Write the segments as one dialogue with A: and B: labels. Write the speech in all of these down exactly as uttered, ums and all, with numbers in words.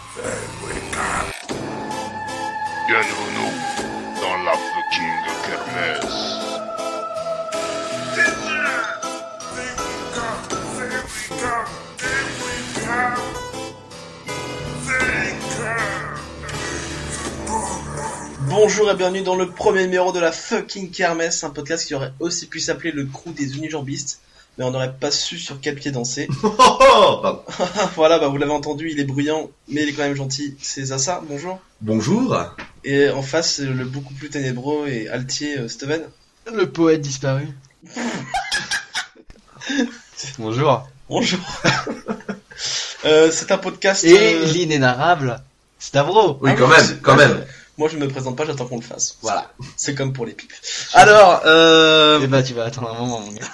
A: Bienvenue dans la fucking kermesse.
B: Bonjour et bienvenue dans le premier numéro de la fucking kermesse, un podcast qui aurait aussi pu s'appeler le crew des unijambistes, mais on n'aurait pas su sur quel pied danser. Voilà, bah vous l'avez entendu, il est bruyant, mais il est quand même gentil. C'est Zassa, bonjour.
C: Bonjour.
B: Et en face, le beaucoup plus ténébreux et altier euh, Steven.
D: Le poète disparu. Bonjour.
B: Bonjour. euh, c'est un podcast...
D: Et
B: euh...
D: l'inénarrable Stavro.
C: Oui,
B: Ah,
C: quand
B: moi,
C: même,
B: c'est-
C: quand
B: moi,
C: même.
B: je- Moi je me présente pas, j'attends qu'on le fasse.
D: Voilà.
B: C'est comme pour les pipes. Alors, euh...
D: Et bah tu vas attendre un moment mon gars.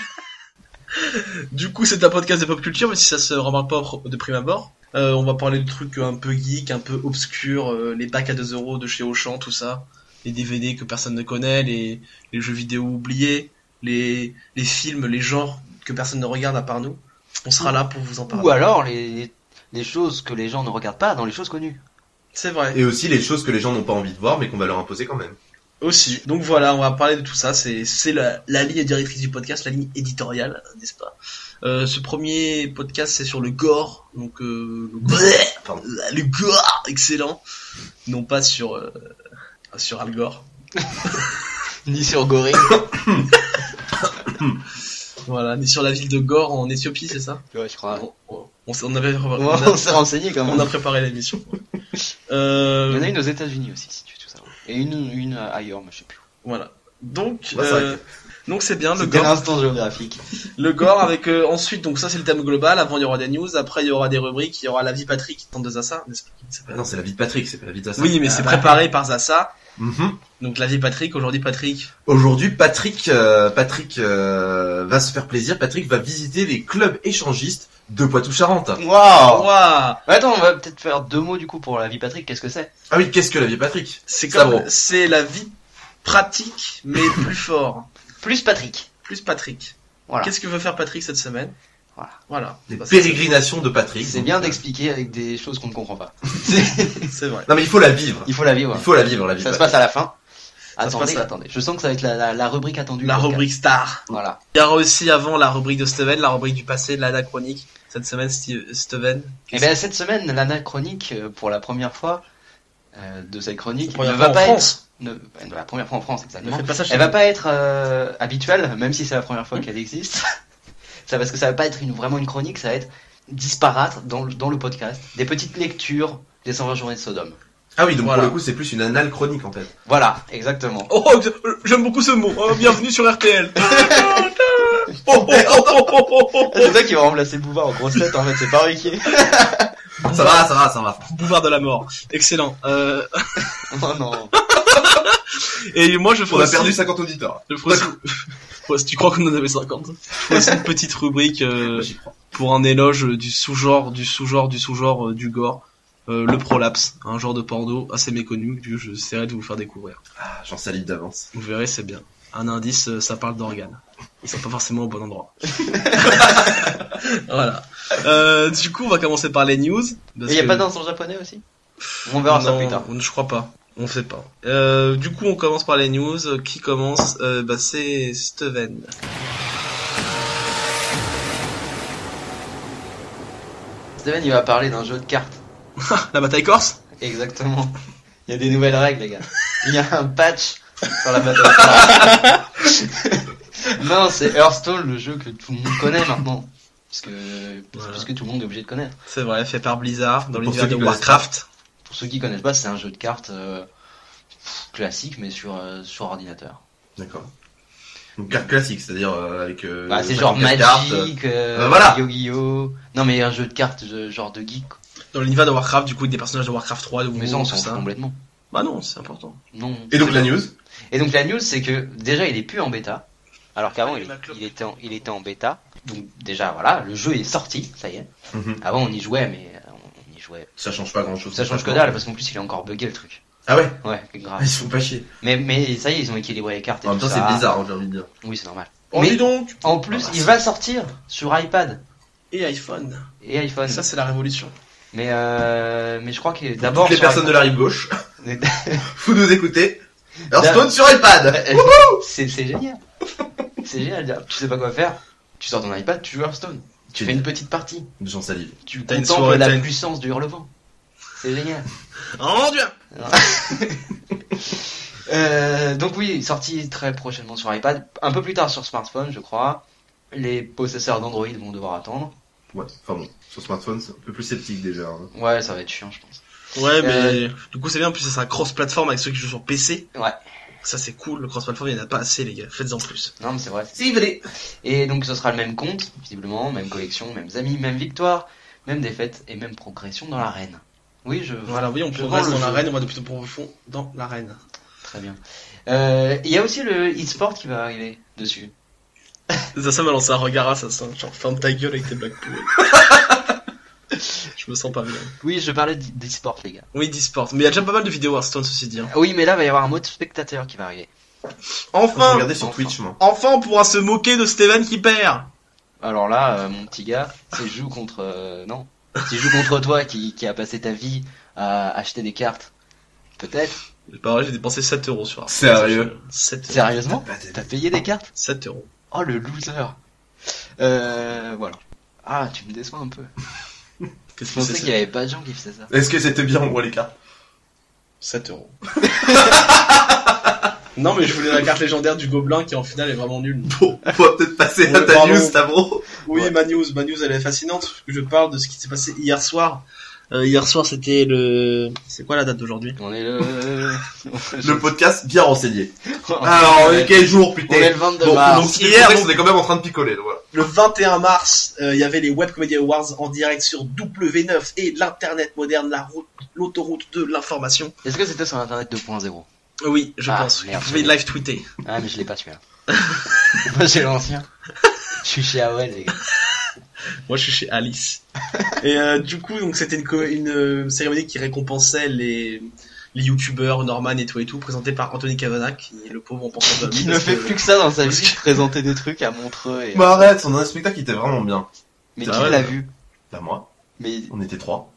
B: du coup c'est un podcast de pop culture, mais si ça se remarque pas de prime abord. Euh, on va parler de trucs un peu geek, un peu obscurs, euh, les packs à deux euros de chez Auchan, tout ça. Les D V D que personne ne connaît, les, les jeux vidéo oubliés, les, les films, les genres que personne ne regarde à part nous. On sera là pour vous en parler.
D: Ou alors les, les choses que les gens ne regardent pas dans les choses connues.
B: C'est vrai.
C: Et aussi les choses que les gens n'ont pas envie de voir, mais qu'on va leur imposer quand même.
B: Aussi. Donc voilà, on va parler de tout ça. C'est, c'est la, la ligne directrice du podcast, la ligne éditoriale, n'est-ce pas? Euh, ce premier podcast, c'est sur le gore. Donc, euh, le,
C: Pardon.
B: le gore, excellent. Non pas sur, euh, sur Al Gore.
D: Ni sur Gorée.
B: Voilà, ni sur la ville de Gore en Éthiopie, c'est ça?
D: Ouais, je crois.
B: On, on, on s'est- on avait, on
D: On,
B: a,
D: on s'est renseigné quand
B: on
D: même.
B: a préparé l'émission.
D: Il
B: Euh,
D: y en a une aux États-Unis aussi, si tu veux tout savoir. Et une, une ailleurs, mais je sais plus.
B: voilà. Donc,
C: Bah, ça
B: euh, donc c'est bien le
D: C'était
B: gore.
D: l'instant géographique.
B: Le gore avec euh, ensuite, donc ça c'est le thème global. Avant il y aura des news, après il y aura des rubriques, il y aura la vie Patrick tente de Zassa, n'est-ce pas? C'est pas-
C: Ah non, c'est la vie de Patrick, c'est pas la vie de Zassa.
B: Oui, mais
D: Ah
B: c'est
D: bah.
B: préparé par Zassa.
C: Mhm.
B: Donc la vie Patrick. Aujourd'hui Patrick.
C: Aujourd'hui, Patrick, euh, Patrick euh, va se faire plaisir. Patrick va visiter les clubs échangistes de Poitou-Charentes.
D: Waouh.
B: Waouh.
D: Attends, on va peut-être faire deux mots du coup pour la vie Patrick. Qu'est-ce que c'est?
C: Ah oui, qu'est-ce que la vie de Patrick?
B: C'est
C: Ça,
B: comme
C: bro.
B: c'est la vie pratique, mais plus fort,
D: Plus Patrick.
B: plus Patrick.
D: Voilà.
B: Qu'est-ce que veut faire Patrick cette semaine?
D: Voilà.
B: Voilà.
C: Les
B: Bah, c'est-
C: pérégrinations de Patrick.
D: C'est
C: Donc,
D: bien
C: euh,
D: d'expliquer avec des choses qu'on ne comprend pas.
B: C'est vrai.
C: Non mais il faut la vivre.
D: Il faut la vivre.
C: Il faut la vivre, la vie
D: Ça
C: de
D: se passe
C: Patrick.
D: à la fin.
B: Ça se
D: Attendez,
B: passe à-
D: attendez. Je sens que ça va être la, la, la rubrique attendue.
B: La
D: du podcast.
B: rubrique star.
D: Voilà.
B: Il y aura aussi avant la rubrique de Steven, la rubrique du passé, de l'anachronique. Cette semaine, Steve- Steven.
D: Et bien cette semaine, l'anachronique, euh, pour la première fois euh, de cette chronique,
B: Première
D: ne
B: fois
D: va
B: en
D: pas
B: France.
D: être. Ne, la première fois en France,
B: Ne
D: exactement.
B: faites pas ça chez
D: Elle va
B: nous.
D: pas être euh, habituelle, même si c'est la première fois qu'elle existe. Ça parce que ça va pas être une, vraiment une chronique, ça va être disparate dans, le- dans le podcast. Des petites lectures des cent vingt journées de Sodome.
C: Ah oui, donc
B: Voilà.
C: pour le coup, c'est plus une annale chronique en fait.
D: Voilà, exactement.
B: Oh, euh, j'aime beaucoup ce mot. Oh, bienvenue sur R T L. Oh, oh, oh, oh, oh, oh, oh.
D: C'est toi qui va remplacer Bouvard en grosse tête, en fait, c'est pas Riquet.
C: Ça va, ça va, ça va.
B: Bouvard de la mort. Excellent. Euh,
D: Oh non.
B: et moi, je
C: On
B: ferai
C: a
B: aussi,
C: perdu cinquante auditeurs.
B: je ferai aussi- Ouais, si tu crois qu'on en avait cinquante. Je ferai aussi une petite rubrique euh,
C: J'y crois.
B: pour un éloge du sous-genre, du sous-genre, du sous-genre euh, du gore. Euh, le prolapse, un genre de porno assez méconnu que je j'essaierai de vous faire découvrir.
C: Ah, j'en salive d'avance.
B: Vous verrez, c'est bien. Un indice, euh, ça parle d'organes. Ils sont pas forcément au bon endroit. Voilà. Euh, du coup, on va commencer par les news.
D: Et y a pas de danse en japonais aussi? On verra ça
B: Non,
D: plus tard.
B: Je crois pas. On sait pas. Euh, du coup, on commence par les news. Qui commence euh, Bah, c'est Steven.
D: Steven, il va parler d'un jeu de cartes.
B: La bataille corse.
D: Exactement. Il y a des nouvelles règles, les gars. Il y a un patch sur la bataille corse. Non, c'est Hearthstone, le jeu que tout le monde connaît maintenant. Puisque,
B: Voilà.
D: puisque tout le monde est obligé de connaître.
B: C'est vrai, fait par Blizzard dans
C: Pour
B: l'univers
C: ceux
B: de
C: qui connaissent
B: Warcraft.
D: Pour ceux qui connaissent pas, c'est un jeu de cartes euh, classique, mais sur, euh, sur ordinateur.
C: D'accord. Donc carte classique, c'est-à-dire euh, avec. Euh,
D: Bah, c'est genre
C: cinquante-quatre cartes, euh,
D: Magic, euh,
C: euh, voilà.
D: Yu-Gi-Oh! Non, mais un jeu de cartes euh, genre de geek. quoi.
B: Dans l'univers de Warcraft, du coup, avec des personnages de Warcraft trois, de
D: Mais ça,
B: WoW,
D: on
B: tout
D: s'en fout
B: ça.
D: complètement.
B: Bah non, c'est important.
D: Non.
C: Et donc
B: C'est
C: la
B: bien.
C: news.
D: Et donc la news, c'est que déjà, il est plus en bêta. Alors qu'avant,
B: Ah,
D: il,
B: il m'a clopé.
D: il était en, il était en bêta. Donc déjà, voilà, le jeu est sorti, ça y est.
C: Mhm.
D: Avant, on y jouait, mais euh, on y jouait.
C: Ça change pas grand-chose.
D: Ça change que dalle, parce qu'en plus, il est encore bugué le truc.
C: Ah ouais.
D: Ouais,
C: Ah,
D: grave.
C: ils se font pas chier.
D: Mais, mais ça y est, ils ont équilibré les cartes et
C: En même
D: tout
C: temps,
D: ça.
C: c'est bizarre, hein, j'ai envie de dire.
D: Oui, c'est normal.
B: Oh,
D: mais
B: dis donc.
D: en plus,
C: Ah,
D: il
C: c'est-
D: va sortir sur iPad
B: Et iPhone.
D: et iPhone.
B: Ça, c'est la révolution.
D: Mais euh, mais je crois que d'abord
C: Toutes les
D: sur
C: personnes de la rive gauche,
D: iPad-
C: vous nous écoutez.
D: D'ab-
C: Hearthstone sur iPad.
D: c'est c'est génial. C'est génial. Tu sais pas quoi faire, tu sors ton iPad, tu joues Hearthstone. Tu fais une petite partie.
C: J'en salive.
D: Tu
B: T'as une
D: contemples
B: soirée,
D: la
B: t'as une-
D: puissance du hurlevent. C'est génial.
B: Oh Dieu.
D: Euh, donc oui, sorti très prochainement sur iPad, un peu plus tard sur smartphone, je crois. Les possesseurs d'Android vont devoir attendre.
C: Ouais, enfin bon, sur smartphone, c'est un peu plus sceptique déjà. Hein.
D: Ouais, ça va être chiant, je pense.
B: Ouais, mais du coup c'est bien, en plus c'est un cross-platform avec ceux qui jouent sur P C.
D: Ouais.
B: Ça c'est cool, le cross-platform il y en a pas assez les gars, faites-en plus.
D: Non, mais c'est vrai.
C: Si, venez.
D: Et donc ce sera le même compte, visiblement, même collection, mêmes amis, même victoire, même défaite et même progression dans l'arène. Oui, je.
B: Voilà, oui, on
D: je
B: progresse
D: vends le
B: dans
D: jeu.
B: l'arène, on va de plus en plus profond dans l'arène.
D: Très bien. Euh, Il y a aussi le e-sport qui va arriver dessus.
B: Ça, ça m'a lancé un regard assassin, genre ferme ta gueule avec tes blagues pourries. Je me sens pas bien.
D: Oui, je parlais d'e- d'e-sport, les gars.
B: Oui, d'e-sport, mais il y a déjà pas mal de vidéos Hearthstone ceci dit. Hein.
D: Oui, mais là, il va y avoir un mode spectateur qui va arriver.
C: Faut
B: Enfin,
C: regarder sur
D: enfin.
C: Twitch, moi.
B: enfin on pourra se moquer de Steven qui perd.
D: Alors là, euh, mon petit gars, si je joue contre... euh, non. Si je joue contre toi qui, qui a passé ta vie à acheter des cartes, peut-être.
B: C'est pas vrai, j'ai dépensé sept euros sur Hearthstone.
C: Sérieux
B: sept euros.
D: Sérieusement
C: T'as pas de-
D: T'as payé des cartes
B: sept euros.
D: Oh, le loser. Euh, voilà. Ah, tu me déçois un peu.
B: Qu'est-ce
D: Je
B: que
D: pensais
B: c'est
D: qu'il y avait pas de gens qui faisaient ça.
C: Est-ce que c'était bien en gros les cartes?
B: sept euros. Non, mais je voulais la carte légendaire du gobelin qui en finale est vraiment nulle.
C: Bon, on va peut-être passer à
B: Ouais,
C: ta
B: pardon.
C: news, Stavro.
B: Oui,
C: Ouais.
B: ma news, ma news elle est fascinante parce que je parle de ce qui s'est passé hier soir. Euh, hier soir c'était le... C'est quoi la date d'aujourd'hui?
D: On est le...
C: Le podcast bien renseigné.
D: On
C: Alors,
D: est-
C: quel jour, putain.
D: On est le vingt-deux
C: Bon,
D: mars.
C: donc,
B: Hier,
C: hier,
B: donc-
C: on est quand même en train de picoler, donc voilà.
B: Le vingt et un mars, euh, il y avait les Web Comedy Awards en direct sur W neuf et l'internet moderne, la route, l'autoroute de l'information.
D: Est-ce que c'était sur Internet deux point zéro?
B: Oui, je
D: Ah,
B: pense.
D: merde.
B: Vous pouvez live tweeter.
D: Ah, mais je l'ai pas celui-là. Moi, j'ai l'ancien. Je suis chez A O L, les gars.
B: Moi, je suis chez Alice. Et euh, du coup, donc c'était une, co- une euh, cérémonie qui récompensait les les youtubeurs Norman et tout et tout, présenté par Anthony Kavanagh, qui est le pauvre en pensant de
D: Qui ne fait plus que ça dans sa vie, de présenter des trucs à Montreux et...
C: Bah arrête, son dernier spectacle il était vraiment bien.
D: Mais
B: Ah
D: qui
B: ouais,
D: l'a
B: ouais.
D: vu?
C: Bah moi,
D: Mais...
C: on était trois.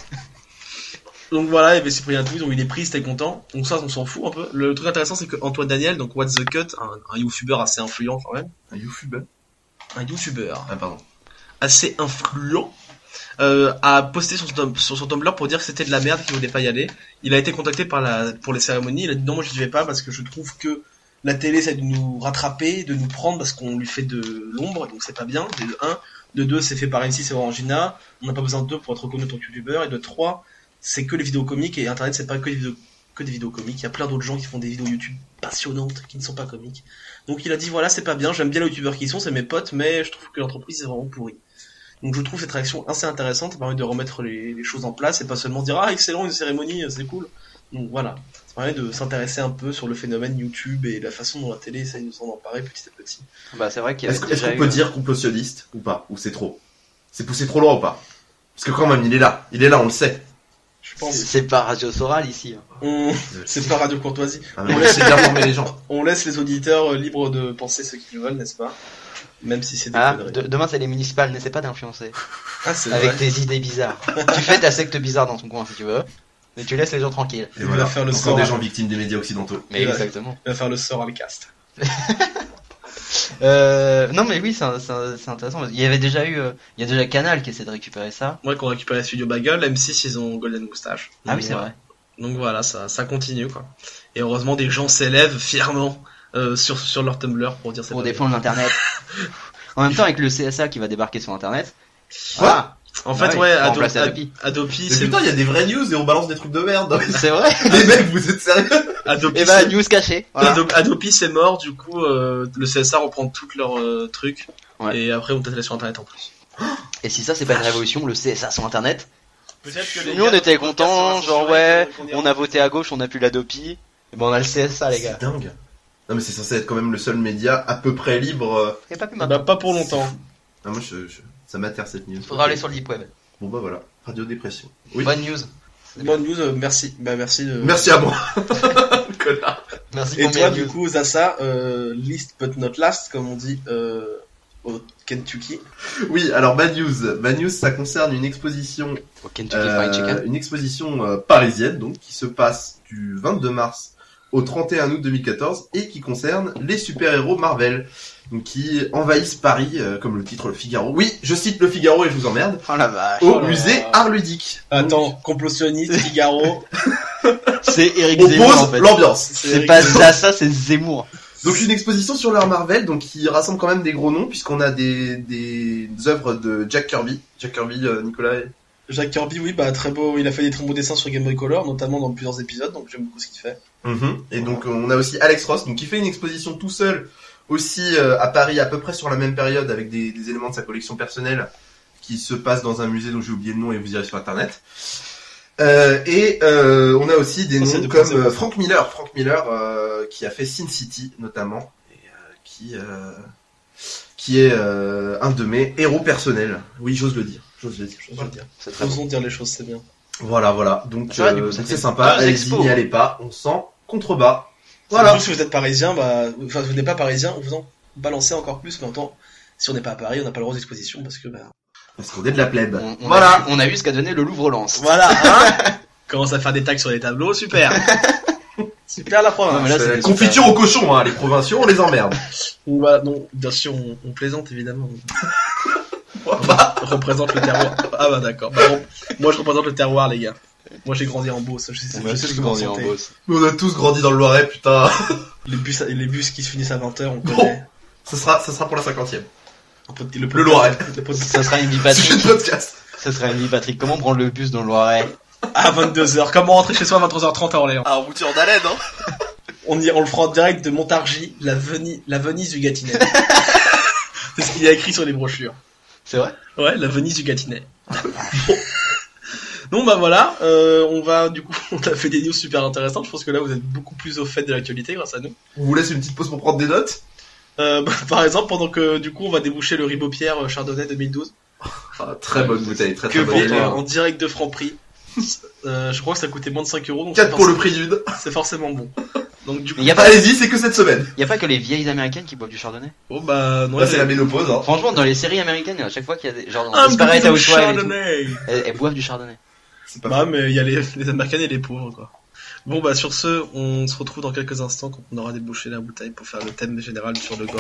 B: Donc voilà, il y avait Cyprien Toulouse, donc il est pris, c'était content. Donc ça, on s'en fout un peu. Le truc intéressant, c'est que Antoine Daniel, donc What's the Cut, un, un youtubeur assez influent quand même,
C: Un youtubeur.
B: un youtubeur
C: Ah pardon.
B: assez influent, euh, a posté sur son, sur son Tumblr pour dire que c'était de la merde, qu'il voulait pas y aller. Il a été contacté par la, pour les cérémonies, il a dit non, moi je n'y vais pas parce que je trouve que la télé essaie de nous rattraper, de nous prendre parce qu'on lui fait de l'ombre, donc c'est pas bien, de un. De deux, c'est fait par M six et Orangina, on n'a pas besoin de deux pour être reconnu en tant que youtubeur. Et de trois, c'est que les vidéos comiques et internet c'est pas que des vidéos, que des vidéos comiques, il y a plein d'autres gens qui font des vidéos YouTube passionnantes qui ne sont pas comiques. Donc il a dit voilà, c'est pas bien, j'aime bien les youtubeurs qui y sont, c'est mes potes, mais je trouve que l'entreprise est vraiment pourrie. Donc je trouve cette réaction assez intéressante, ça permet de remettre les, les choses en place et pas seulement dire ah excellent une cérémonie, c'est cool. Donc voilà, ça permet de s'intéresser un peu sur le phénomène YouTube et la façon dont la télé essaie de s'en emparer petit à petit.
D: Bah, c'est vrai qu'il y
C: Est-ce
D: avait
C: est-ce
D: déjà
C: qu'on peut
D: eu...
C: dire complottionniste ou pas? Ou c'est trop? C'est poussé trop loin ou pas? Parce que quand même, il est là. Il est là, on le sait.
B: Je
D: C'est-
B: pense.
D: C'est pas Radio Soral, ici. hein.
B: On... C'est pas Radio Courtoisie.
C: Ah, mais on laisse bien former les gens.
B: On laisse les auditeurs euh, libres de penser ce qu'ils veulent, n'est-ce pas? Même si c'est des
D: Ah,
B: conneries.
D: de- demain, c'est les municipales, n'essaie pas d'influencer.
B: Ah, c'est
D: Avec
B: vrai.
D: tes idées bizarres. Tu fais ta secte bizarre dans ton coin, si tu veux. Mais tu laisses les gens tranquilles.
C: Et
B: Il
C: voilà.
B: va faire le
C: Encore
B: sort.
C: des gens victimes des médias occidentaux.
D: Mais
B: Ouais.
D: exactement.
B: Il va faire le sort à le cast.
D: Euh, non, mais oui, c'est un- c'est un- c'est intéressant. Il y avait déjà eu, euh, il y a déjà Canal qui essaie de récupérer ça.
B: Moi, qu'on récupère les studios Bagel, M six, ils ont Golden Moustache.
D: Ah
B: Donc,
D: oui, c'est
B: voilà.
D: vrai.
B: Donc voilà, ça, ça continue, quoi. Et heureusement, des gens s'élèvent fièrement euh, sur, sur leur Tumblr pour dire c'est
D: Pour
B: pas
D: défendre l'internet. En même temps, avec le C S A qui va débarquer sur internet.
C: Quoi
D: Ah,
B: En fait,
D: Ah oui,
B: ouais,
D: pour
B: Ado-
D: remplacer
B: Ad-
D: Adopi.
B: Adopi,
C: Mais
B: c'est
C: putain, il y a des vraies news et on balance des trucs de merde.
D: c'est vrai.
C: Les mecs, vous êtes sérieux?
B: Adopi,
D: Et bah,
B: c'est-
D: news cachée. Voilà.
B: Ado- Adopi, c'est mort, du coup, euh, le C S A reprend tous leurs euh, trucs.
D: Ouais.
B: Et après, on peut aller sur internet en plus.
D: Et si ça, c'est pas une révolution, le C S A sur internet.
B: Peut-être que
D: Nous, on était contents, genre ouais, on a voté à gauche, on a plus l'Adopi. Et ben, on a le C S A, les
C: C'est
D: gars.
C: dingue. Non mais c'est censé être quand même le seul média à peu près libre. euh.
D: Et pas plus
B: Bah,
D: maintenant.
B: pas pour longtemps.
C: Ah, moi, je, je- ça m'atterre cette news.
D: Faudra aller sur le deep web.
C: Bon bah voilà, radio dépression. Oui.
D: Bonne news.
B: Bonne news, euh, merci. Bah, merci de...
C: Merci à moi. Connard.
D: Merci
B: Et
D: pour
B: toi,
D: mes
B: du
D: news.
B: coup, Zassa, euh, list but not last, comme on dit euh, au Kentucky.
C: Oui, alors Bad News. Bad News, ça concerne une exposition,
D: Au Kentucky
C: euh,
D: Fried Chicken.
C: une exposition euh, parisienne, donc qui se passe du vingt-deux mars au trente et un août deux mille quatorze et qui concerne les super-héros Marvel, donc qui envahissent Paris, euh, comme le titre Le Figaro. Oui, je cite Le Figaro et je vous emmerde.
D: Oh la vache.
C: Au
B: Oh là
C: musée
B: là.
C: Art Ludique.
B: Attends, complottionniste, Figaro.
D: C'est Eric
C: On
D: Zemmour en
C: pose
D: fait.
C: l'ambiance.
D: C'est pas Zaza, c'est Zemmour.
C: Donc une exposition sur l'art Marvel, donc qui rassemble quand même des gros noms puisqu'on a des des œuvres de Jack Kirby. Jack Kirby, euh, Nicolas.
B: Jack Kirby, oui, bah très beau. Il a fait des très beaux dessins sur Game Boy Color, notamment dans plusieurs épisodes, donc j'aime beaucoup ce qu'il fait.
C: Mhm. Et donc on a aussi Alex Ross, donc qui fait une exposition tout seul aussi euh, à Paris à peu près sur la même période avec des, des éléments de sa collection personnelle qui se passe dans un musée dont j'ai oublié le nom et vous irez sur internet. Euh, et euh, on a aussi des
B: Ça, c'est
C: noms
B: de
C: comme
B: quoi,
C: euh, Frank Miller, Frank Miller euh, qui a fait Sin City notamment, et, euh, qui euh, qui est euh, un de mes héros personnels. Oui, j'ose le dire, j'ose le dire, j'ose le dire.
D: C'est très bon.
B: Osons dire les choses, c'est bien.
C: Voilà, voilà. Donc
D: C'est vrai, du coup,
C: euh,
D: ça
C: donc
D: fait
C: c'est sympa.
D: deux
C: Allez-y,
D: expos.
C: n'y allez pas. On sent contrebas.
B: Voilà.
C: Voilà.
B: Si vous êtes parisien, bah, enfin, vous n'êtes pas parisien, vous en balancez encore plus, mais en même temps, si on n'est pas à Paris, on n'a pas le droit d'exposition parce que, bah,
C: Parce qu'on est de la plèbe.
D: On, on
C: Voilà.
D: a vu, on a vu ce qu'a donné le Louvre-Lens.
B: voilà, hein. Commence à faire des tags sur les tableaux, super. Super la
D: Non,
B: province.
D: mais là,
C: C'est la
D: c'est
C: confiture au cochon, hein. Les provinciaux, on les emmerde.
B: Ou bah, non, bien sûr, on, on plaisante évidemment.
C: Moi pas.
B: On représente le terroir. Ah bah d'accord. Bah, bon, moi je représente le terroir, les gars. Moi j'ai grandi en Beauce, je sais,
D: On
B: je
D: a
B: sais ce
D: tous
B: que vous
D: grandi en
B: ressentez.
D: Beauce.
C: Mais on a tous grandi dans le Loiret, putain.
B: Les bus, les bus qui se finissent à vingt heures, on
C: Bon.
B: connaît.
C: Ça sera, ça sera pour la cinquantième.
B: Un peu- le,
C: Le Loiret.
B: le pod-
D: Ça sera une vie
C: Sujet
D: Patrick.
C: de podcast.
D: Ça sera une vie Patrick. Comment prendre le bus dans le Loiret?
B: À vingt-deux heures. Comment rentrer chez soi à vingt-trois heures trente à Orléans?
C: Ah, route en haleine, hein.
B: On, y, on le fera en direct de Montargis, la, Veni- la Venise du Gâtinais. C'est ce qu'il y a écrit sur les brochures.
D: C'est vrai?
B: Ouais, la Venise du Gâtinais. Bon. Non, bah voilà, euh, on va, du coup, on a fait des news super intéressantes. Je pense que là, vous êtes beaucoup plus au fait de l'actualité grâce à nous.
C: On vous laisse une petite pause pour prendre des notes.
B: Euh, bah, par exemple, pendant que, du coup, on va déboucher le Ribot-Pierre euh, Chardonnay deux mille douze.
C: Ah, très bonne bouteille, très
D: Que
C: très
D: pour
C: bonne.
B: Et,
D: toi.
B: euh, en direct de Franprix. Euh, je crois que ça coûtait moins de cinq euros. Donc
C: quatre
B: c'est
C: pour le
B: forc-
C: prix d'une.
B: C'est forcément bon. Donc, du coup,
D: Il y a pas,
C: Allez-y, c'est que cette semaine.
D: y a pas que les vieilles américaines qui boivent du chardonnay.
B: oh bah, non,
C: Là, c'est
B: elle-
C: la ménopause, hein.
D: Franchement, dans les séries américaines, à chaque fois qu'il y a des, genre, dans
B: I'm
D: Desperate
B: good with
D: Housewives et tout,
B: Chardonnay.
D: elles, elles boivent du chardonnay.
C: C'est pas
B: Bah,
C: faux.
B: mais il y a les, les Américaines et les pauvres, quoi. Bon, bah, sur ce, on se retrouve dans quelques instants quand on aura débouché la bouteille pour faire le thème général sur le gore.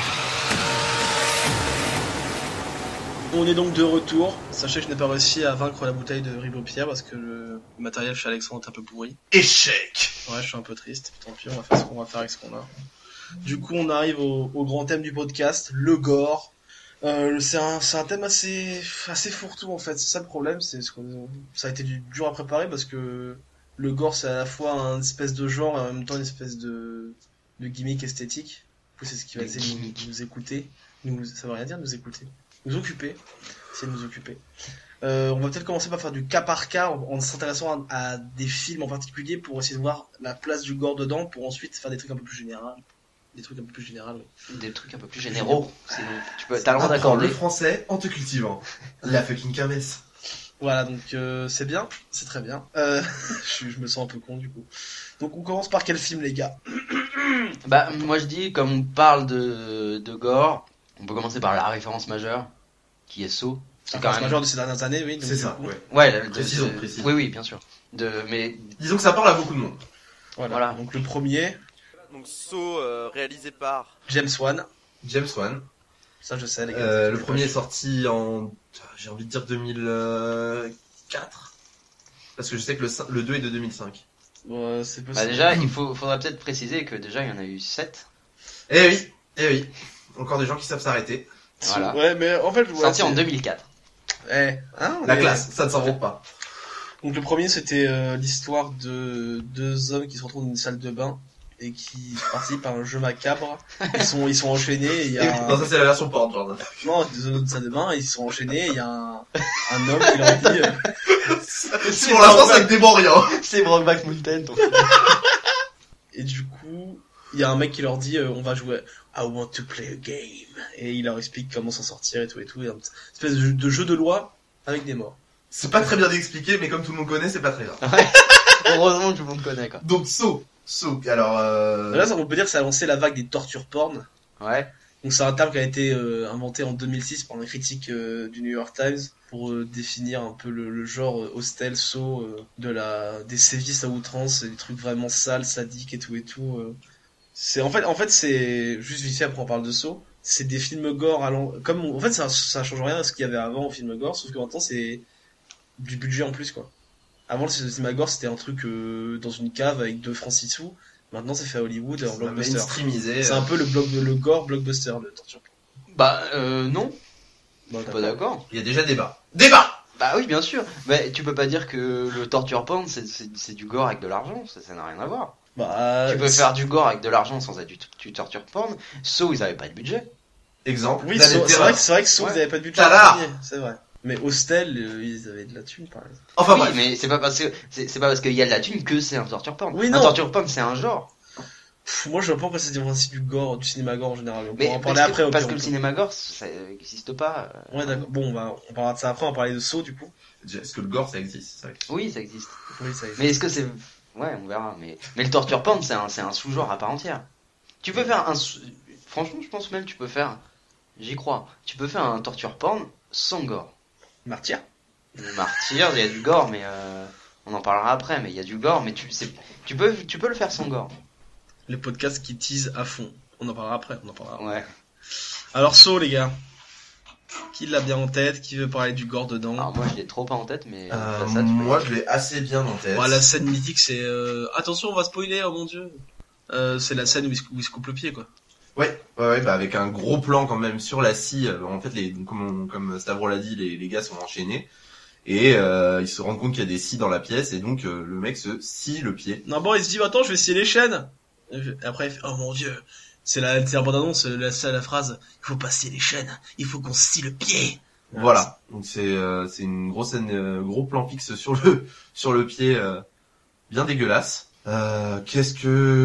B: On est donc de retour. Sachez que je n'ai pas réussi à vaincre la bouteille de Ribot-Pierre parce que le matériel chez Alexandre est un peu pourri.
C: Échec.
B: Ouais, je suis un peu triste. Tant pis, on va faire ce qu'on va faire avec ce qu'on a. Du coup, on arrive au, au grand thème du podcast, le gore. Euh, c'est un, c'est un thème assez, assez fourre-tout en fait. C'est ça le problème, c'est ce qu'on- ça a été du- dur à préparer parce que le gore c'est à la fois un espèce de genre et en même temps une espèce de, de gimmick esthétique. Du coup, c'est ce qui va
D: De
B: essayer de nous,
D: gimmick.
B: nous écouter. Nous, ça veut rien dire nous écouter. Nous occuper. C'est nous occuper. Euh, on va peut-être commencer par faire du cas par cas en, en s'intéressant à, à des films en particulier pour essayer de voir la place du gore dedans pour ensuite faire des trucs un peu plus généraux. Des trucs un peu plus généraux. oui.
D: Des trucs un peu plus généraux. Sinon, tu peux, t'as le droit
C: Apprends
D: d'accorder.
C: le français en te cultivant. La fucking kermesse.
B: Voilà, donc euh, c'est bien, c'est très bien. Euh, je, suis- je me sens un peu con du coup. Donc on commence par quel film les gars?
D: Bah, moi je dis, comme on parle de, de gore, on peut commencer par la référence majeure, qui est Saw. C'est quand
B: C'est
D: même.
B: majeur de ces dernières années, oui. donc,
C: C'est
B: du
C: ça,
B: coup,
C: ouais.
D: Ouais, la- de-
C: Précisons,
D: de-
C: précisons.
D: Oui, oui, bien sûr. De, mais
C: Disons que ça parle à beaucoup de monde.
B: Voilà.
D: Voilà.
B: Donc le premier,
E: Donc Saw, euh, réalisé par
B: James Wan.
C: James Wan.
B: Ça je sais les gars.
C: Euh, le premier est sorti en, j'ai envie de dire deux mille quatre. Parce que je sais que le, cin- le deux est de deux mille cinq.
B: Ouais, c'est possible.
D: bah, déjà, il faut, faudra peut-être préciser que déjà il y en a eu sept.
C: Eh oui, eh oui. Encore des gens qui savent s'arrêter.
D: Voilà.
B: Ouais, mais en fait, ouais,
D: Sorti en
B: c'est-
D: deux mille quatre.
B: Eh, hein,
C: La
B: mais-
C: classe, ça ne s'invente pas.
B: Donc le premier c'était euh, l'histoire de deux hommes qui se retrouvent dans une salle de bain et qui participent à un jeu macabre. Ils sont ils sont enchaînés et il y a
C: Non, ça c'est la version porn, Jordan.
B: non deux hommes dans une salle de bain et ils sont enchaînés et il y a un, un homme qui leur dit euh,
C: Pour l'instant, ça ne dément rien.
D: C'est Brokeback Mountain, ton
B: et du coup il y a un mec qui leur dit euh, on va jouer I want to play a game et il leur explique comment s'en sortir et tout et tout et un petit- espèce de, de jeu de loi avec des morts.
C: C'est pas très bien expliqué, mais comme tout le monde connaît, c'est pas très grave.
D: Heureusement que tout le monde connaît, quoi.
C: Donc, Saw. Saw. Alors, euh...
B: Là ça, on peut dire que ça a lancé la vague des tortures porn.
D: Ouais.
B: Donc c'est un terme qui a été euh, inventé en deux mille six par un critique euh, du New York Times pour euh, définir un peu le, le genre euh, hostel, saut, euh, de la des sévices à outrance, des trucs vraiment sales, sadiques et tout et tout. Euh. C'est en fait en fait c'est juste vite fait après on parle de saut. C'est des films gore allant comme on- en fait ça ça change rien à ce qu'il y avait avant au film gore, sauf que maintenant c'est du budget en plus quoi. Avant le cinéma gore c'était un truc euh, dans une cave avec deux francs six sous. Maintenant c'est fait à Hollywood en
C: C'est
B: blockbuster.
C: mainstreamisé.
B: C'est un peu le bloc le gore blockbuster le torture.
D: Bah, euh, non,
B: Bon,
D: je suis pas d'accord.
C: Il y a déjà débat. Débat.
D: Bah oui, bien sûr. Mais tu peux pas dire que le torture porn, c'est, c'est, c'est du gore avec de l'argent. Ça, ça n'a rien à voir.
B: Bah,
D: tu peux
B: c'est-
D: faire du gore avec de l'argent sans être du, du torture porn. Sauf ils avaient pas de budget.
C: Exemple.
B: Oui,
C: Planète
B: so- c'est
C: Terreur.
B: vrai que c'est vrai que Saw,
D: Ouais.
B: ils avaient pas de budget.
C: Tadar.
B: en premier, C'est vrai. Mais Hostel, euh, ils avaient de la thune par exemple.
C: Enfin
D: oui,
C: bref.
D: mais c'est pas parce que c'est, c'est pas parce qu'il y a de la thune que c'est un torture porn.
B: Oui,
D: un
B: non.
D: torture porn, c'est un genre.
B: Pff, moi je vois pas pourquoi c'est différencié du gore, du cinéma gore en général. On
D: Mais
B: pourra en
D: parce
B: parler
D: que,
B: après au
D: parce
B: pire,
D: que
B: on
D: le
B: peut.
D: cinéma gore, ça n'existe pas. euh.
B: Ouais d'accord. Bon, on va on parlera de ça après, on va parler de Saw du coup.
C: Est-ce que le gore ça existe c'est vrai.
D: Oui, ça existe.
B: Oui, ça y est.
D: Mais est-ce que c'est... Ouais, on verra. Mais, mais le torture porn, c'est un, c'est un sous-genre à part entière. Tu peux faire un... sous- Franchement, je pense même tu peux faire... J'y crois. Tu peux faire un torture porn sans gore.
B: Martyr.
D: Le martyr, il y a du gore, mais... Euh... On en parlera après, mais il y a du gore, mais tu, c'est... tu, peux, tu peux le faire sans gore.
B: Les podcasts qui teasent à fond. On en parlera après, on en parlera.
D: Ouais.
B: Alors Saw les gars. Qui l'a bien en tête, qui veut parler du gore dedans.
D: Alors moi, je l'ai trop pas en tête, mais...
C: Euh,
D: ça, ça, tu peux-
C: moi je l'ai assez bien en tête.
B: Ouais, la scène mythique c'est euh... attention, on va spoiler, oh mon dieu. Euh, c'est la scène où il, se, où il se coupe le pied quoi.
C: Ouais, ouais, ouais, bah avec un gros plan quand même sur la scie. euh, En fait, les, comme, on- comme Stavro l'a dit, les, les gars sont enchaînés et euh, ils se rendent compte qu'il y a des scies dans la pièce et donc euh, le mec se scie le pied.
B: Non bon, il se dit attends, je vais scier les chaînes. Et après il fait oh mon dieu. C'est la, c'est la bande-annonce, la, la, la phrase, il faut pas scier les chaînes, il faut qu'on scie le pied.
C: Voilà. Donc c'est euh, c'est une grosse scène, euh, gros plan fixe sur le sur le pied, euh, bien dégueulasse. Euh, Qu'est-ce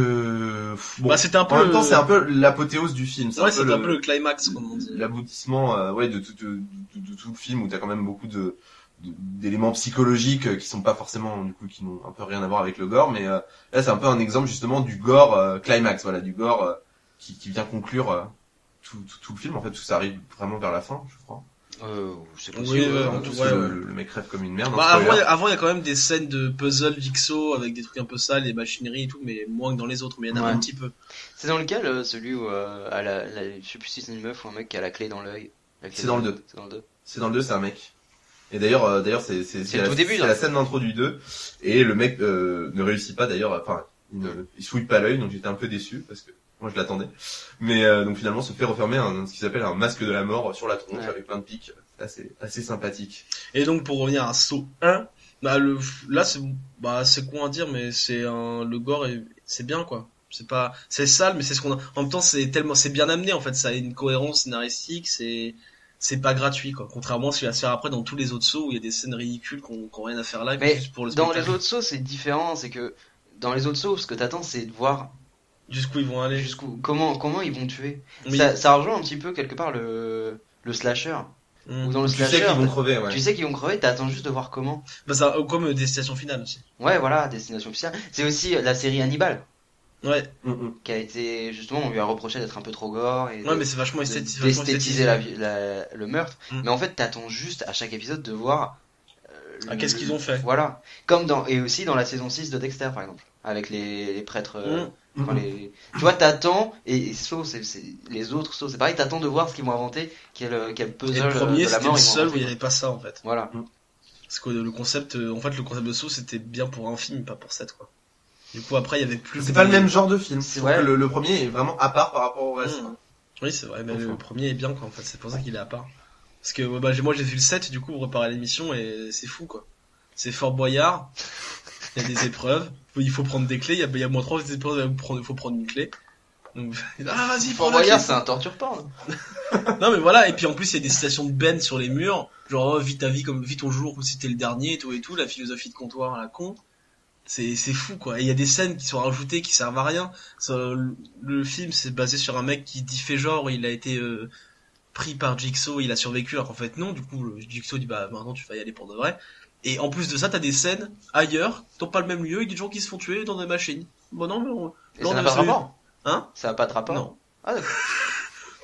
C: que bon,
B: Bah c'était un peu
C: en même temps
B: le-
C: c'est un peu l'apothéose du film.
B: Ouais, c'est un peu le climax comme on dit.
C: l'aboutissement euh, ouais de tout de, de- de tout le film où t'as quand même beaucoup de de- d'éléments psychologiques euh, qui sont pas forcément du coup qui n'ont un peu rien à voir avec le gore, mais euh, là c'est un peu un exemple justement du gore euh, climax, voilà, du gore euh, qui, qui vient conclure euh, tout, tout, tout le film en fait, parce que ça arrive vraiment vers la fin, je crois.
D: Euh, c'est
B: Oui,
D: possible.
B: ouais,
D: euh,
B: en
C: Parce
B: tout-
C: que
B: ouais,
C: le,
B: ouais.
C: le- le mec rêve comme une merde.
B: Bah,
C: hein,
B: avant,
C: spoiler.
B: avant, il y a quand même des scènes de puzzle jigsaw avec des trucs un peu sales, et machinerie et tout, mais moins que dans les autres, mais il y en a
D: Ouais.
B: un petit peu.
D: C'est dans lequel, euh, celui où, euh, à la, la- je sais plus si c'est une meuf ou un mec qui a la clé dans l'œil. La clé
C: C'est dans le deux.
D: C'est dans le deux.
C: C'est dans le deux, c'est un mec. Et d'ailleurs, euh, d'ailleurs, c'est c'est
D: C'est le
C: la,
D: tout début,
C: c'est
D: là.
C: la scène d'intro du deux. Et le mec euh, ne réussit pas d'ailleurs. Enfin, il ne il souille pas l'œil, donc j'étais un peu déçu parce que moi je l'attendais. Mais euh, donc finalement, se fait refermer un, ce qui s'appelle un masque de la mort sur la tronche
D: Ouais.
C: avec plein de pics. C'est assez assez sympathique.
B: Et donc, pour revenir à Saw un, bah, le, là, c'est, bah, c'est con à dire, mais c'est un, le gore, est- c'est bien, quoi. C'est pas, c'est sale, mais c'est ce qu'on a, en même temps, c'est tellement, c'est bien amené, en fait, ça a une cohérence scénaristique, c'est, c'est pas gratuit, quoi. Contrairement à ce qu'il va se faire après dans tous les autres sauts où il y a des scènes ridicules qu'on, qu'on rien à faire là,
D: Mais
B: juste pour le
D: Dans
B: spectacle.
D: les autres sauts, c'est différent, c'est que dans les autres sauts, ce que t'attends, c'est de voir
B: Jusqu'où ils vont aller.
D: jusqu'où, comment, comment ils vont tuer.
B: Oui.
D: Ça, ça rejoint un petit peu quelque part le, le slasher.
B: Mm.
D: Ou dans le
C: Tu sais
D: slasher,
C: qu'ils vont
D: t'as-
C: crever, ouais.
D: tu sais qu'ils vont crever, t'attends juste de voir comment.
B: Bah, ça, comme euh, Destination Finale aussi.
D: Ouais, voilà, Destination Finale. C'est aussi la série Hannibal,
B: Ouais.
C: Mm, mm.
D: qui a été, justement, on lui a reproché d'être un peu trop gore et
B: Ouais,
D: de-
B: mais c'est vachement
D: de-
B: esthétique. c'est vachement
D: d'esthétiser
B: esthétisé.
D: la, la- le meurtre.
B: Mm.
D: Mais en fait, t'attends juste à chaque épisode de voir. euh,
B: Ah,
D: le-
B: qu'est-ce qu'ils ont fait?
D: Voilà. Comme dans, et aussi dans la saison six de Dexter, par exemple. Avec les, les prêtres. euh,
B: Mm.
D: enfin, les... Tu vois, t'attends, et, et Saw, c'est, c'est, les autres Saw, c'est pareil, t'attends de voir ce qu'ils vont inventer, quel, quel puzzle
B: Et le
D: euh,
B: premier,
D: de la
B: c'était
D: mort
B: le
D: ils vont
B: seul où il
D: inventer.
B: n'y avait pas ça, en fait.
D: Voilà.
B: Parce que le concept, euh, en fait, le concept de Saw, c'était bien pour un film, pas pour sept, quoi. Du coup, après, il y avait plus.
C: C'est pas le même genre de film.
D: C'est
C: Je trouve
D: vrai.
C: que Le, le premier est vraiment à part par rapport au reste.
B: Mm. Oui, c'est vrai, mais
C: Enfin.
B: le premier est bien, quoi, en fait. C'est pour ça qu'il est à part. Parce que, ouais, bah, j'ai- moi, j'ai vu le sept, du coup, pour préparer l'émission, et c'est fou, quoi. C'est Fort Boyard. Il y a des épreuves. Il faut prendre des clés. Il y a, il y a moins trois épreuves, il faut prendre, il faut prendre une clé. Donc, ah, vas-y, prends
D: Fort
B: la
D: Boyard,
B: clé.
D: c'est un torture porn.
B: Non, mais voilà. Et puis, en plus, il y a des citations de Ben sur les murs. Genre, oh, vis ta vie comme, vis ton jour comme si c'était le dernier, et tout, et tout. La philosophie de comptoir à la con. C'est, c'est fou, quoi. Et il y a des scènes qui sont rajoutées, qui servent à rien. Ça, le, le film, c'est basé sur un mec qui dit fait genre, il a été, euh, pris par Jigsaw, il a survécu, alors qu'en fait non, du coup, le Jigsaw dit bah maintenant tu vas y aller pour de vrai. Et en plus de ça, t'as des scènes ailleurs, dans pas le même lieu, avec des gens qui se font tuer dans des machines. Bon non, mais on...
D: Et
B: là, on
D: ça n'a
B: a
D: pas de
B: salué.
D: rapport.
B: Hein?
D: Ça n'a pas de rapport.
B: Non.
D: Ah, d'accord.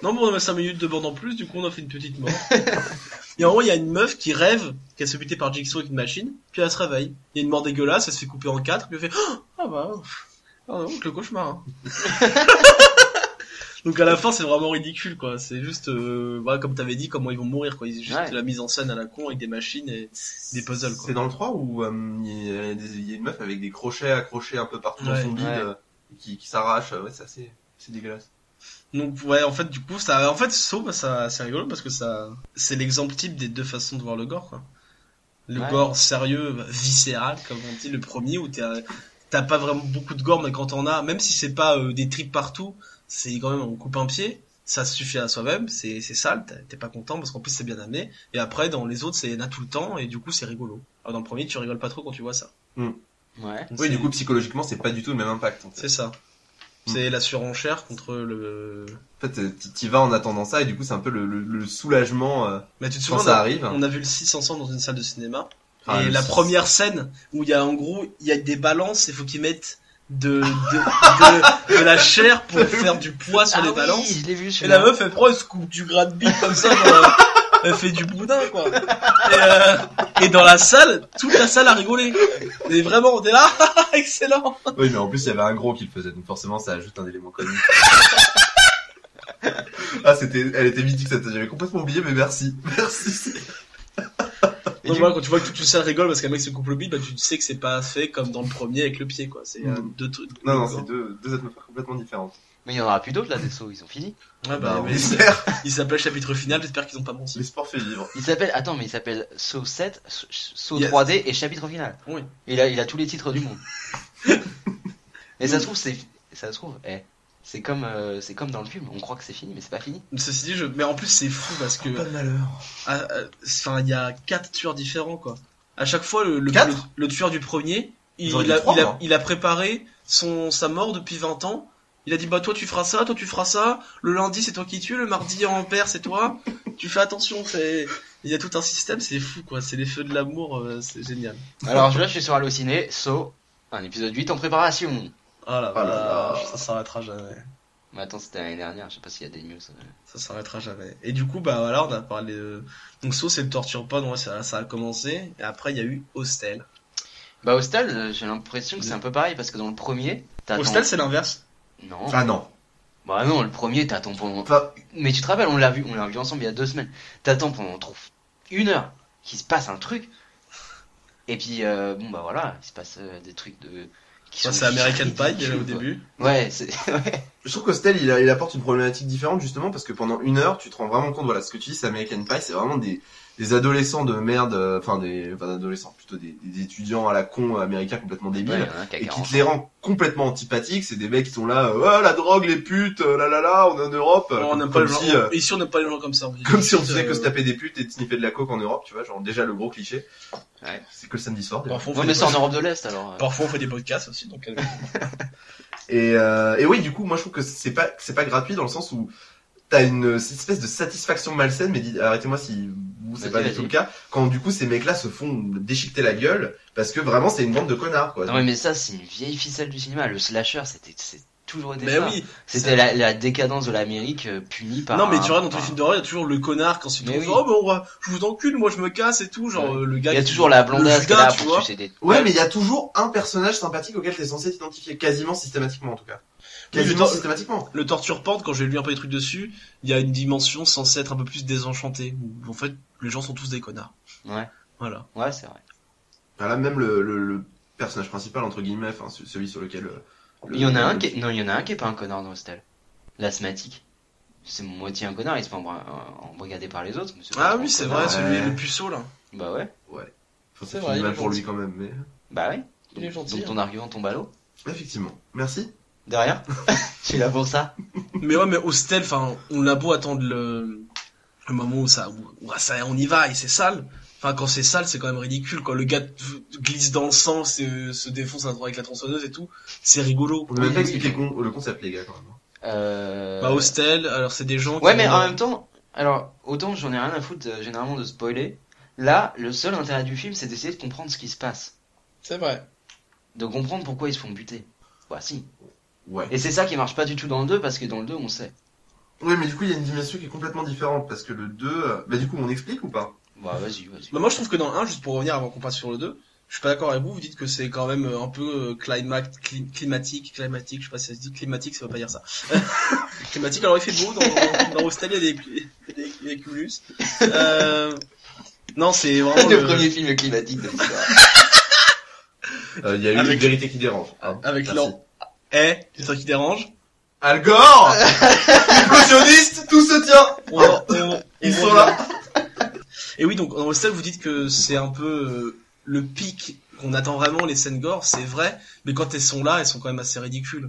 B: Non, bon, on a cinq minutes de bande en plus, du coup on a fait une petite mort. Et en gros, il y a une meuf qui rêve qu'elle se fait buter par Jigsaw avec une machine, puis elle se réveille. Il y a une mort dégueulasse, elle se fait couper en quatre, puis elle fait « Ah bah, ah non, le cauchemar. Hein. » Donc à la fin, c'est vraiment ridicule, quoi. C'est juste, euh, voilà, comme t'avais dit, comment ils vont mourir, quoi. Ils juste
D: Ouais.
B: la mise en scène à la con avec des machines et des puzzles, quoi.
C: C'est dans le trois où euh, il y, a des- il y a une meuf avec des crochets accrochés un peu partout dans
B: Ouais,
C: son bide
D: ouais.
C: euh, qui, qui s'arrache. Ouais, c'est assez, c'est dégueulasse.
B: Donc ouais, en fait, du coup, ça, en fait, Saw, bah, ça, c'est rigolo parce que ça, c'est l'exemple type des deux façons de voir le gore, quoi. Le
D: Ouais.
B: gore sérieux, bah, viscéral, comme on dit, le premier où t'as, t'as pas vraiment beaucoup de gore, mais quand t'en as, même si c'est pas euh, des tripes partout, c'est quand même on coupe un pied, ça suffit à soi-même, c'est, c'est sale, t'es- t'es pas content parce qu'en plus c'est bien amené. Et après, dans les autres, c'est y en a tout le temps et du coup c'est rigolo. Alors dans le premier, tu rigoles pas trop quand tu vois ça.
D: Ouais.
B: Donc,
C: Oui,
B: c'est-
C: du coup, psychologiquement, c'est pas du tout le même impact. En fait,
B: c'est ça. C'est la surenchère contre le.
C: en fait euh, t'y- t'y vas en attendant ça et du coup, c'est un peu le, le, le soulagement euh,
B: Mais tu te
C: quand
B: souviens,
C: ça
B: on a-
C: arrive.
B: on a vu le six ensemble dans une salle de cinéma.
C: Ah,
B: et
C: le
B: la
C: six.
B: première scène où il y a en gros il y a des balances, il faut qu'ils mettent de de, de, de la chair pour faire du poids sur
D: Ah
B: les
D: oui,
B: balances.
D: je l'ai vu
B: Et
D: celui-là.
B: la meuf elle prend, elle se coupe du gras de bite comme ça, genre, elle fait du boudin quoi. Et, euh, et dans la salle, toute la salle a rigolé. Et vraiment on est là, excellent.
C: Oui, mais en plus, il y avait un gros qui le faisait, donc forcément, ça ajoute un élément comique. Ah, c'était, elle était mythique cette, j'avais complètement oublié, mais merci. Merci.
D: Et
B: Donc
D: du-
B: voilà, quand tu vois que toute une salle rigole parce qu'un mec se coupe le bite, bah tu sais que c'est pas fait comme dans le premier avec le pied quoi. C'est euh,
C: Mm.
B: deux trucs.
C: Non, non, c'est deux, deux atmosphères complètement différentes.
D: Mais il y en aura plus d'autres là, des sauts, ils ont fini.
B: Ouais,
C: Bah,
B: bah,
C: on
B: mais
C: espère.
B: il s'appelle chapitre final, j'espère qu'ils ont pas menti.
C: Les sports fait vivre.
D: Il s'appelle, attends, mais il s'appelle Saw sept, Saw
B: Yes.
D: trois D et chapitre final.
B: Oui.
D: Il a, il a tous les titres du monde. Et ça se trouve, c'est, ça se trouve, eh, c'est comme, euh, c'est comme dans le film, on croit que c'est fini, mais c'est pas fini.
B: Ceci dit, je... mais en plus c'est fou parce que,
C: Pas de malheur.
B: ah, ah, enfin, il y a quatre tueurs différents quoi. À chaque fois, le, le,
C: Quatre
B: le, le tueur du premier, il,
C: J'aurais
B: il
C: dit
B: a,
C: trois,
B: il, a,
C: moi.
B: il a préparé son sa mort depuis vingt ans. Il a dit bah toi tu feras ça, toi tu feras ça. Le lundi c'est toi qui tues, le mardi en père c'est toi. Tu fais attention, c'est il y a tout un système, c'est fou quoi. C'est les feux de l'amour, euh, c'est génial.
D: Alors, je, là, je suis sur Allociné, Saw, un épisode huit en préparation.
B: Oh là
C: Oh là là.
B: ça s'arrêtera jamais.
D: Mais attends, c'était l'année dernière, je sais pas s'il y a des news. euh.
B: Ça s'arrêtera jamais. Et du coup, bah voilà, on a parlé de... Donc Saw, c'est le torture pod, ouais, ça, ça a commencé. Et après, il y a eu Hostel.
D: Bah, Hostel, euh, j'ai l'impression que c'est un peu pareil, parce que dans le premier, t'attends...
B: Hostel, c'est l'inverse.
D: Non.
C: Ah non.
D: Bah non, le premier, t'attends pendant...
C: Enfin,
D: Mais tu te rappelles, on l'a vu, on l'a vu ensemble il y a deux semaines. T'attends pendant trop- une heure qu'il se passe un truc. Et puis, euh, bon bah voilà, il se passe euh, des trucs de... qui
B: Ça,
D: sont
B: c'est American Pie,
D: ridicules,
B: déjà au
D: quoi.
B: début.
D: Ouais, c'est... ouais.
C: je trouve qu'Hostel, il, a- il apporte une problématique différente justement parce que pendant une heure, tu te rends vraiment compte, voilà, ce que tu dis, c'est American Pie, c'est vraiment des, des adolescents de merde, euh, enfin des, enfin d'adolescents, plutôt des, des étudiants à la con américains complètement débiles.
D: Ouais, il y en a un qui a
C: Et qui
D: quarante
C: te les rend complètement antipathiques, c'est des mecs qui sont là, euh, ouais, la drogue, les putes, euh, là là là, on est en Europe.
B: Non, on
C: comme
B: n'aime pas les gens.
C: si, euh,
B: Ici, on n'aime pas les gens comme ça. On dit
C: comme si on
B: tout de
C: faisait
B: suite,
C: que se
B: euh,
C: taper des putes et de sniffer de la coke en Europe, tu vois, genre déjà le gros cliché.
D: Ouais.
C: C'est que le samedi soir. déjà.
B: Parfois, on
D: Ouais,
B: fait
D: mais
B: des
D: c'est en
B: pod-
D: Europe de l'Est, alors... euh.
B: Parfois, on fait des podcasts aussi, donc... euh,
C: Et, euh, et oui, du coup, moi je trouve que c'est pas c'est pas gratuit dans le sens où t'as une cette espèce de satisfaction malsaine, mais dis- arrêtez-moi si vous c'est
D: Vas-y,
C: pas du
D: vas-y.
C: tout le cas, quand du coup ces mecs-là se font déchiqueter la gueule parce que vraiment c'est une bande de connards quoi.
D: Non, mais ça, c'est une vieille ficelle du cinéma. Le slasher, c'était... c'est toujours été
B: Mais
D: ça.
B: oui.
D: C'était la, la décadence de l'Amérique euh, punie par...
B: Non, mais
D: un-
B: tu vois, dans tous les
D: par-
B: films d'horreur, il y a toujours le connard quand il
D: Mais
B: trouve,
D: oui.
B: oh, bah, on va, je vous encule, moi, je me casse et tout, genre,
D: Ouais.
B: euh, le gars
D: Il y a
B: qui-
D: toujours la
B: le
D: blondasse qui est
B: Judas,
D: là
B: tu
D: pour
B: vois.
D: sucer des...
C: Ouais, mais il y a toujours un personnage sympathique auquel t'es censé t'identifier quasiment systématiquement en tout cas.
B: Oui, mais
C: Quasiment
B: toi-
C: systématiquement.
B: Le Torture Porn, quand j'ai lu un peu des trucs dessus, il y a une dimension censée être un peu plus désenchantée, où en fait, les gens sont tous des connards.
D: Ouais,
B: Voilà.
D: ouais, c'est vrai.
C: Voilà, même le, le, le personnage principal entre guillemets, enfin ce- celui sur lequel. euh, le-
D: Il y en a un
C: le-
D: qui est... Non, il y en a un qui est pas un connard dans Hostel. L'asthmatique. C'est moitié un connard, il se fait embra- embrigader par les autres. mais c'est pas
B: Ah
D: trop
B: oui,
D: un
B: c'est
D: connard.
B: vrai, celui,
C: Ouais.
B: le puceau, là.
D: Bah ouais,
C: Enfin,
B: C'est
C: ça
B: vrai,
C: finit
B: il
C: mal
B: est
C: pour lui
B: gentil.
C: quand même, mais
D: bah ouais.
B: Il est
D: Donc-
B: gentil,
D: Donc ton
B: hein.
D: argument tombe à l'eau.
C: effectivement. Merci.
D: De rien. Je suis là pour ça.
B: Mais ouais, mais Hostel, enfin, on a beau attendre le, le moment où ça, où, où ça, on y va et c'est sale. Enfin, quand c'est sale, c'est quand même ridicule, quand le gars t- glisse dans le sang, se, se défonce avec la tronçonneuse et tout. C'est rigolo.
C: On a même
D: Oui,
C: pas
D: oui,
C: expliqué
D: oui.
C: le con- le concept les gars quand même.
D: Euh...
B: Bah, Hostel, alors c'est des gens qui
D: Ouais, mais
B: vont
D: en
B: dans-
D: même temps, alors, autant j'en ai rien à foutre euh, généralement de spoiler. Là, le seul intérêt du film, c'est d'essayer de comprendre ce qui se passe.
B: C'est vrai.
D: De comprendre pourquoi ils se font buter. Bah si.
C: Ouais.
D: Et c'est ça qui marche pas du tout dans le deux, parce que dans le deux, on sait.
C: Oui, mais du coup, il y a une dimension qui est complètement différente, parce que le deux... euh, Bah du coup, on explique ou pas?
D: Bah vas-y, vas-y.
B: Bah, moi je trouve que dans le un, juste pour revenir avant qu'on passe sur le deux, je suis pas d'accord avec vous, vous dites que c'est quand même un peu euh, climax, clim- climatique, climatique, je sais pas si ça se dit climatique, ça veut pas dire ça. Climatique, alors il fait beau, dans, dans Hostel il y a des, il y a des, il y a des cumulus. Euh, non, c'est vraiment
D: le
B: le,
D: premier film climatique de l'histoire.
C: Euh, Il y a eu
B: Avec-
C: une vérité qui dérange. Hein.
B: avec
C: Merci.
B: l'an. Eh, c'est ça qui dérange.
C: Al Gore Explosionniste, tout se tient.
B: On, on-
C: Ils
B: on
C: sont
B: revient.
C: là.
B: Et oui, donc dans Hostel, vous dites que c'est un peu euh, le pic qu'on attend vraiment, les scènes gore, c'est vrai, mais quand elles sont là, elles sont quand même assez ridicules.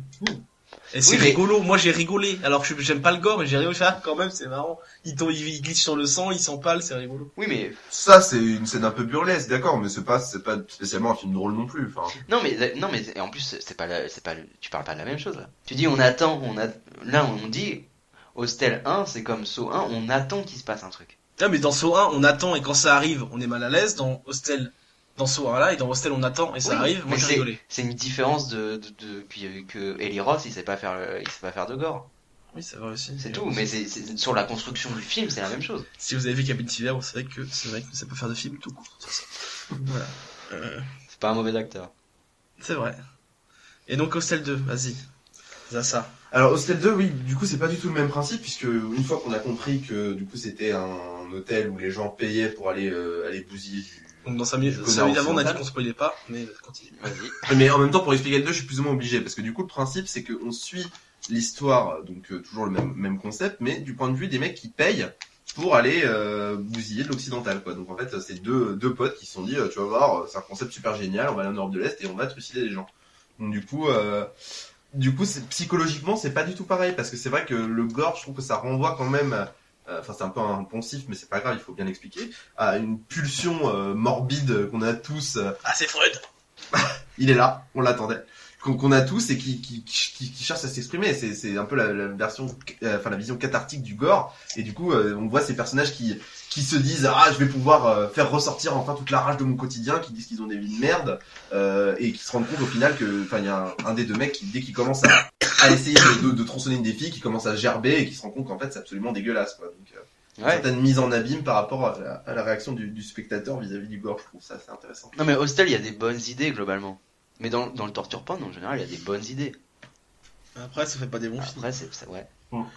B: Et c'est
D: Oui, mais-
B: rigolo, moi j'ai rigolé, alors que je- j'aime pas le gore, mais j'ai rigolé, ah, quand même, c'est marrant. Il, tombe, il, il glisse sur le sang, il s'empale, c'est rigolo.
D: Oui, mais
C: Ça, c'est une scène un peu burlesque, d'accord, mais c'est pas, c'est pas spécialement un film drôle non plus. Enfin,
D: non, mais non, mais et en plus c'est pas, la- c'est pas, le- tu parles pas de la même chose là. Tu dis on attend, on a, là on dit Hostel un, c'est comme Saw un, on attend qu'il se passe un truc.
B: Ah, mais dans Saw un, on attend, et quand ça arrive, on est mal à l'aise, dans Hostel, dans Saw un là, et dans Hostel, on attend, et ça
D: Oui,
B: arrive, moi
D: mais
B: j'ai
D: c'est-
B: rigolé.
D: C'est une différence de, de, de puis euh, que Eli Roth il sait pas faire, le- il sait pas faire de gore.
B: Oui, c'est vrai aussi.
D: C'est tout, mais c'est, c'est- sur la construction du film c'est la même chose.
B: Si vous avez vu Cabin Fever, vous savez que c'est vrai que ça peut faire de film tout court. C'est ça. Voilà. Euh,
D: C'est pas un mauvais acteur.
B: c'est vrai. Et donc Hostel deux, vas-y. C'est ça.
C: Alors Hostel deux, oui, du coup c'est pas du tout le même principe, puisque une fois qu'on a compris que du coup c'était un hôtel où les gens payaient pour aller euh, aller bousiller du...
B: Donc dans cinq minutes,
C: Du
B: cinq
C: connard
B: minutes avant, on a dit
C: occidental.
B: qu'on spoilait pas, mais continue.
D: Vas-y.
C: Mais en même temps, pour expliquer le deux, je suis plus ou moins obligé, parce que du coup le principe c'est qu'on suit l'histoire, donc euh, toujours le même, même concept, mais du point de vue des mecs qui payent pour aller euh, bousiller de l'occidental, quoi. Donc en fait c'est deux, deux potes qui se sont dit, euh, tu vas voir, c'est un concept super génial, on va aller en Europe de l'Est et on va trucider les gens. Donc du coup... Euh, Du coup, c'est, psychologiquement, c'est pas du tout pareil, parce que c'est vrai que le gore, je trouve que ça renvoie quand même, euh, enfin c'est un peu un poncif, mais c'est pas grave, il faut bien l'expliquer, à une pulsion euh, morbide qu'on a tous. Euh,
B: Ah, c'est Freud.
C: il est là, on l'attendait, qu'on, qu'on a tous et qui, qui, qui, qui cherche à s'exprimer. C'est, c'est un peu la, la version, euh, enfin la vision cathartique du gore, et du coup, euh, on voit ces personnages qui qui se disent ah je vais pouvoir euh, faire ressortir enfin toute la rage de mon quotidien, qui disent qu'ils ont des vies de merde euh, et qui se rendent compte au final que enfin il y a un, un des deux mecs qui dès qu'il commence à, à essayer de, de, de tronçonner une des filles, qui commence à gerber et qui se rend compte qu'en fait c'est absolument dégueulasse, quoi. Donc euh,
D: Ouais.
C: certaine mise en abîme par rapport à la, à la réaction du, du spectateur vis-à-vis du gore, je trouve ça assez intéressant.
D: Non mais Hostel il y a des bonnes idées globalement. Mais dans, dans le torture porn en général il y a des bonnes idées.
B: Après, ça fait pas des bons films.
D: Après c'est, c'est ouais.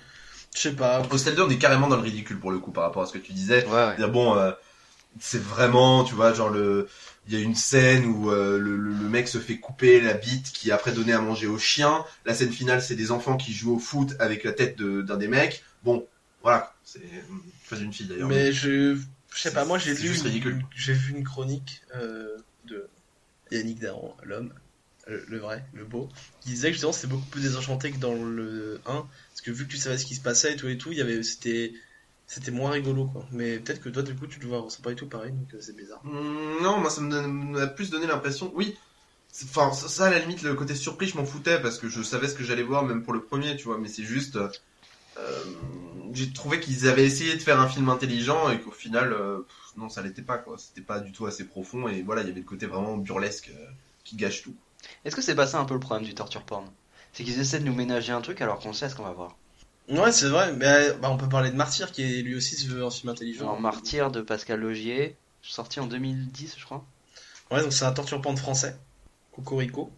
B: Je sais pas.
C: Hostel deux, on est carrément dans le ridicule pour le coup par rapport à ce que tu disais.
D: Ouais ouais.
C: C'est-à-dire, bon, euh, c'est vraiment, tu vois, genre le, il y a une scène où euh, le, le, le mec se fait couper la bite qui est après donné à manger au chien. La scène finale, c'est des enfants qui jouent au foot avec la tête de, d'un des mecs. Bon, voilà, c'est pas d'une fille d'ailleurs.
B: Mais je, je sais pas, moi j'ai
C: C'est
B: lu,
C: juste ridicule.
B: j'ai vu une chronique euh, de Yannick Daron, l'homme, le, le vrai, le beau, qui disait que justement c'était beaucoup plus désenchanté que dans le un, parce que vu que tu savais ce qui se passait et tout et tout, il y avait, c'était, c'était moins rigolo quoi. Mais peut-être que toi du coup tu le vois, c'est pas du tout pareil, donc euh, c'est bizarre.
C: Hum, non, moi ça me, donne- m'a plus donné l'impression, oui. c'est- Enfin, ça, ça, à la limite, le côté surpris, je m'en foutais parce que je savais ce que j'allais voir, même pour le premier, tu vois. Mais c'est juste, euh, j'ai trouvé qu'ils avaient essayé de faire un film intelligent et qu'au final, euh, pff, non, ça l'était pas, quoi. C'était pas du tout assez profond et voilà, il y avait le côté vraiment burlesque euh, qui gâche tout.
D: Est-ce que c'est pas ça un peu le problème du torture porn? C'est qu'ils essaient de nous ménager un truc alors qu'on sait ce qu'on va voir.
B: Ouais, c'est vrai, mais bah, on peut parler de Martyr qui est lui aussi se veut un film intelligent.
D: Genre Martyr de Pascal Logier, sorti en deux mille dix je crois.
B: Ouais, donc c'est un torture porn français. Cocorico.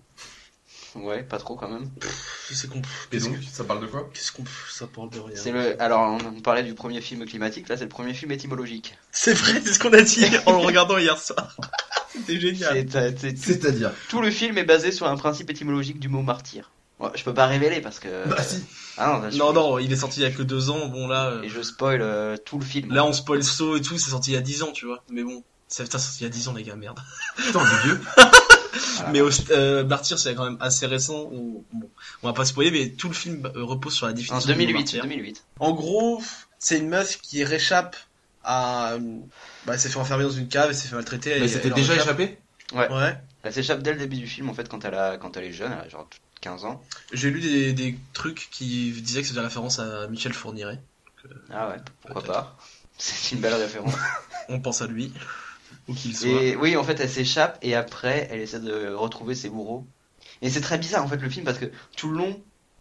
D: Ouais, pas trop quand même.
B: C'est qu'on.
C: Et
B: Qu'est-ce
C: donc,
B: que-
C: ça parle de quoi?
B: Qu'est-ce qu'on. Ça parle de rien.
D: C'est le. Alors on on parlait du premier film climatique, là c'est le premier film étymologique.
B: C'est vrai, c'est ce qu'on a dit en le regardant hier soir. C'était génial.
D: C'est, euh, c'est- tout,
C: C'est-à-dire?
D: tout le film est basé sur un principe étymologique du mot martyr. Ouais, je peux pas révéler parce que.
C: Bah si.
D: Ah non, là, je-
B: Non, non, il est sorti il y a que deux ans. Bon, là. euh,
D: Et je spoil euh, tout le film.
B: Là, on spoil Saw et tout, c'est sorti il y a dix ans, tu vois. Mais bon. C'est putain, c'est sorti il y a dix ans, les gars, merde.
C: Putain, on est vieux.
D: Voilà.
B: Mais au, euh, Martyr, c'est quand même assez récent. On, bon, on va pas spoiler, mais tout le film euh, repose sur la
D: En
B: définition
D: deux
B: du
D: mille
B: mot
D: huit,
B: martyr.
D: deux mille huit.
B: En gros, c'est une meuf qui réchappe à. Bah, elle s'est fait enfermer dans une cave, elle s'est fait maltraiter.
C: Mais
B: elle-
C: c'était
B: elle en
C: déjà
B: réchappe.
C: échappé?
B: Ouais.
D: Elle s'échappe dès le début du film en fait quand elle a quand elle est jeune, elle a genre quinze ans.
B: J'ai lu des, des trucs qui disaient que c'était référence à Michel Fourniret.
D: Ah ouais, pourquoi
B: Peut-être.
D: pas. C'est une belle référence.
B: On pense à lui. Où qu'il soit.
D: Et oui, en fait, elle s'échappe et après, elle essaie de retrouver ses bourreaux. Et c'est très bizarre en fait le film parce que tout le long,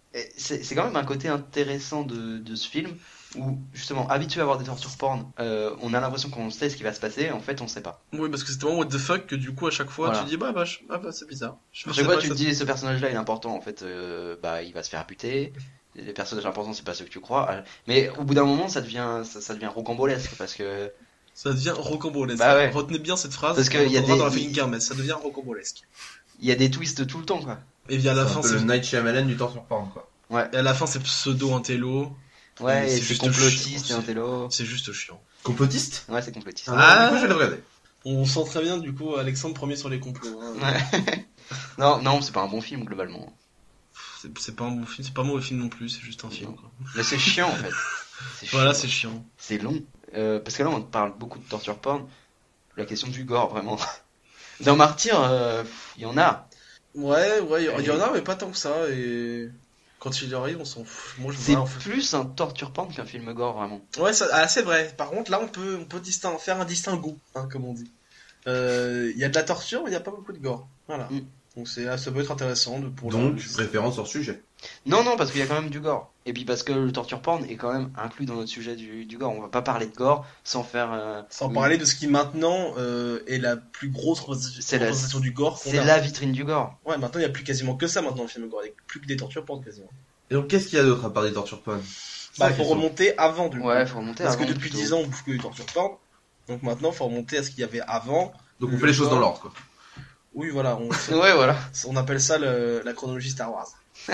D: Et c'est, c'est quand même un côté intéressant de, de ce film où, justement, habitué à avoir des tortures porn, euh, on a l'impression qu'on sait ce qui va se passer, en fait, on sait pas.
B: Oui, parce que c'est tellement what the fuck que du coup, à chaque fois,
D: Voilà.
B: tu dis, bah, bah, je- ah, bah c'est bizarre. Je
D: À
B: pensais
D: chaque fois,
B: pas
D: tu
B: que
D: te
B: ça-
D: dis, ce personnage-là, il est important, en fait, euh, bah, il va se faire buter. Les personnages importants, c'est pas ceux que tu crois. Mais au bout d'un moment, ça devient, ça, ça devient rocambolesque, parce que,
B: Ça devient rocambolesque.
D: Bah ouais.
B: Retenez bien cette phrase.
D: Parce que
B: on
D: y a
B: l'entendra
D: des-
B: dans la fucking kermesse, ça devient rocambolesque.
D: il y a des twists tout le temps, quoi.
B: Et bien à la
C: C'est
B: fin,
C: un peu
B: c'est
C: le Night Shyamalan du torture porn, quoi.
B: et à la fin, c'est pseudo intello.
D: Ouais,
B: Mais
D: et
B: c'est
D: c'est
B: juste
D: complotiste,
B: chiant,
D: et un télo.
B: C'est juste chiant.
C: Complotiste?
D: Ouais, c'est complotiste.
B: Ah.
C: Du coup, je vais le regarder.
B: On sent très bien du coup Alexandre premier sur les complots. hein.
D: Ouais. non, non, c'est pas un bon film, globalement.
B: C'est, c'est pas un bon film, c'est pas un mauvais film non plus, c'est juste un film.
D: Non.
B: Quoi.
D: Mais c'est chiant, en fait. C'est
B: Voilà,
D: chiant.
B: c'est chiant.
D: C'est long. Euh, parce que là, on parle beaucoup de torture porn. La question du gore, vraiment. Dans Martyr, euh, il y en a.
B: Ouais, ouais, il y en a, mais pas tant que ça. Et quand il arrive, on s'en fout. Moi, je
D: C'est
B: vois, en fait.
D: plus un torture porn qu'un film gore, vraiment.
B: Ouais, ça, ah, c'est vrai. Par contre, là, on peut, on peut distin- faire un distinguo, hein, comme on dit. Euh, Il y a de la torture, mais il n'y a pas beaucoup de gore. Voilà.
D: Mm.
B: Donc c'est, ah, ça peut être intéressant de, pour
C: Donc,
B: le-
C: référence hors sujet.
D: Non, non, parce qu'il y a quand même du gore. Et puis parce que le torture porn est quand même inclus dans notre sujet du, du gore. On va pas parler de gore sans faire... euh,
B: Sans
D: une-
B: parler de ce qui maintenant euh, est la plus grosse représent-
D: C'est la-
B: représentation du gore qu'on
D: C'est
B: a.
D: la vitrine du gore.
B: Ouais, maintenant il n'y a plus quasiment que ça maintenant le film gore. Il n'y a plus que des tortures porn quasiment.
C: Et donc, qu'est-ce qu'il y a d'autre à part des torture porn? C'est
B: Bah,
C: la
B: il faut
C: question.
B: remonter avant du coup.
D: Ouais, faut remonter
B: Parce que
D: avant,
B: depuis
D: plutôt.
B: dix ans on bouffe que des tortures porn. Donc maintenant il faut remonter à ce qu'il y avait avant.
C: Donc, on
B: Le
C: fait les choses
B: gore.
C: dans l'ordre, quoi.
B: Oui, voilà, on,
D: Ouais, voilà.
B: on appelle ça le- la chronologie Star Wars.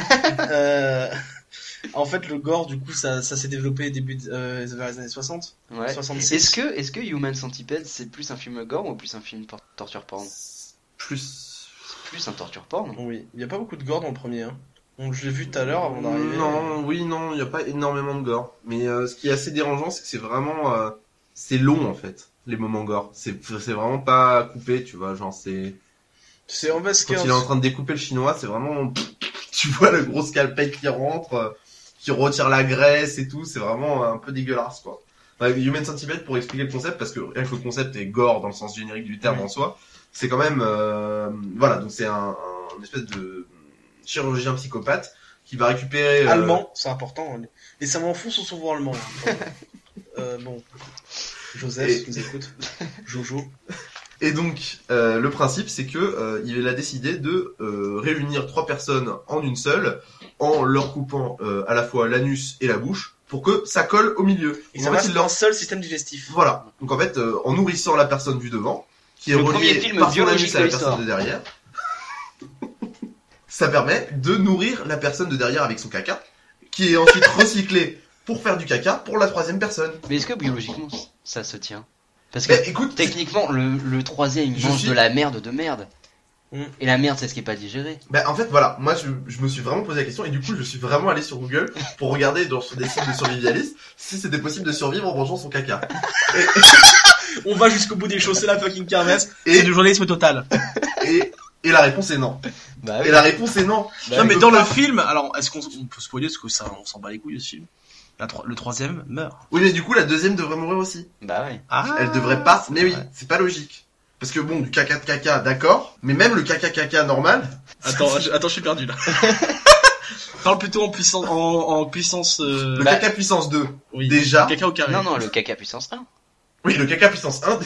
B: euh, en fait, le gore, du coup, ça, ça s'est développé début de, euh, vers les années soixante.
D: Ouais.
B: soixante-six.
D: Est-ce que, est-ce que Human Centipede c'est plus un film gore ou plus un film por- torture porn?
C: Plus.
D: C'est plus un torture porn.
B: Oui, il n'y a pas beaucoup de gore dans le premier. Hein. Donc, je l'ai vu tout à l'heure avant d'arriver.
C: Non, oui, non, il n'y a pas énormément de gore. Mais euh, ce qui est assez dérangeant, c'est que c'est vraiment... euh, c'est long, en fait, les moments gore. C'est c'est vraiment pas coupé, tu vois, genre c'est...
B: C'est en fait ce
C: Quand
B: qu'il y
C: il est
B: a-
C: en train de découper le chinois, c'est vraiment... Tu vois le gros scalpel qui rentre, euh, qui retire la graisse et tout, c'est vraiment un peu dégueulasse, quoi. Ouais, Human Centipede, pour expliquer le concept, parce que rien que le concept est gore dans le sens générique du terme
B: Oui.
C: en soi, c'est quand même... euh, voilà, donc c'est un, un espèce de chirurgien psychopathe qui va récupérer... euh,
B: allemand, c'est important. hein. Les savants fous sont souvent allemands. hein. euh, bon. Joseph,
C: Et-
B: tu nous écoutes. Jojo.
C: Et donc, euh, le principe, c'est que euh, il a décidé de euh, réunir trois personnes en une seule, en leur coupant euh, à la fois l'anus et la bouche, pour que ça colle au milieu.
B: Et
C: Donc,
B: ça
C: en
B: va,
C: fait, il
B: c'est
C: leur...
B: un seul système digestif.
C: Voilà. Donc en fait, euh, en nourrissant la personne du devant, qui est
D: Le premier
C: reliée
D: film
C: par son
D: biologique
C: anus à la
D: de l'histoire.
C: personne de derrière, ça permet de nourrir la personne de derrière avec son caca, qui est ensuite recyclé pour faire du caca pour la troisième personne.
D: Mais est-ce que biologiquement ça se tient? Parce que
C: Mais écoute,
D: techniquement, le, le troisième il
C: Je
D: mange
C: suis-
D: de la merde de merde.
B: Mm.
D: Et la merde, c'est ce qui est pas digéré.
C: bah, en fait, voilà, moi je, je me suis vraiment posé la question et du coup je suis vraiment allé sur Google pour regarder dans, sur des sites de survivalistes si c'était possible de survivre en mangeant son caca.
B: On va jusqu'au bout des choses, c'est la fucking kermesse.
C: Et-
B: C'est du journalisme total.
C: Et, et la réponse est non.
D: Bah
C: Et la réponse est non.
D: Bah
B: non,
D: oui.
B: mais
C: on
B: dans
C: peut
B: le
C: pas-
B: film, alors, est-ce qu'on on peut spoiler parce que ça, on s'en bat les couilles de ce film. La tro- le troisième meurt.
C: Oui, mais du coup la deuxième devrait mourir aussi.
D: Bah oui.
B: Ah,
C: Elle devrait pas,
B: c'est
C: mais oui,
B: vrai.
C: c'est pas logique. Parce que bon, du caca de caca, d'accord, mais même le caca caca normal,
B: Attends, je, attends, je suis perdu là. Parle plutôt en puissance, en, en puissance. Euh...
C: le
D: Bah,
C: caca puissance deux,
B: oui.
C: déjà.
B: Caca au carré.
D: Non, non, le caca puissance un.
C: Oui, le caca puissance un,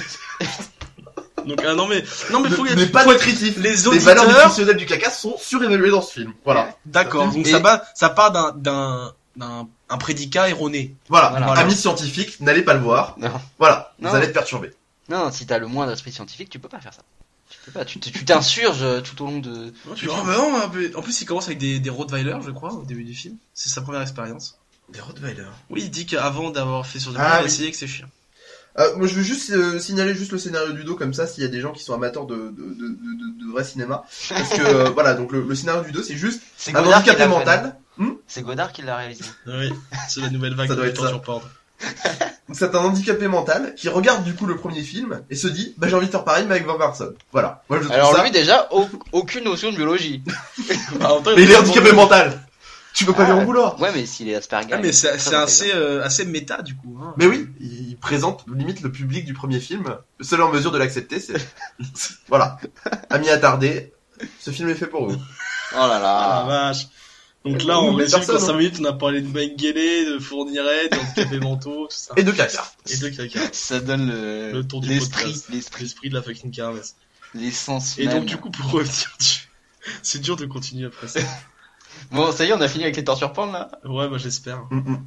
B: Donc ah non mais non mais faut,
C: n'est pas
B: faut-
C: nutritif.
B: les
C: Les valeurs
B: auditeurs.
C: nutritionnelles du caca sont surévaluées dans ce film. Voilà.
B: D'accord. Donc
D: Et-
B: ça va, ça part d'un d'un d'un un prédicat erroné.
C: Voilà.
D: Voilà.
C: Amis scientifiques, n'allez pas le voir.
D: Non.
C: Voilà.
D: Non.
C: Vous allez être perturbés.
D: Non, si t'as le moindre esprit scientifique, tu peux pas faire ça. Tu peux pas. Tu t- tu t'insurges euh, tout au long de.
B: Oh, bah non, un peu- en plus il commence avec des des Rottweiler, je crois, au début du film. C'est sa première expérience.
C: Des Rottweiler.
B: Oui, il dit qu'avant d'avoir fait sur des
C: Ah,
B: il a
C: oui.
B: essayé avec ses chiens.
C: Euh, moi, je veux juste euh, signaler juste le scénario du dos comme ça, s'il y a des gens qui sont amateurs de de de de, de, de vrai cinéma, parce que euh, voilà, donc le, le scénario du dos, c'est juste
D: C'est
C: un
D: Godard qui
C: handicapé
D: l'a fait,
C: mental.
D: non C'est Godard qui l'a réalisé.
B: Oui, c'est la nouvelle vague
C: Ça doit
B: de
C: être ça.
B: torture porn.
C: Donc c'est un handicapé mental qui regarde du coup le premier film et se dit bah j'ai envie de faire pareil mais avec vingt personnes. Voilà. Moi je trouve
D: Alors
C: ça.
D: lui déjà, au- aucune notion de biologie.
B: Bah, en même temps,
C: Mais il est
B: bon-
C: handicapé mental. Tu peux pas lui en
D: Ah.
C: vouloir.
D: Ouais, mais s'il est Asperger.
B: Ah mais c'est c'est
D: ça,
B: assez euh, assez méta du coup. Hein.
C: Mais oui, il présente limite le public du premier film. Seul en mesure de l'accepter, c'est voilà. Amis attardés, ce film est fait pour vous.
D: Oh là
B: Ah la
D: là.
B: vache. Donc là, en
C: Ou les
B: résumé,
C: personnes,
B: en cinq
C: hein.
B: minutes, on a parlé de Mengele, de Fourniret, de handicapés mentaux, tout ça.
C: Et de caca.
B: Et de caca.
D: Ça donne le,
B: Le tour du
D: l'esprit,
B: podcast.
D: l'esprit,
B: L'esprit de la fucking kermesse.
D: l'essence
B: Et
D: même.
B: donc, du coup, pour revenir dessus, c'est dur de continuer après ça.
D: Bon, ça y est, on a fini avec les tortures porn, là.
B: Ouais, bah, j'espère.
C: Mm, mm.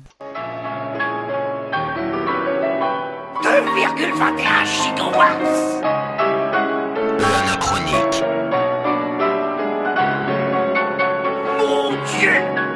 F: deux virgule vingt et un gigawatts.
G: L'anachronique.
F: Mon Dieu!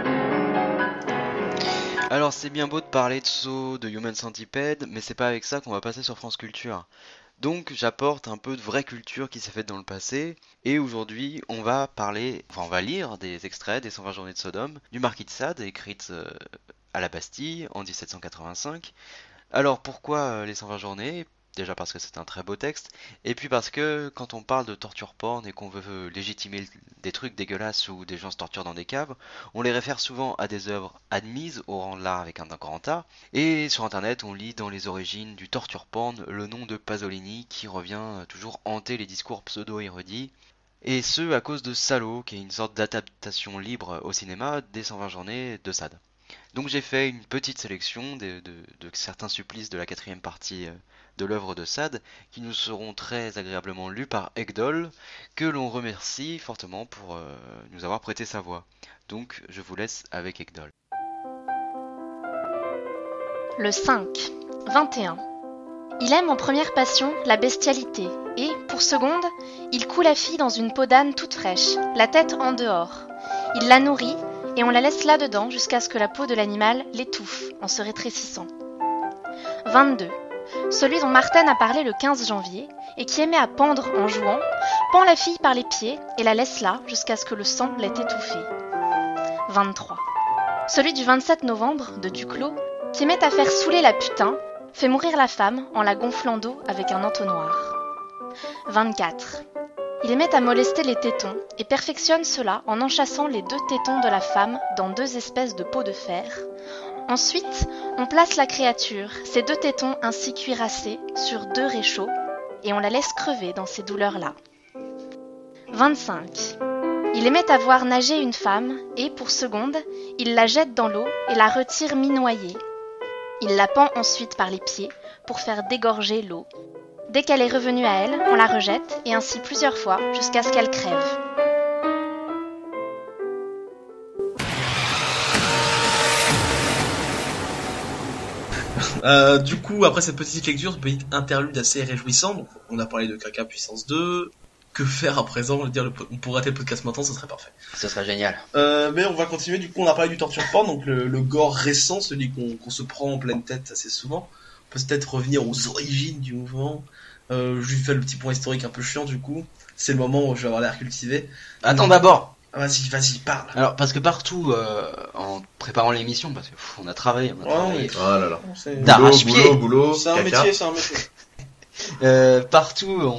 H: Alors c'est bien beau de parler de Saw, de Human Centipede, mais c'est pas avec ça qu'on va passer sur France Culture. Donc j'apporte un peu de vraie culture qui s'est faite dans le passé, et aujourd'hui on va parler, enfin on va lire des extraits des cent vingt journées de Sodome, du Marquis de Sade, écrite euh, à la Bastille en dix-sept cent quatre-vingt-cinq. Alors pourquoi euh, les cent vingt journées ? Déjà parce que c'est un très beau texte, et puis parce que quand on parle de torture porn et qu'on veut légitimer des trucs dégueulasses où des gens se torturent dans des caves, on les réfère souvent à des œuvres admises au rang de l'art avec un grand A, et sur internet on lit dans les origines du torture porn le nom de Pasolini qui revient toujours hanter les discours pseudo-érudits, et ce à cause de Salo, qui est une sorte d'adaptation libre au cinéma des cent vingt journées de Sade. Donc j'ai fait une petite sélection de, de, de certains supplices de la quatrième partie de l'œuvre de Sade, qui nous seront très agréablement lus par Ekdol, que l'on remercie fortement pour euh, nous avoir prêté sa voix. Donc je vous laisse avec Ekdol.
I: Le cinq, vingt et un. Il aime en première passion la bestialité, et, pour seconde, il coud la fille dans une peau d'âne toute fraîche, la tête en dehors. Il la nourrit, et on la laisse là-dedans jusqu'à ce que la peau de l'animal l'étouffe en se rétrécissant. vingt-deux. Celui dont Martin a parlé le quinze janvier, et qui aimait à pendre en jouant, pend la fille par les pieds et la laisse là jusqu'à ce que le sang l'ait étouffée. vingt-trois. Celui du vingt-sept novembre, de Duclos, qui aimait à faire saouler la putain, fait mourir la femme en la gonflant d'eau avec un entonnoir. vingt-quatre. Il aimait à molester les tétons et perfectionne cela en enchâssant les deux tétons de la femme dans deux espèces de pots de fer. Ensuite, on place la créature, ses deux tétons ainsi cuirassés, sur deux réchauds, et on la laisse crever dans ces douleurs-là. vingt-cinq. Il aimait à voir nager une femme, et, pour seconde, il la jette dans l'eau et la retire mi-noyée. Il la pend ensuite par les pieds pour faire dégorger l'eau. Dès qu'elle est revenue à elle, on la rejette, et ainsi plusieurs fois, jusqu'à ce qu'elle crève.
B: Euh, du coup, après cette petite lecture, ce petit interlude assez réjouissant, donc on a parlé de caca puissance deux. Que faire à présent? Je veux dire, le, on pourrait arrêter le podcast maintenant, ça serait parfait.
D: Ce serait génial.
B: Euh, mais on va continuer. Du coup, on a parlé du torture porn, donc le, le gore récent, celui qu'on, qu'on se prend en pleine tête assez souvent. On peut peut-être revenir aux origines du mouvement. Euh, je lui fais le petit point historique un peu chiant, du coup. C'est le moment où je vais avoir l'air cultivé.
D: Attends d'abord.
B: Ah, vas-y, vas-y, parle.
D: Alors, parce que partout, euh, en préparant l'émission, parce que pff, on a travaillé, on a
B: Ouais,
D: travaillé.
C: Oh là là.
B: C'est,
D: D'arrache-pied.
C: Boulot, boulot,
B: c'est un
C: caca.
B: métier, c'est un métier.
D: Euh, partout, on...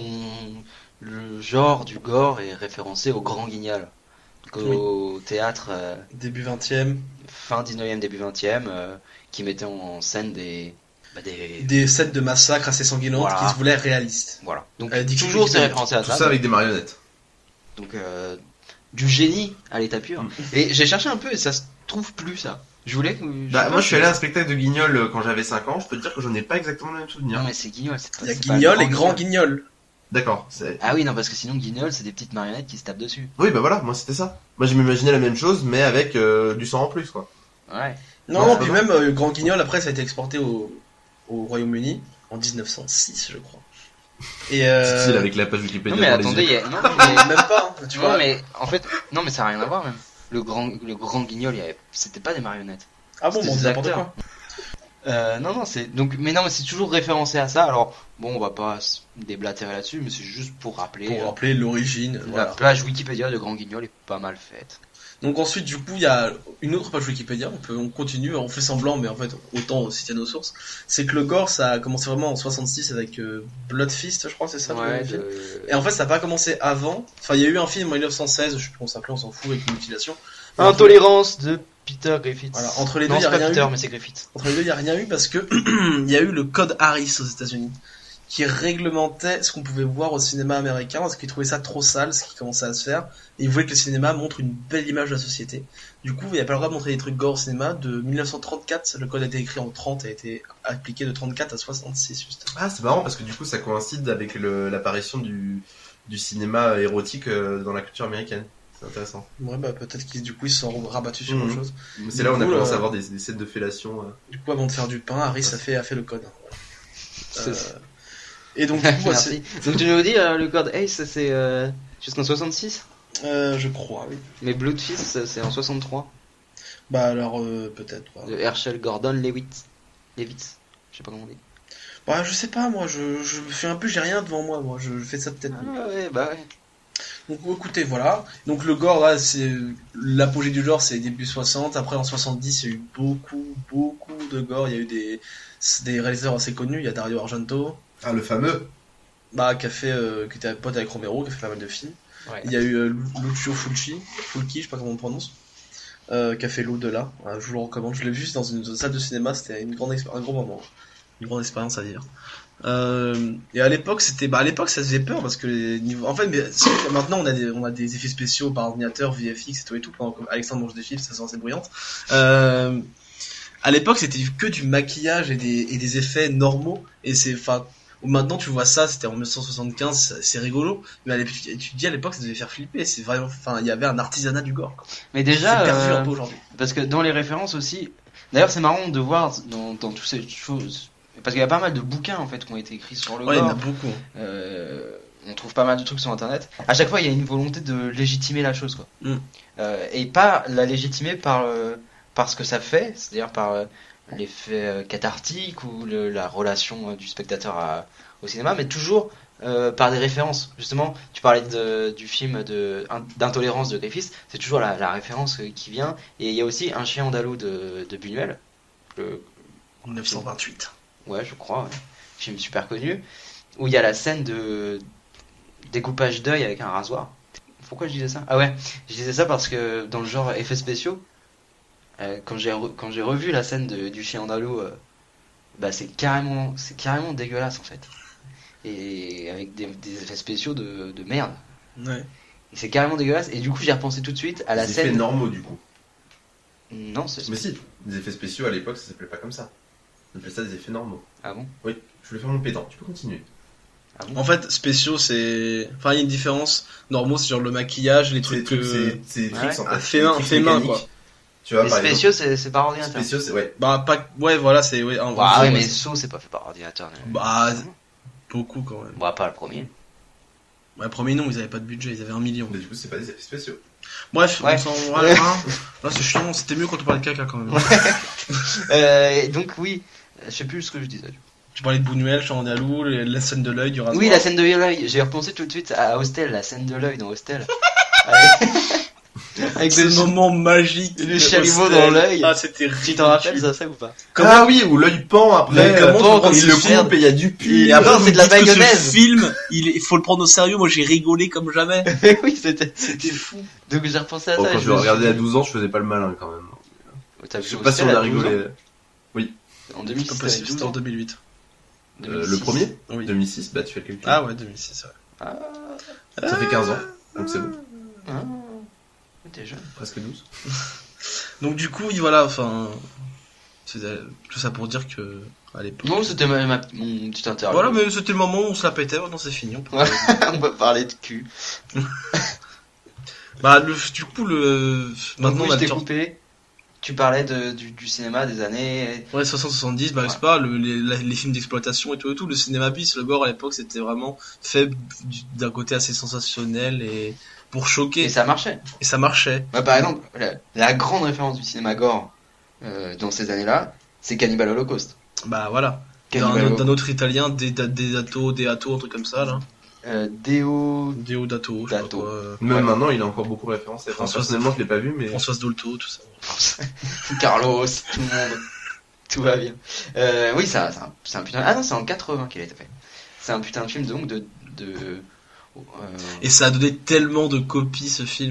D: le genre du gore est référencé au Grand Guignol. Donc, au théâtre euh,
B: Début vingtième.
D: fin dix-neuvième, début vingtième, euh, qui mettait en scène des... Bah, des...
B: Des scènes de massacres assez sanguinantes
D: Voilà.
B: qui se voulaient réalistes.
D: Voilà. Donc
B: Euh, dit
D: toujours
B: que-
D: c'est référencé à
C: Tout
D: ça.
C: ça avec des marionnettes.
D: Donc euh, du génie à l'état pur.
C: Mm.
D: Et j'ai cherché un peu et ça se trouve plus ça. Je voulais que... je
C: Bah,
D: sais
C: moi,
D: pas
C: je suis
D: si-
C: allé à un spectacle de Guignol euh, quand j'avais cinq ans. Je peux te dire que j'en ai pas exactement le même souvenir.
D: Non mais c'est Guignol, c'est pas...
B: Il y a
D: c'est pas
B: Guignol
D: le
B: et Grand Guignol.
C: D'accord. C'est...
D: Ah oui, non, parce que sinon Guignol, c'est des petites marionnettes qui se tapent dessus.
C: Oui, bah voilà, moi c'était ça. Moi, je m'imaginais la même chose, mais avec euh, du sang en plus, quoi.
D: Ouais.
B: Non,
C: Ouais,
B: non,
C: c'est
B: puis
C: pas
B: même euh, Grand Guignol, après, ça a été exporté au, au Royaume-Uni en dix-neuf cent six, je crois. Et euh...
C: Style avec la page Wikipédia.
D: Non mais
C: dans les
D: attendez,
C: yeux.
D: il y a... Non, mais...
B: même pas, hein, tu
D: non,
B: vois.
D: mais en fait... Non mais ça n'a rien à voir même. Le grand, le grand Guignol, il y avait... c'était pas des marionnettes.
B: Ah bon,
D: c'était
B: bon,
D: des
B: c'est n'importe
D: acteurs.
B: quoi.
D: Euh, non, non, c'est... Donc, mais non, mais c'est toujours référencé à ça. Alors, bon, on va pas se déblatérer là-dessus, mais c'est juste pour rappeler...
B: Pour
D: euh,
B: rappeler l'origine,
D: La
B: voilà.
D: page Wikipédia de Grand Guignol est pas mal faite.
B: Donc ensuite, du coup, il y a une autre page Wikipédia, on peut, on continue, on fait semblant, mais en fait, autant citer nos sources. C'est que le gore, ça a commencé vraiment en soixante-six avec euh, Blood Fist, je crois, c'est ça le
D: Ouais,
B: film.
D: de...
B: Et en fait, ça n'a pas commencé avant. Enfin, il y a eu un film en mille neuf cent seize, je sais plus comment ça s'appelait, on s'en fout, avec une mutilation. Mais entre-
D: Intolérance de Peter Griffiths.
B: Voilà, entre les deux,
D: non,
B: il y a
D: c'est pas
B: rien
D: Peter,
B: eu.
D: mais c'est Griffiths.
B: Entre les deux, il n'y a rien eu parce que il y a eu le code Harris aux États-Unis qui réglementait ce qu'on pouvait voir au cinéma américain parce qu'ils trouvaient ça trop sale, ce qui commençait à se faire. Et ils voulaient que le cinéma montre une belle image de la société. Du coup, il n'y a pas le droit de montrer des trucs gore au cinéma. De dix-neuf cent trente-quatre, le code a été écrit en trente et a été appliqué de trente-quatre à soixante-six, juste.
C: Ah, c'est marrant parce que du coup, ça coïncide avec le, l'apparition du, du cinéma érotique euh, dans la culture américaine. C'est intéressant.
B: Ouais, bah peut-être qu'ils du coup ils se sont rabattus sur
C: Mmh.
B: autre chose.
C: C'est
B: Du
C: là où on a
B: coup,
C: commencé
B: euh,
C: à avoir des, des scènes de fellation. euh.
B: Du coup, avant de faire du pain, Harris a fait, a fait le code.
D: C'est
B: Euh,
D: ça.
B: et donc, du coup, bah,
D: Merci. Donc tu nous dis euh, le code Ace c'est euh, jusqu'en soixante-six,
B: c'est- euh, je crois, oui.
D: mais Blood Fist c'est en soixante-trois.
B: Bah alors, euh, peut-être. Bah.
D: De Herschel Gordon Levitt. Levitt. Je sais pas comment on dit.
B: Bah, je sais pas, moi, je, je fais un peu, j'ai rien devant moi, moi, je, je fais ça peut-être.
D: Ah ouais, bah ouais.
B: Donc écoutez, voilà. Donc le gore, là, c'est l'apogée du genre, c'est début soixante. Après, en soixante-dix, il y a eu beaucoup, beaucoup de gore. Il y a eu des, des réalisateurs assez connus. Il y a Dario Argento,
C: Ah, le fameux.
B: bah, qui a fait, euh, qui était pote avec Romero, qui a fait pas mal de films.
D: Ouais.
B: Il y a eu euh, Lucio Fulci, Fulci, je sais pas comment on prononce, euh, qui a fait l'au-delà. Voilà, je vous le recommande. Je l'ai vu dans une salle de cinéma. C'était une grande expé- un gros moment, une grande expérience à vivre. Euh, et à l'époque, c'était, bah, à l'époque, ça faisait peur parce que les niveaux, en fait, mais c'est vrai que maintenant, on a des, on a des effets spéciaux par ordinateur, V F X et tout et tout, pendant que Alexandre mange des chiffres, ça sent assez bruyante. Euh, à l'époque, c'était que du maquillage et des, et des effets normaux, et c'est, enfin, maintenant, tu vois ça, c'était en mille neuf cent soixante-quinze, c'est- c'est rigolo, mais à l'époque, tu tu te dis, à l'époque, ça devait faire flipper, c'est vraiment, enfin, il y avait un artisanat du gore, quoi.
D: Mais
B: C'est
D: déjà,
B: perdu
D: euh,
B: un peu aujourd'hui.
D: parce que dans les références aussi, d'ailleurs c'est marrant de voir dans, dans toutes ces choses, parce qu'il y a pas mal de bouquins en fait qui ont été écrits sur le
B: Ouais, il y en a
D: gore.
B: beaucoup.
D: Euh, on trouve pas mal de trucs sur internet. À chaque fois, il y a une volonté de légitimer la chose, quoi.
B: Mm.
D: Euh, et pas la légitimer par, euh, par ce que ça fait, c'est-à-dire par euh, l'effet euh, cathartique ou le- la relation euh, du spectateur à- au cinéma, mais toujours euh, par des références. Justement, tu parlais de, du film de, d'Intolérance de Griffiths, c'est toujours la, la référence euh, qui vient. Et il y a aussi Un chien andalou de, de Buñuel, le,
B: mille neuf cent vingt-huit.
D: ouais, je crois, ouais. Film super connu, où il y a la scène de découpage d'œil avec un rasoir. Pourquoi je disais ça? Ah ouais, je disais ça parce que dans le genre effets spéciaux, euh, quand j'ai re- quand j'ai revu la scène de- du chien andalou, euh, bah c'est carrément c'est carrément dégueulasse en fait, et avec des, des effets spéciaux de, de merde.
B: Ouais.
D: Et c'est carrément dégueulasse. Et du coup, j'ai repensé tout de suite à la
C: Des effets
D: scène.
C: normaux, du coup.
D: Non, c'est.
C: Mais si, des effets spéciaux à l'époque, ça s'appelait pas comme ça. On appelait ça des effets normaux.
D: Ah bon?
C: Oui, je voulais faire mon pédant, tu peux continuer.
D: Ah bon?
B: En fait, spéciaux, c'est, enfin, il y a une différence. Normaux, c'est genre le maquillage, les
C: C'est
B: trucs
C: des trucs,
B: que,
C: c'est c'est des tricks
D: Ouais.
C: en
B: Ah,
C: fait.
B: fait main,
C: des tricks
B: fait main,
C: mécaniques.
B: quoi.
C: Tu vois,
D: Les
C: par
D: spéciaux,
C: exemple.
D: c'est c'est par ordinateur.
C: Spéciaux, c'est ouais.
B: Bah, pas, ouais, voilà, c'est, ouais, en-
D: Ah
B: en-
D: ouais,
B: ouais,
D: mais
B: c'est-
D: Saw, c'est pas fait par ordinateur. mais-
B: Bah, beaucoup quand même.
D: Bon, pas le premier.
B: Ouais, premier nom, ils avaient pas de budget, ils avaient un million.
C: Mais du coup, c'est pas des effets spéciaux.
B: Bref,
D: Ouais.
B: on s'en, voilà, hein. Là, c'est chiant, c'était mieux quand on parlait de caca quand même.
D: Euh, et donc, oui, je sais plus ce que je disais.
B: Tu parlais de Buñuel, Chandalou, la scène de l'œil, du rasoir.
D: Oui, la scène de l'œil. J'ai repensé tout de suite à Hostel, la scène de l'œil dans Hostel. Avec, avec
B: C'est
D: le,
B: le moment magique.
D: le
B: de
D: chalumeau
B: Hostel.
D: dans l'œil.
B: Ah, c'était
D: Tu t'en rappelles ça, ça ou pas?
C: Ah oui, où l'œil pend après,
B: Mais
C: euh,
B: comment
C: quand
B: on
C: il
B: se
C: le
B: fait
C: coupe et il y a du pu.
B: Et après,
D: Non,
B: vous
D: c'est de la
B: dites que
D: mayonnaise.
B: Ce film, il, est- il faut le prendre au sérieux. Moi, j'ai rigolé comme jamais.
D: Oui, c'était.
B: C'était fou.
D: Donc j'ai repensé à
C: Bon,
D: ça.
C: quand
D: et
C: je
D: me
C: le
D: suis
C: regardais à
D: dit,
C: douze ans, je faisais pas le malin quand même.
D: T'as
C: Je
D: vu
C: sais pas si on
D: Hostel
C: a
D: à douze ans?
C: rigolé.
D: En
B: C'est
D: deux mille six,
B: pas
D: t'avais
B: possible,
D: douze
B: c'était en
D: ans.
B: deux mille huit.
C: Euh, le premier
B: Oui.
C: deux mille six, bah tu fais le calcul.
B: Ah ouais, deux mille six, ouais.
D: Ah,
C: Ça fait quinze ans, donc c'est bon.
D: ah, t'es jeune.
C: Presque douze.
B: Donc du coup, oui, voilà, enfin, c'est tout ça pour dire que à l'époque.
D: Non, c'était ma, ma- mon petit interview.
B: Voilà, mais c'était le moment où on se la pétait. Maintenant, c'est fini. On peut...
D: Ouais, on peut parler de cul.
B: Bah, le, du coup, le
D: Donc,
B: maintenant
D: oui,
B: on a
D: je t'ai
B: le temps.
D: coupé. Tu parlais de, du, du cinéma des années.
B: Ouais, soixante soixante-dix, bah,
D: Ouais.
B: c'est pas, le, les, la- les films d'exploitation et tout et tout. Le cinéma bis, le gore à l'époque, c'était vraiment fait du- d'un côté assez sensationnel et pour choquer.
D: Et ça marchait.
B: Et ça marchait.
D: Bah, par exemple, la, la grande référence du cinéma gore euh, dans ces années-là, c'est Cannibal Holocaust.
B: Bah, voilà. D'un
D: Cannibal
B: autre-
D: Holocaust.
B: d'un autre italien, des, des, des Dato, des Dato, un truc comme ça, là.
D: Euh, Deo.
B: Deo Dato, je sais pas
D: Dato.
B: quoi. euh,
C: Même
D: Ouais.
C: maintenant, il a encore beaucoup référencé. Enfin,
B: François-
C: personnellement, je l'ai pas vu, mais.
B: Françoise Dolto, tout ça.
D: Carlos, tout le monde. Tout va bien. Euh, oui, ça, c'est un, c'est un putain. Ah non, c'est en quatre-vingts qu'il a été fait. C'est un putain de film donc de. de euh,
B: Et ça a donné tellement de copies, ce film.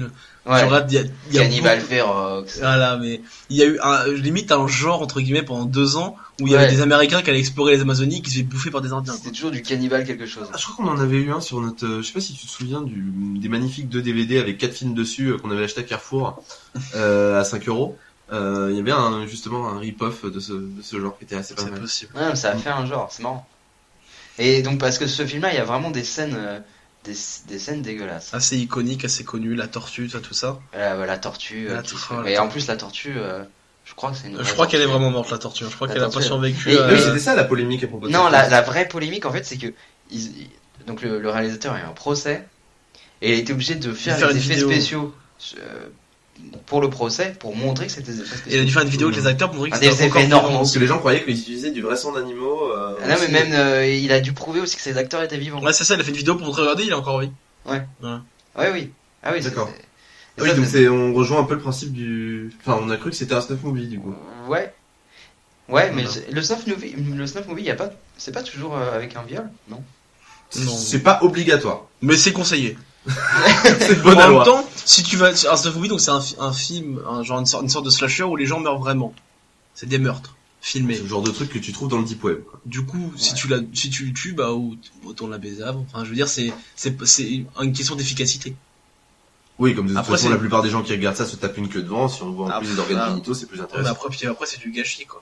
D: Ouais.
B: Tu regardes, il y a, il y a
D: Cannibal
B: beaucoup-
D: Ferox.
B: Voilà, mais il y a eu un, limite un genre entre guillemets pendant deux ans où il y
D: Ouais.
B: avait des Américains qui allaient explorer les Amazonies qui se faisaient bouffer par des Indiens.
D: C'était toujours du cannibal quelque chose.
C: Ah, je crois qu'on en avait eu un sur notre, euh, je sais pas si tu te souviens du, des magnifiques deux D V D avec quatre films dessus euh, qu'on avait acheté à Carrefour, euh, à cinq euros. Euh, il y avait un, justement un rip-off de ce, de ce genre qui était assez pas
B: C'est
C: mal.
B: possible.
D: Ouais, mais ça a fait un genre, c'est marrant. Et donc parce que ce film-là, il y a vraiment des scènes, euh, des, des scènes dégueulasses.
B: Assez iconique, assez connu, la tortue, ça, tout ça.
D: Euh, la tortue. euh,
B: La
D: qui
B: tor-
D: se-
B: oh, la
D: Mais
B: tortue.
D: en plus, la tortue, euh, je crois que c'est une.
B: Euh, Je
D: vraie
B: crois qu'elle est
D: tortue.
B: vraiment morte, la tortue. Je crois
D: La
B: qu'elle a pas
D: tortue.
B: survécu.
D: Et-
B: euh,
C: Oui, c'était ça la polémique à propos de
D: Non,
C: cette
D: la,
C: chose.
D: la vraie polémique en fait, c'est que ils- ils- donc le, le réalisateur a eu un procès et il a été obligé de faire,
B: faire
D: des
B: une
D: effets
B: vidéo.
D: spéciaux euh, pour le procès pour montrer que c'était des effets
B: Et il a
D: spéciaux.
B: dû faire une vidéo avec les acteurs pour montrer que
D: Ah,
B: c'était
D: des
B: un
D: effets
B: record
D: normaux.
B: vivant.
C: Parce que les gens croyaient qu'ils utilisaient du vrai sang d'animaux. Euh,
D: Ah non, mais
C: aussi.
D: même euh, il a dû prouver aussi que ces acteurs étaient vivants.
B: Ouais, c'est ça, il a fait une vidéo pour montrer, regardez, il est encore en vie.
D: Ouais, oui. Ah oui, c'est-
C: D'accord.
D: c'est-
C: Ah oui,
D: ça,
C: donc
D: c'est-
C: c'est, on rejoint un peu le principe du, enfin, on a cru que c'était un snuff movie, du coup.
D: Ouais. Ouais, mais
C: Voilà.
D: c'est- le snuff movie, le snuff movie, y a pas, c'est pas toujours euh, avec un viol, non?
B: Non.
C: C'est pas obligatoire.
B: Mais c'est conseillé.
C: C'est bonne
B: En
C: loi.
B: même temps, si tu vas, un snuff movie, donc c'est un, fi- un film, un genre une sorte, une sorte de slasher où les gens meurent vraiment. C'est des meurtres filmés.
C: C'est le genre de truc que tu trouves dans le deep web, quoi.
B: Du coup, si tu la, si tu le tues, bah, ou- autant la baiser avant. Enfin, je veux dire, c'est, c'est, c'est une question d'efficacité.
C: Oui, comme de toute
B: Après,
C: façon,
B: c'est-
C: la plupart des gens qui regardent ça se tapent une queue devant. Si on voit en
B: Ah,
C: plus des organes
B: ah.
C: génitaux, c'est plus
B: Mais
C: intéressant.
B: après, puis après, c'est du gâchis, quoi.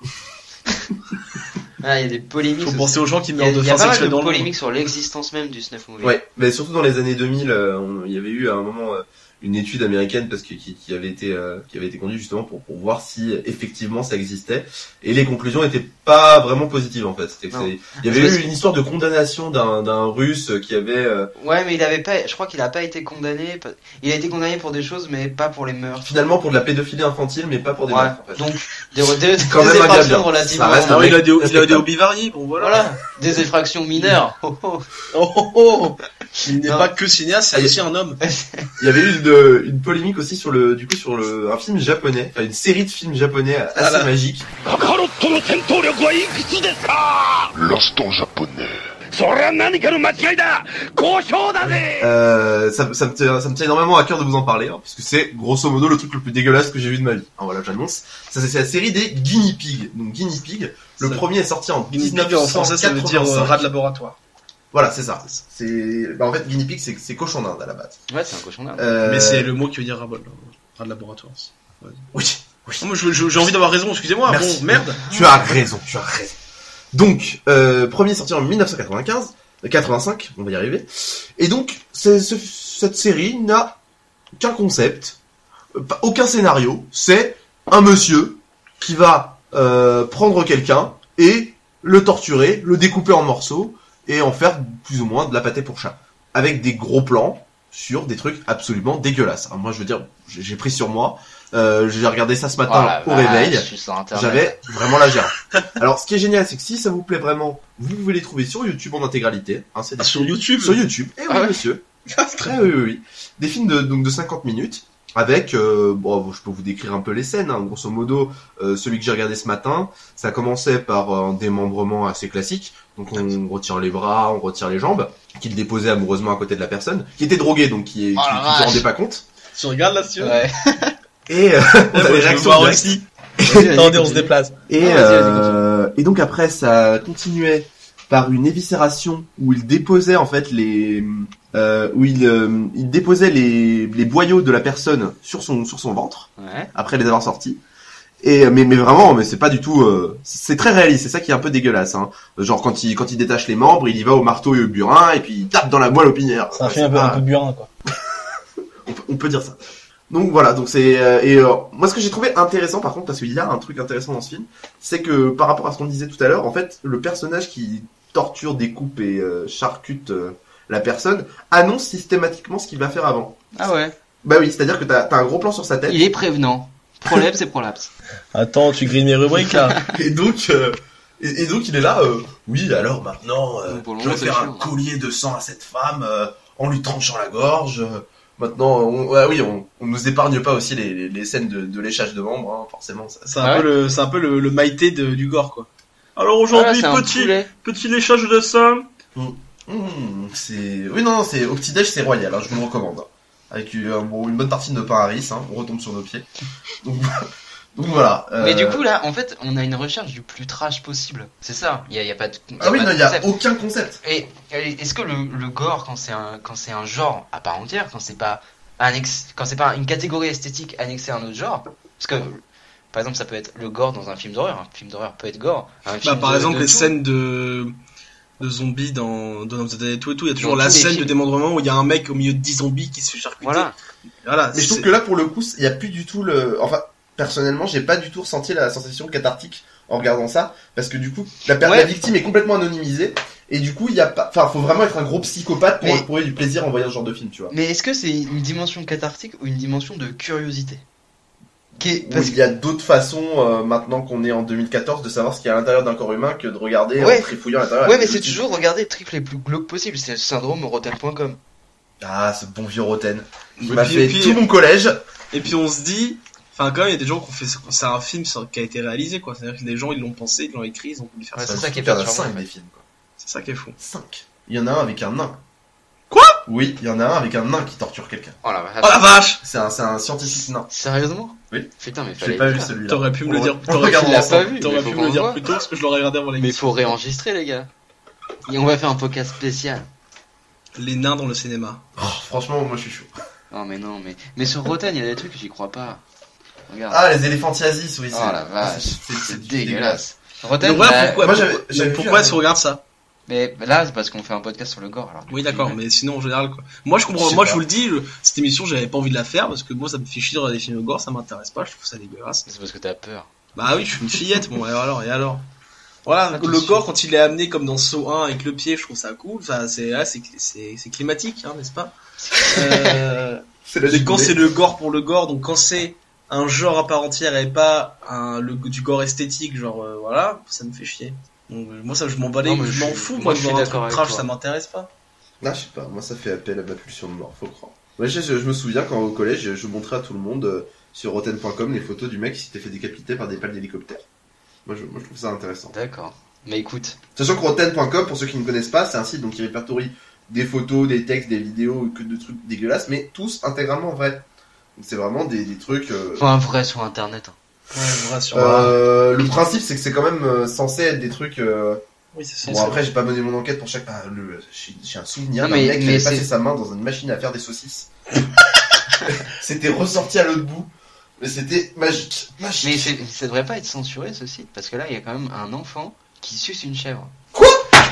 D: Ah, il y a des polémiques.
B: Faut
D: aussi.
B: penser aux gens qui
D: Il y a,
B: meurent de
D: il y a
B: faim
D: pas mal
B: sexuelle
D: de
B: dans le monde.
D: polémiques sur l'existence même du snuff movie.
C: Ouais, mais surtout dans les années deux mille, euh, on- il y avait eu à un moment euh, une étude américaine parce que qui, qui avait été euh, qui avait été conduite justement pour pour voir si euh, effectivement ça existait, et les conclusions étaient pas vraiment positives en fait. C'était que
D: Non.
C: c'est- il y avait
D: Parce
C: eu
D: que-
C: une histoire de condamnation d'un d'un russe qui avait euh,
D: Ouais, mais il avait pas, je crois qu'il a pas été condamné. pa- Il a été condamné pour des choses, mais pas pour les meurtres.
C: finalement pour de la pédophilie infantile mais pas pour des
D: Ouais.
C: meurtres, en fait.
D: Donc des, des,
C: Quand
D: des
C: même un gars
D: infractions
C: bien.
D: relativement.
C: Ça reste
B: Ah
C: un
B: oui, il a des, il a des
C: respectable.
B: hobbies variés, bon voilà.
D: Voilà, des infractions mineures. Oh, oh.
B: Oh, oh, oh. Il n'est
D: Non.
B: pas que cinéaste, c'est
C: Ah, il-
B: aussi un homme.
C: Il y avait eu une, une polémique aussi sur le du coup sur le un film japonais, enfin une série de films japonais assez
B: Voilà.
C: magiques.
F: カカロットの戦闘力はいくつですか
A: L'instant japonais.
F: そりゃ何かの間違いだ交渉だぜ
C: Euh, ça, ça, me tient, ça me tient énormément à cœur de vous en parler, hein, parce que c'est grosso modo le truc le plus dégueulasse que j'ai vu de ma vie. Hein, voilà, j'annonce. Ça, c'est c'est la série des Guinea Pigs. Donc Guinea Pig, le
B: Ça-
C: premier est sorti en
B: Guinea pig en français, ça veut dire euh, rat de laboratoire.
C: Voilà, c'est ça. C'est, bah, en fait, Guinea Pig, c'est, c'est cochon d'Inde à la base.
D: Ouais, c'est un cochon d'Inde.
C: Euh...
B: Mais c'est le mot qui veut dire rat, rat de laboratoire.
C: Oui.
B: Oh, moi, je- je- j'ai envie d'avoir raison, excusez-moi.
C: Merci.
B: Bon, merde.
C: Tu as raison, tu as raison. Donc, euh, premier sorti en dix-neuf cent quatre-vingt-quinze, quatre-vingt-cinq, on va y arriver. Et donc, c'est, ce- cette série n'a qu'un concept, euh, pas- aucun scénario. C'est un monsieur qui va euh, prendre quelqu'un et le torturer, le découper en morceaux et en faire plus ou moins de la pâtée pour chat, avec des gros plans sur des trucs absolument dégueulasses. Alors moi, je veux dire, j'ai j'ai pris sur moi. Euh, j'ai regardé ça ce matin
D: Oh la
C: au
D: vache,
C: réveil.
D: je suis sur Internet.
C: J'avais vraiment la gerbe. Alors, ce qui est génial, c'est que si ça vous plaît vraiment, vous pouvez les trouver sur YouTube en intégralité. Hein, c'est des
B: Ah, sur YouTube.
C: sur YouTube. Eh oui,
D: Ah ouais.
C: monsieur.
B: Ah, c'est très
C: Ah oui, oui, oui. Des films de, donc de cinquante minutes. Avec, euh, bon, je peux vous décrire un peu les scènes, hein. Grosso modo, euh, celui que j'ai regardé ce matin, ça commençait par un démembrement assez classique. Donc on retire les bras, on retire les jambes, qu'il déposait amoureusement à côté de la personne, qui était drogué, donc qui, est,
D: Oh
C: qui,
D: la
C: qui se
D: vache.
C: rendait pas compte.
B: Tu regardes là, si tu veux.
D: Ouais.
C: Et euh, on a
B: Moi,
C: les
B: je veux
C: réactions
B: voir
C: directes.
B: aussi.
D: Vas-y, vas-y,
B: Attendez, on se
D: continue.
B: déplace.
C: Et,
D: Ah, vas-y, vas-y,
C: euh, et donc après, ça continuait par une éviscération où il déposait en fait les, euh, où il, euh, il déposait les, les boyaux de la personne sur son sur son ventre
D: Ouais.
C: après les avoir sortis. Et mais mais vraiment, mais c'est pas du tout, euh, c'est très réaliste. C'est ça qui est un peu dégueulasse. Hein. Genre quand il quand il détache les membres, il y va au marteau et au burin et puis il tape dans la moelle opinière.
B: C'est un
C: Ouais,
B: film un peu,
C: pas-
B: un peu burin, quoi.
C: on peut, on peut dire ça. Donc voilà, donc c'est euh, et euh, moi ce que j'ai trouvé intéressant par contre, parce qu'il y a un truc intéressant dans ce film, c'est que par rapport à ce qu'on disait tout à l'heure, en fait le personnage qui torture, découpe et euh, charcute euh, la personne annonce systématiquement ce qu'il va faire avant.
D: Ah ouais.
C: Bah oui, c'est-à-dire que t'as t'as un gros plan sur sa tête
D: Il est prévenant. Prolapse et prolapse.
B: Attends, tu grilles mes rubriques, là.
C: et donc euh, et, et donc il est là. euh, oui, alors maintenant euh,
D: Donc, pour le
C: je vais
D: moment, c'est
C: faire un
D: chiant.
C: collier de sang à cette femme euh, en lui tranchant la gorge. euh, Maintenant, on, ouais, oui, on, on nous épargne pas aussi les, les, les scènes de, de léchage de membres, hein, forcément. Ça,
B: C'est un,
D: Ah
B: peu le, c'est un peu le, le maïté de, du gore, quoi. Alors
D: Voilà,
B: aujourd'hui,
D: c'est un
B: petit,
D: poulet.
B: petit léchage de sang.
C: Mmh, c'est, oui, non, non, c'est au petit déj, c'est royal. Hein, je vous le recommande. avec une, bon, une bonne partie de nos pain à riz, hein, on retombe sur nos pieds. Donc, donc voilà. Euh...
D: Mais du coup là, en fait, on a une recherche du plus trash possible. C'est ça. Il y a, y a pas de. Y a
C: ah oui,
D: pas
C: non,
D: de
C: il y a
D: concept.
C: aucun concept.
D: Et, et est-ce que le, le gore, quand c'est un quand c'est un genre à part entière, quand c'est pas annexe, quand c'est pas une catégorie esthétique annexée à un autre genre, parce que par exemple, ça peut être le gore dans un film d'horreur. Un film d'horreur peut être gore. Un film
B: Bah, par
D: de-
B: exemple,
D: de
B: les
D: tout.
B: scènes de, de zombies dans Dawn of the Dead et tout et tout, il y a toujours
D: Dans
B: la
D: tous les
B: scène de
D: films.
B: démembrement où il y a un mec au milieu de dix zombies qui se fait charcuter.
D: Voilà.
B: Voilà.
C: Mais je trouve
B: c'est-
C: que là, pour le coup, il y a plus du tout le. Enfin, personnellement, j'ai pas du tout ressenti la sensation cathartique en regardant ça, parce que du coup, la, per-
D: Ouais.
C: la victime est complètement anonymisée, et du coup, il y a pas. Enfin, faut vraiment être un gros psychopathe pour
D: Mais-
C: éprouver du plaisir en voyant ce genre de film, tu vois.
D: Mais est-ce que c'est une dimension cathartique ou une dimension de curiosité? Qui est-
C: Où
D: parce
C: il y a d'autres façons, euh, maintenant qu'on est en deux mille quatorze, de savoir ce qu'il y a à l'intérieur d'un corps humain que de regarder
D: Ouais.
C: en trifouillant à l'intérieur.
D: Ouais,
C: avec
D: mais
C: des
D: c'est
C: outils.
D: toujours regarder le truc les plus glauques possible. C'est le syndrome rotten point com.
C: Ah, ce bon vieux Roten. Il
B: Et
C: m'a
B: puis-
C: fait
B: et puis-
C: tout mon collège.
B: Et puis on se dit, enfin quand même il y a des gens qui ont fait, c'est un film sur- qui a été réalisé quoi, c'est-à-dire que les gens ils l'ont pensé, ils l'ont écrit, ils ont voulu faire
D: Ouais,
B: ça.
D: c'est ça qui est
C: Il y en a
D: perturbant,
C: cinq
D: en fait.
C: des films, quoi.
B: C'est ça qui est fou.
C: cinq. Il y en a un avec un nain.
B: Quoi?
C: Oui, il y en a un avec un nain qui torture quelqu'un.
D: Oh la vache.
B: Oh la vache!
C: C'est un, c'est un scientifique nain.
D: Sérieusement?
C: Oui.
D: Putain, mais
C: Je
D: fallait
C: l'ai pas
D: le
C: vu
D: dire.
C: celui-là.
B: T'aurais pu me
C: On
B: le
C: le-
B: dire,
C: on
B: t'aurais
C: regarde
B: pu,
D: Il l'a
C: ensemble.
D: pas vu.
B: t'aurais
D: mais
B: pu
D: faut
B: me le
D: qu'on
B: dire
D: voit.
B: plus tôt parce que je l'aurais regardé avant
D: Mais
B: l'émission.
D: faut réenregistrer, les gars. Et on va faire un podcast spécial.
B: Les nains dans le cinéma.
C: Oh, franchement, moi je suis chaud.
D: Non, mais non, mais. Mais sur Rotten, il y a des trucs que j'y crois pas. Regarde.
C: Ah, les éléphantiasis, oui.
D: Oh
C: c'est-
D: la vache.
C: c'est- c'est-
D: C'est
C: du
D: dégueulasse. Rotten,
B: Donc voilà
D: bah,
B: pourquoi,
C: moi,
B: pourquoi,
C: j'avais- j'avais
B: donc
C: vu
B: pourquoi
C: un-
B: est-ce qu'on regarde ça?
D: Mais là, c'est parce qu'on fait un podcast sur le gore. Alors,
B: Oui d'accord, mais sinon en général quoi. Moi je comprends,
C: Je sais
B: moi
C: pas.
B: je vous le dis, le- cette émission j'avais pas envie de la faire parce que moi ça me fait chier dans des films gore, ça m'intéresse pas, je trouve ça dégueulasse.
D: C'est parce que t'as peur.
B: Bah oui, je suis une fillette, bon et alors, et alors voilà,
D: Ah, tout
B: le
D: de
B: gore
D: suite.
B: quand il est amené comme dans Saw un avec le pied, je trouve ça cool, enfin c'est là, c'est c'est c'est climatique hein, n'est-ce pas? euh,
C: C'est la
B: Et quand
C: dégoulée.
B: c'est le gore pour le gore, donc quand c'est un genre à part entière et pas un, le, du gore esthétique, genre euh, voilà, ça me fait chier. Donc euh, moi ça je m'en bats les,
D: Non, mais
B: je
D: je
B: m'en
D: suis-
B: fous,
D: moi,
B: moi
D: je
B: de
D: suis
B: voir un
D: d'accord
B: truc
D: avec
B: trash,
D: toi.
B: ça m'intéresse pas.
C: Ah, je sais pas, moi ça fait appel à ma pulsion de mort, faut croire. Ouais, je, je me souviens quand au collège, je, je montrais à tout le monde euh, sur rotten point com les photos du mec qui s'était fait décapiter par des pales d'hélicoptère. Moi je, moi je trouve ça intéressant.
D: D'accord. Mais écoute.
C: Sachant que rotten point com, pour ceux qui ne connaissent pas, c'est un site donc qui répertorie des photos, des textes, des vidéos, que de trucs dégueulasses, mais tous intégralement vrais. Donc c'est vraiment des, des trucs. Euh...
D: Faut un vrai sur internet. hein.
B: Ouais, je vous rassure.
C: Euh, le principe c'est que c'est quand même euh, censé être des trucs. Euh...
B: Oui, c'est ça.
C: Bon après j'ai pas mené mon enquête pour chaque. Ah, le... j'ai, j'ai un souvenir
D: Non,
C: d'un
D: mais-
C: mec qui
D: mais
C: avait passé
D: c'est-
C: sa main dans une machine à faire des saucisses. C'était ressorti à l'autre bout, mais c'était magique, magique.
D: Mais c'est- ça devrait pas être censuré ce site parce que là il y a quand même un enfant qui suce une chèvre.
C: Quoi?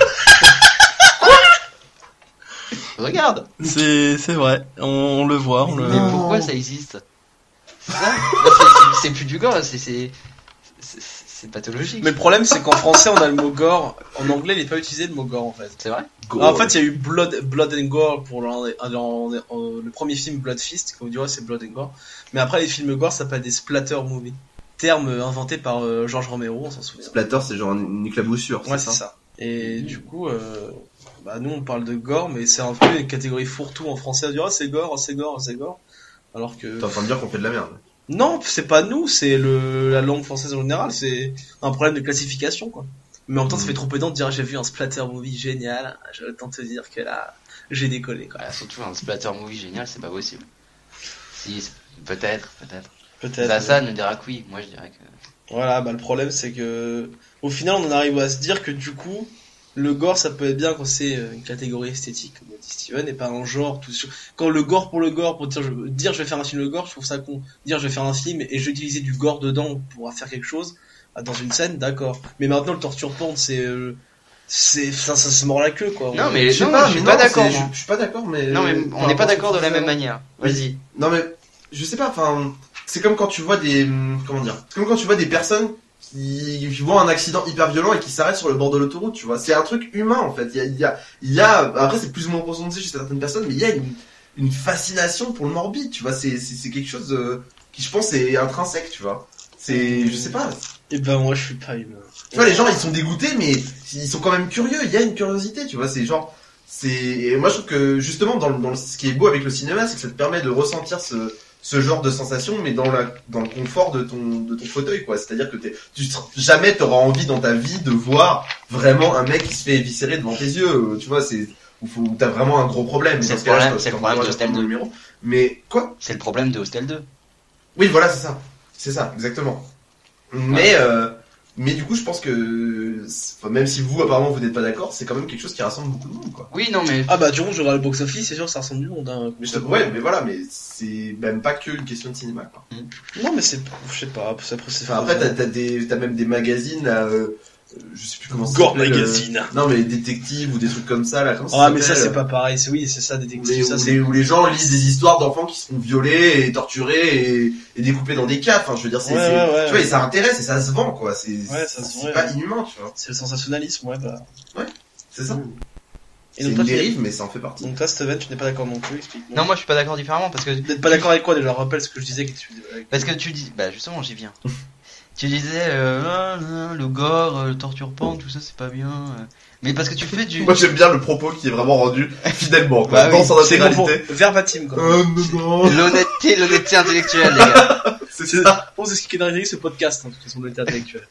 D: Regarde.
B: C'est c'est vrai, on, on le voit, on le.
D: Mais pourquoi ça existe? C'est ça. Là, c'est- c'est- C'est plus du gore, c'est c'est c'est- c'est pathologique.
B: Mais le problème c'est qu'en français on a le mot gore, en anglais il est pas utilisé le mot gore en fait.
D: C'est vrai.
B: Ah, en fait il y a eu Blood, Blood and Gore pour l'en- en- en- en- le premier film Blood Fist, comme on dirait c'est Blood and Gore. Mais après les films gore ça s'appelle des splatter movies. Terme euh, inventé par euh, George Romero, on s'en souvient.
C: Splatter, c'est genre une éclaboussure.
B: Ouais, c'est ça. Et du coup, euh, bah, nous on parle de gore, mais c'est un peu une catégorie fourre-tout en français. On dit, oh, c'est gore, oh, c'est gore, oh, c'est gore. Alors que.
C: T'es en train de dire qu'on fait de la merde.
B: Non, c'est pas nous, c'est le, la langue française en général, c'est un problème de classification, quoi. Mais en même temps, ça
C: Mhm.
B: fait trop pédant de dire, j'ai vu un splatter movie génial, j'ai le temps de te dire que là, j'ai décollé, quoi.
D: Voilà, surtout un splatter movie génial, c'est pas possible. Si, c'est- peut-être, peut-être.
B: Peut-être.
D: Hassan me dira que oui, moi je dirais que.
B: Voilà, bah le problème c'est que au final on en arrive à se dire que du coup le gore ça peut être bien quand c'est euh, une catégorie esthétique comme dit Steven et pas un genre tout sur. Quand le gore pour le gore pour dire je, dire je vais faire un film de gore je trouve ça con. Dire je vais faire un film et je vais utiliser du gore dedans pour faire quelque chose ah, dans une scène d'accord. Mais maintenant le torture porn c'est euh, c'est ça, ça se mord la queue quoi.
D: Non,
B: On-
D: mais
C: Je sais
D: non,
C: pas,
D: je suis
C: mais
D: pas
C: non,
D: d'accord,
C: c'est-
D: moi.
C: Je, je suis pas d'accord, mais.
D: Non, mais
C: par
D: on n'est pas
C: rapport à ce
D: d'accord
C: que
D: de la
C: tu
D: même
C: fais.
D: manière.
C: Oui.
D: Vas-y.
C: Non mais je sais pas, enfin c'est comme quand tu vois des comment dire, c'est comme quand tu vois des personnes qui voient un accident hyper violent et qui s'arrêtent sur le bord de l'autoroute, tu vois. C'est un truc humain en fait. Il y a, il y a, il y a après c'est plus ou moins ressenti chez certaines personnes, mais il y a une, une fascination pour le morbide, tu vois. C'est c'est, c'est quelque chose euh, qui je pense est intrinsèque, tu vois. C'est je sais pas.
B: Et ben moi je suis pas une.
C: Tu vois les gens ils sont dégoûtés mais ils sont quand même curieux. Il y a une curiosité, tu vois. C'est genre c'est et moi je trouve que justement dans, le- dans le- ce qui est beau avec le cinéma, c'est que ça te permet de ressentir ce ce genre de sensation, mais dans la dans le confort de ton de ton fauteuil, quoi. C'est-à-dire que t'es, tu jamais t'auras envie dans ta vie de voir vraiment un mec qui se fait éviscérer devant tes yeux. euh, Tu vois, c'est où, faut, où t'as vraiment un gros problème.
D: C'est
C: Dans
D: le
C: ce cas-là,
D: problème-
C: je
D: c'est le
C: t'en-
D: problème
C: je
D: de
C: t'en
D: Hostel
C: donne le
D: deux.
C: numéro. Mais quoi?
D: C'est le problème de Hostel deux.
C: Oui, voilà, c'est ça. C'est ça, exactement. Mais, euh, mais du coup, je pense que, enfin, même si vous, apparemment, vous n'êtes pas d'accord, c'est quand même quelque chose qui rassemble beaucoup de monde, quoi.
D: Oui, non, mais.
B: Ah bah du coup, je regarde le box-office, c'est sûr que ça ressemble du monde. Hein.
C: Mais je te- ouais, mais voilà, mais c'est même pas que une question de cinéma, quoi.
B: Non mais c'est, je sais pas, c'est après c'est
C: Enfin, après, t'as, t'as des, t'as même des magazines, là, euh, je sais plus comment ça
B: Gore
C: s'appelle,
B: Magazine.
C: euh, non, mais les détectives ou des trucs comme ça, là, comment ça
B: Ah mais ça
C: s'appelle,
B: c'est pas pareil, c'est oui, c'est ça
C: Où
B: détective,
C: les,
B: ça
C: où
B: c'est
C: les- où les gens lisent des histoires d'enfants qui sont violés et torturés et, et découpés dans des caves. Enfin, je veux dire, c'est,
B: Ouais,
C: c'est-
B: ouais, ouais.
C: tu vois, et ça intéresse et ça se vend, quoi. C'est,
B: Ouais, ça se
C: c'est
B: vend,
C: pas
B: ouais.
C: inhumain, tu vois.
B: c'est le sensationnalisme, ouais bah.
C: C'est ça.
B: Et
C: C'est
B: donc
C: une
B: toi, tu-
C: dérive, mais ça en fait partie.
B: Donc toi Steven, tu n'es pas d'accord non plus, explique-moi.
D: Non, moi je suis pas d'accord différemment parce que.
B: Vous n'êtes pas d'accord avec quoi déjà? Rappelle ce que je disais. Que tu...
D: Parce que tu dis. Bah justement, j'y viens. Tu disais euh, ah, ah, le gore, euh, le torture porn, tout ça c'est pas bien. euh. Mais parce que tu fais du.
C: Moi, j'aime bien le propos qui est vraiment rendu fidèlement, quoi.
D: Bah
C: dans
D: oui,
C: son
B: C'est bon pour
C: intégralité.
B: verbatim quoi.
C: Euh, non, non.
D: L'honnêteté, l'honnêteté intellectuelle, les gars.
C: C'est
B: C'est
C: ça.
B: on sait ce qui est dans ce podcast, hein, de toute façon, de l'état intellectuel.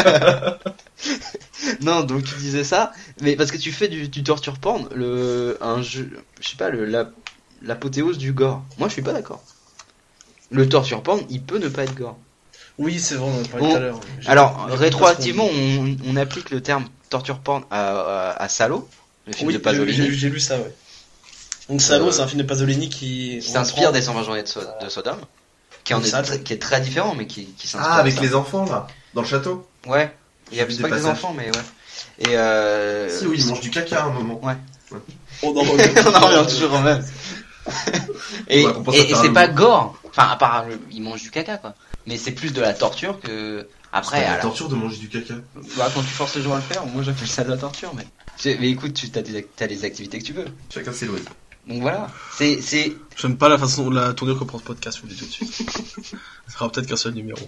D: Non, donc tu disais ça, mais parce que tu fais du, du torture porn, le, un jeu, je sais pas, le, la, l'apothéose du gore. Moi, je suis pas d'accord. Le torture porn, il peut ne pas être gore.
B: Oui, c'est vrai, on en a parlé
D: On-
B: tout à l'heure. J'ai-
D: Alors,
B: j'ai-
D: rétroactivement, on, on applique le terme torture porn à, à, à Salo, le film
B: Oui,
D: de
B: j'ai,
D: Pasolini,
B: j'ai, j'ai lu ça, ouais. Donc Salo,
D: Euh,
B: c'est un film de Pasolini qui
D: qui s'inspire des cent vingt journées de, So- de Sodome, qui, en est,
B: Ça,
D: très- qui est très différent, mais qui, qui s'inspire.
C: Ah,
D: de
C: avec
D: ça.
C: les enfants, là. Dans le château.
D: Ouais, il y a
C: J'ai vu
D: c'est pas
C: des
D: que des
C: passages.
D: enfants, mais ouais. Et euh...
C: Si, oui, ils mangent du caca à un moment.
B: On en revient.
D: on en revient toujours au même. et
C: Ouais, on pense à
D: et, et
C: faire
D: c'est
C: un
D: pas
C: loup.
D: gore. Enfin, à part, le- il mange du caca, quoi. Mais c'est plus de la torture que. Après,
C: C'est
D: à
C: la
D: la-
C: torture de manger du caca.
D: bah, quand tu forces les gens à le faire, moi j'appelle ça de la torture, mais. C'est- Mais écoute, tu as des, ac- t'as les activités que tu veux.
C: Chacun ses loisirs.
D: Donc voilà. C'est, c'est.
B: J'aime pas la façon, la tournure que prend ce podcast, je vous le dis tout de suite. Ça sera peut-être qu'un seul numéro.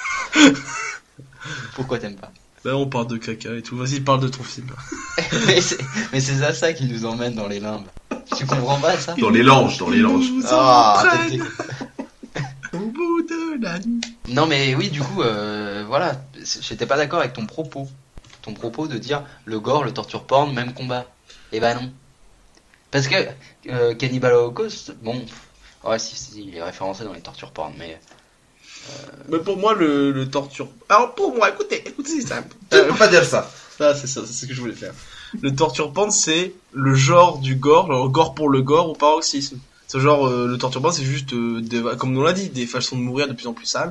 D: Pourquoi t'aimes pas?
B: Là, on parle de caca et tout. Vas-y, parle de ton film.
D: mais c'est, mais c'est ça, ça qui nous emmène dans les limbes. Tu comprends pas ça?
C: Dans les langes, dans les langes.
D: Ah,
B: entraîne
D: t'es-
B: au bout de la nuit.
D: Non mais oui, du coup, euh, voilà, c'est- j'étais pas d'accord avec ton propos. Ton propos de dire le gore, le torture porn, même combat. Eh ben non. Parce que euh, Cannibal Holocaust, bon, ouais si, si, il est référencé dans les torture porn, mais...
B: Mais pour moi, le, le torture. Alors pour moi, écoutez, écoutez, c'est simple.
C: Tu peux pas dire ça.
B: Là, c'est ça, c'est ce que je voulais faire. Le torture porn, c'est le genre du gore, genre gore pour le gore ou paroxysme. Ce genre, euh, le torture porn, c'est juste, euh, des, comme on l'a dit, des façons de mourir de plus en plus sales.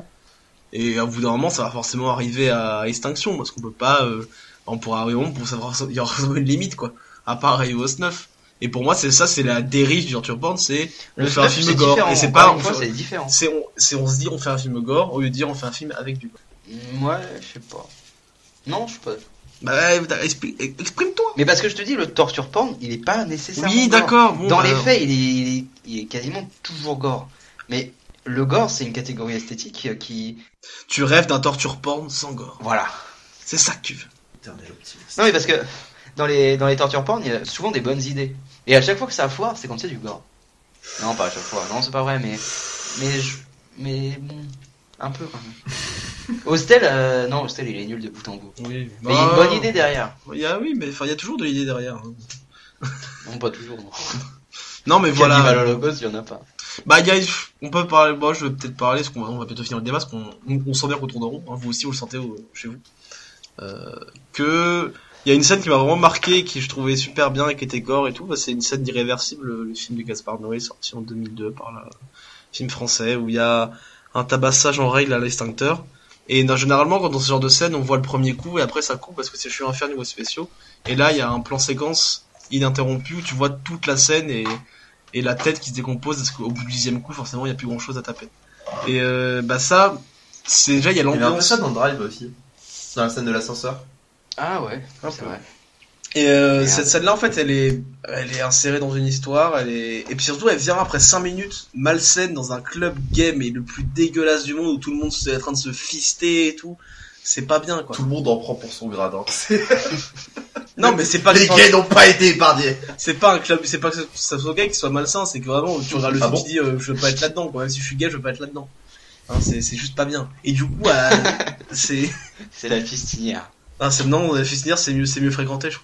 B: Et au bout d'un moment, ça va forcément arriver à extinction, parce qu'on peut pas, euh, on pourra arriver au moment pour savoir, il y aura une limite, quoi. À part arriver au snuff. Et pour moi, c'est ça, c'est la dérive du torture porn, c'est, on
D: Le
B: fait un
D: stuff,
B: film
D: c'est
B: gore.
D: différent,
B: Et c'est
D: encore
B: pas,
D: une
B: on
D: fois,
B: fait-
D: c'est différent.
B: c'est, on, c'est, on se dit, on fait un film gore, au lieu de dire, on fait un film avec du gore.
D: Ouais, je sais pas. Non, je sais pas.
B: Bah, expli- exprime-toi.
D: Mais parce que je te dis, le torture porn, il est pas nécessairement
B: Oui,
D: gore.
B: d'accord. Bon,
D: Dans
B: bah,
D: les faits, il est, il, est, il est quasiment toujours gore. Mais le gore, c'est une catégorie esthétique qui...
B: tu rêves d'un torture porn sans gore.
D: Voilà.
B: C'est ça que tu veux.
C: Éternel optimiste.
D: Non mais parce que dans les, dans les torture porn, il y a souvent des bonnes idées. Et à chaque fois que ça foire, c'est quand il y a du gore. Non, pas à chaque fois. Non, c'est pas vrai, mais... Mais, je, mais bon... Un peu quand même. Hostel, euh, non, Hostel, il est nul de bout en bout.
B: Oui.
D: Mais il y a une bonne idée derrière.
B: Il y a, oui, mais enfin, il y a toujours de l'idée derrière. hein.
D: Non, pas toujours, non.
B: Non, mais voilà.
D: Cannibal Holocaust, il y en a pas.
B: Bah, il y a, on peut parler, moi, je vais peut-être parler, parce qu'on va, on va bientôt finir le débat, parce qu'on, on, on sent bien qu'on tourne en rond, hein, vous aussi, vous le sentez au- chez vous. Euh, que, il y a une scène qui m'a vraiment marqué, qui je trouvais super bien et qui était gore et tout, bah, c'est une scène d'Irréversible, le film de Gaspard Noé, sorti en deux mille deux par la, film français, où il y a un tabassage en règle à l'extincteur. Et non, généralement, quand dans ce genre de scène, on voit le premier coup et après ça coupe parce que c'est je suis un faire niveau spéciaux. Et là, il y a un plan séquence ininterrompu où tu vois toute la scène et, et la tête qui se décompose parce qu'au bout du dixième coup, forcément, il y a plus grand chose à taper. Et euh, bah ça, c'est déjà, il y a
C: Il y avait un peu
B: l'ambiance.
C: ça dans Drive aussi. Dans la scène de l'ascenseur.
D: Ah ouais,
B: Un
D: c'est
B: peu.
D: vrai.
B: Et euh,
D: Merde.
B: cette scène-là, en fait, elle est, elle est insérée dans une histoire, elle est, et puis surtout, elle vient après cinq minutes, malsaine, dans un club gay, mais le plus dégueulasse du monde, où tout le monde est en train de se fister et tout. C'est pas bien, quoi.
C: Tout le monde en prend pour son grade. Hein.
B: Non, mais c'est pas
C: Les
B: que-
C: gays n'ont pas été épargnés.
B: c'est pas un club, c'est pas que ça soit gay qui soit malsain, c'est que vraiment, tu regardes le
C: Ah
B: film,
C: bon
B: tu dis, euh, je veux pas être là-dedans, quoi. Même si je suis gay, je veux pas être là-dedans. Hein, c'est, c'est juste pas bien. Et du coup, euh, c'est,
D: C'est la fistinière.
B: ah, c'est, non, la fistinière, c'est mieux, c'est mieux fréquenté, je crois.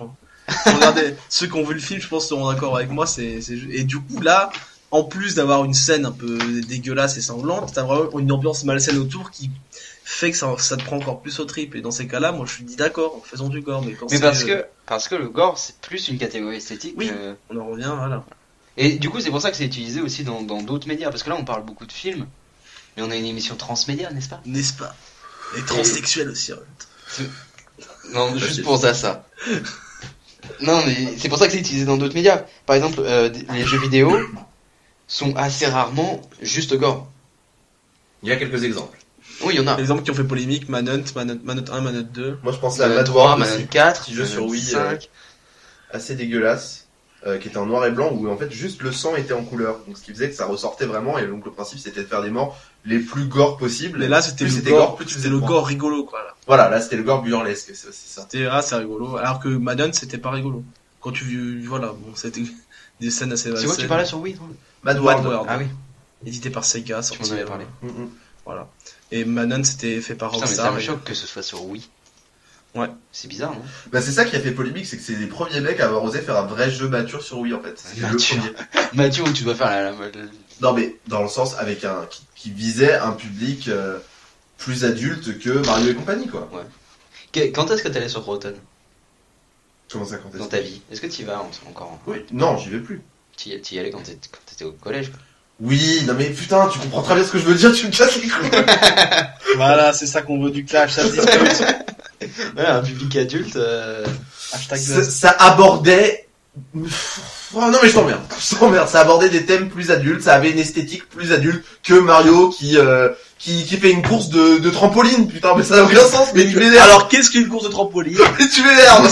B: Regardez, ceux qui ont vu le film, je pense, seront d'accord avec moi. C'est, c'est... Et du coup, là, en plus d'avoir une scène un peu dégueulasse et sanglante, t'as vraiment une ambiance malsaine autour qui fait que ça, ça te prend encore plus au trip. Et dans ces cas-là, moi, je suis dit d'accord, faisons du gore. Mais, quand
D: Mais
B: c'est,
D: parce
B: euh,
D: que, parce que le gore, c'est plus une catégorie esthétique.
B: Oui.
D: que-
B: on en revient, voilà.
D: Et du coup, c'est pour ça que c'est utilisé aussi dans, dans d'autres médias. Parce que là, on parle beaucoup de films, mais on a une émission transmédia, n'est-ce pas?
B: N'est-ce pas? Et transsexuel aussi. en même temps.
D: Non, juste pour ça, ça. Non, mais c'est pour ça que c'est utilisé dans d'autres médias. Par exemple, euh, les jeux vidéo sont assez rarement juste gore.
C: Il y a quelques exemples.
D: Oui, il y en a.
B: Les exemples qui ont fait polémique, Manhunt, Manhunt, Manhunt un, Manhunt deux.
C: Moi, je pensais à
D: Manhunt
C: Mad
D: trois,
C: World
D: Manhunt
C: aussi,
D: quatre,
C: petit jeu sur
D: Manhunt
C: Wii,
D: cinq.
C: assez dégueulasse, euh, qui était en noir et blanc, où en fait juste le sang était en couleur. Donc, ce qui faisait que ça ressortait vraiment, et donc le principe c'était de faire des morts les plus gore possibles.
B: Mais là, c'était
C: Plus
B: le
C: c'était
B: gore,
C: gore, plus tu
B: c'était
C: faisais
B: le
C: de points.
B: gore rigolo, quoi, là.
C: Voilà, là c'était le gore burlesque, c'est aussi ça.
B: C'était, ah, c'est rigolo. Alors que Manhunt, c'était pas rigolo. Quand tu, voilà, bon, c'était des scènes assez
D: C'est quoi que tu parlais sur Wii, toi?
C: Mad
B: Mad
C: World.
B: World.
D: Ah oui.
B: Édité par Sega,
D: Tu
B: sorti.
D: m'en avais
B: euh,
D: parlé.
C: Mm, mm.
B: Voilà. Et Manhunt, c'était fait par
D: Putain, mais ça
B: Rockstar.
D: me
B: et-
D: choque que ce soit sur Wii.
B: Ouais.
D: C'est bizarre, non?
C: Bah, c'est ça qui a fait polémique, c'est que c'est les premiers mecs à avoir osé faire un vrai jeu mature sur Wii en fait. C'est le
D: Mature.
C: premier.
D: Mathieu, tu dois faire la, la, la-
C: Non mais dans le sens avec un qui, qui visait un public euh, plus adulte que Mario et compagnie quoi.
D: Que- Quand est-ce que t'allais sur Rotten
C: Comment ça quand est-ce
D: dans
C: que-
D: ta vie? Est-ce que tu y vas en- encore?
C: Oui, non, j'y vais plus.
D: Tu y tu y allais quand t'étais quand t'étais au collège, quoi.
C: Oui, non mais putain, tu comprends très bien ce que je veux dire, tu me casses les couilles.
B: Voilà, c'est ça qu'on veut du clash, ça se discute.
D: Voilà, un public adulte. euh,
B: Hashtag
C: ça,
B: buzz.
C: ça abordait... Oh, non mais je t'emmerde, je t'emmerde, ça abordait des thèmes plus adultes, ça avait une esthétique plus adulte que Mario qui euh, qui, qui fait une course de, de trampoline, putain mais ça n'a aucun sens, mais tu m'énerves.
B: Alors, qu'est-ce qu'une course de trampoline?
C: Mais tu m'énerves.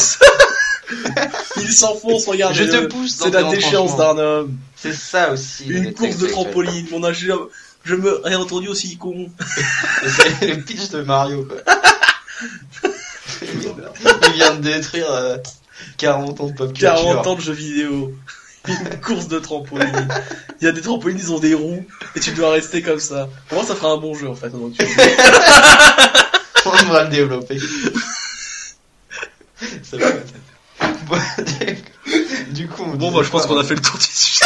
B: Il s'enfonce, regarde.
D: Je te pousse dans
B: C'est la
D: tes
B: déchéance
D: retranchements.
B: d'un homme.
D: C'est ça aussi.
B: Une
D: le
B: course
D: texte
B: de
D: actuel.
B: trampoline. Mon âge, je me rien entendu aussi con.
D: C'est le pitch de Mario, quoi. Il vient de détruire euh, quarante ans de pop culture.
B: quarante ans de jeux vidéo. Une course de trampoline. Il y a des trampolines, ils ont des roues. Et tu dois rester comme ça. Pour moi, ça fera un bon jeu, en fait. Donc, tu...
D: On va le développer. Ça va. Bon, du coup, on
B: Bon,
D: disait
B: bah, je pense
D: quoi,
B: qu'on a fait le tour du sujet.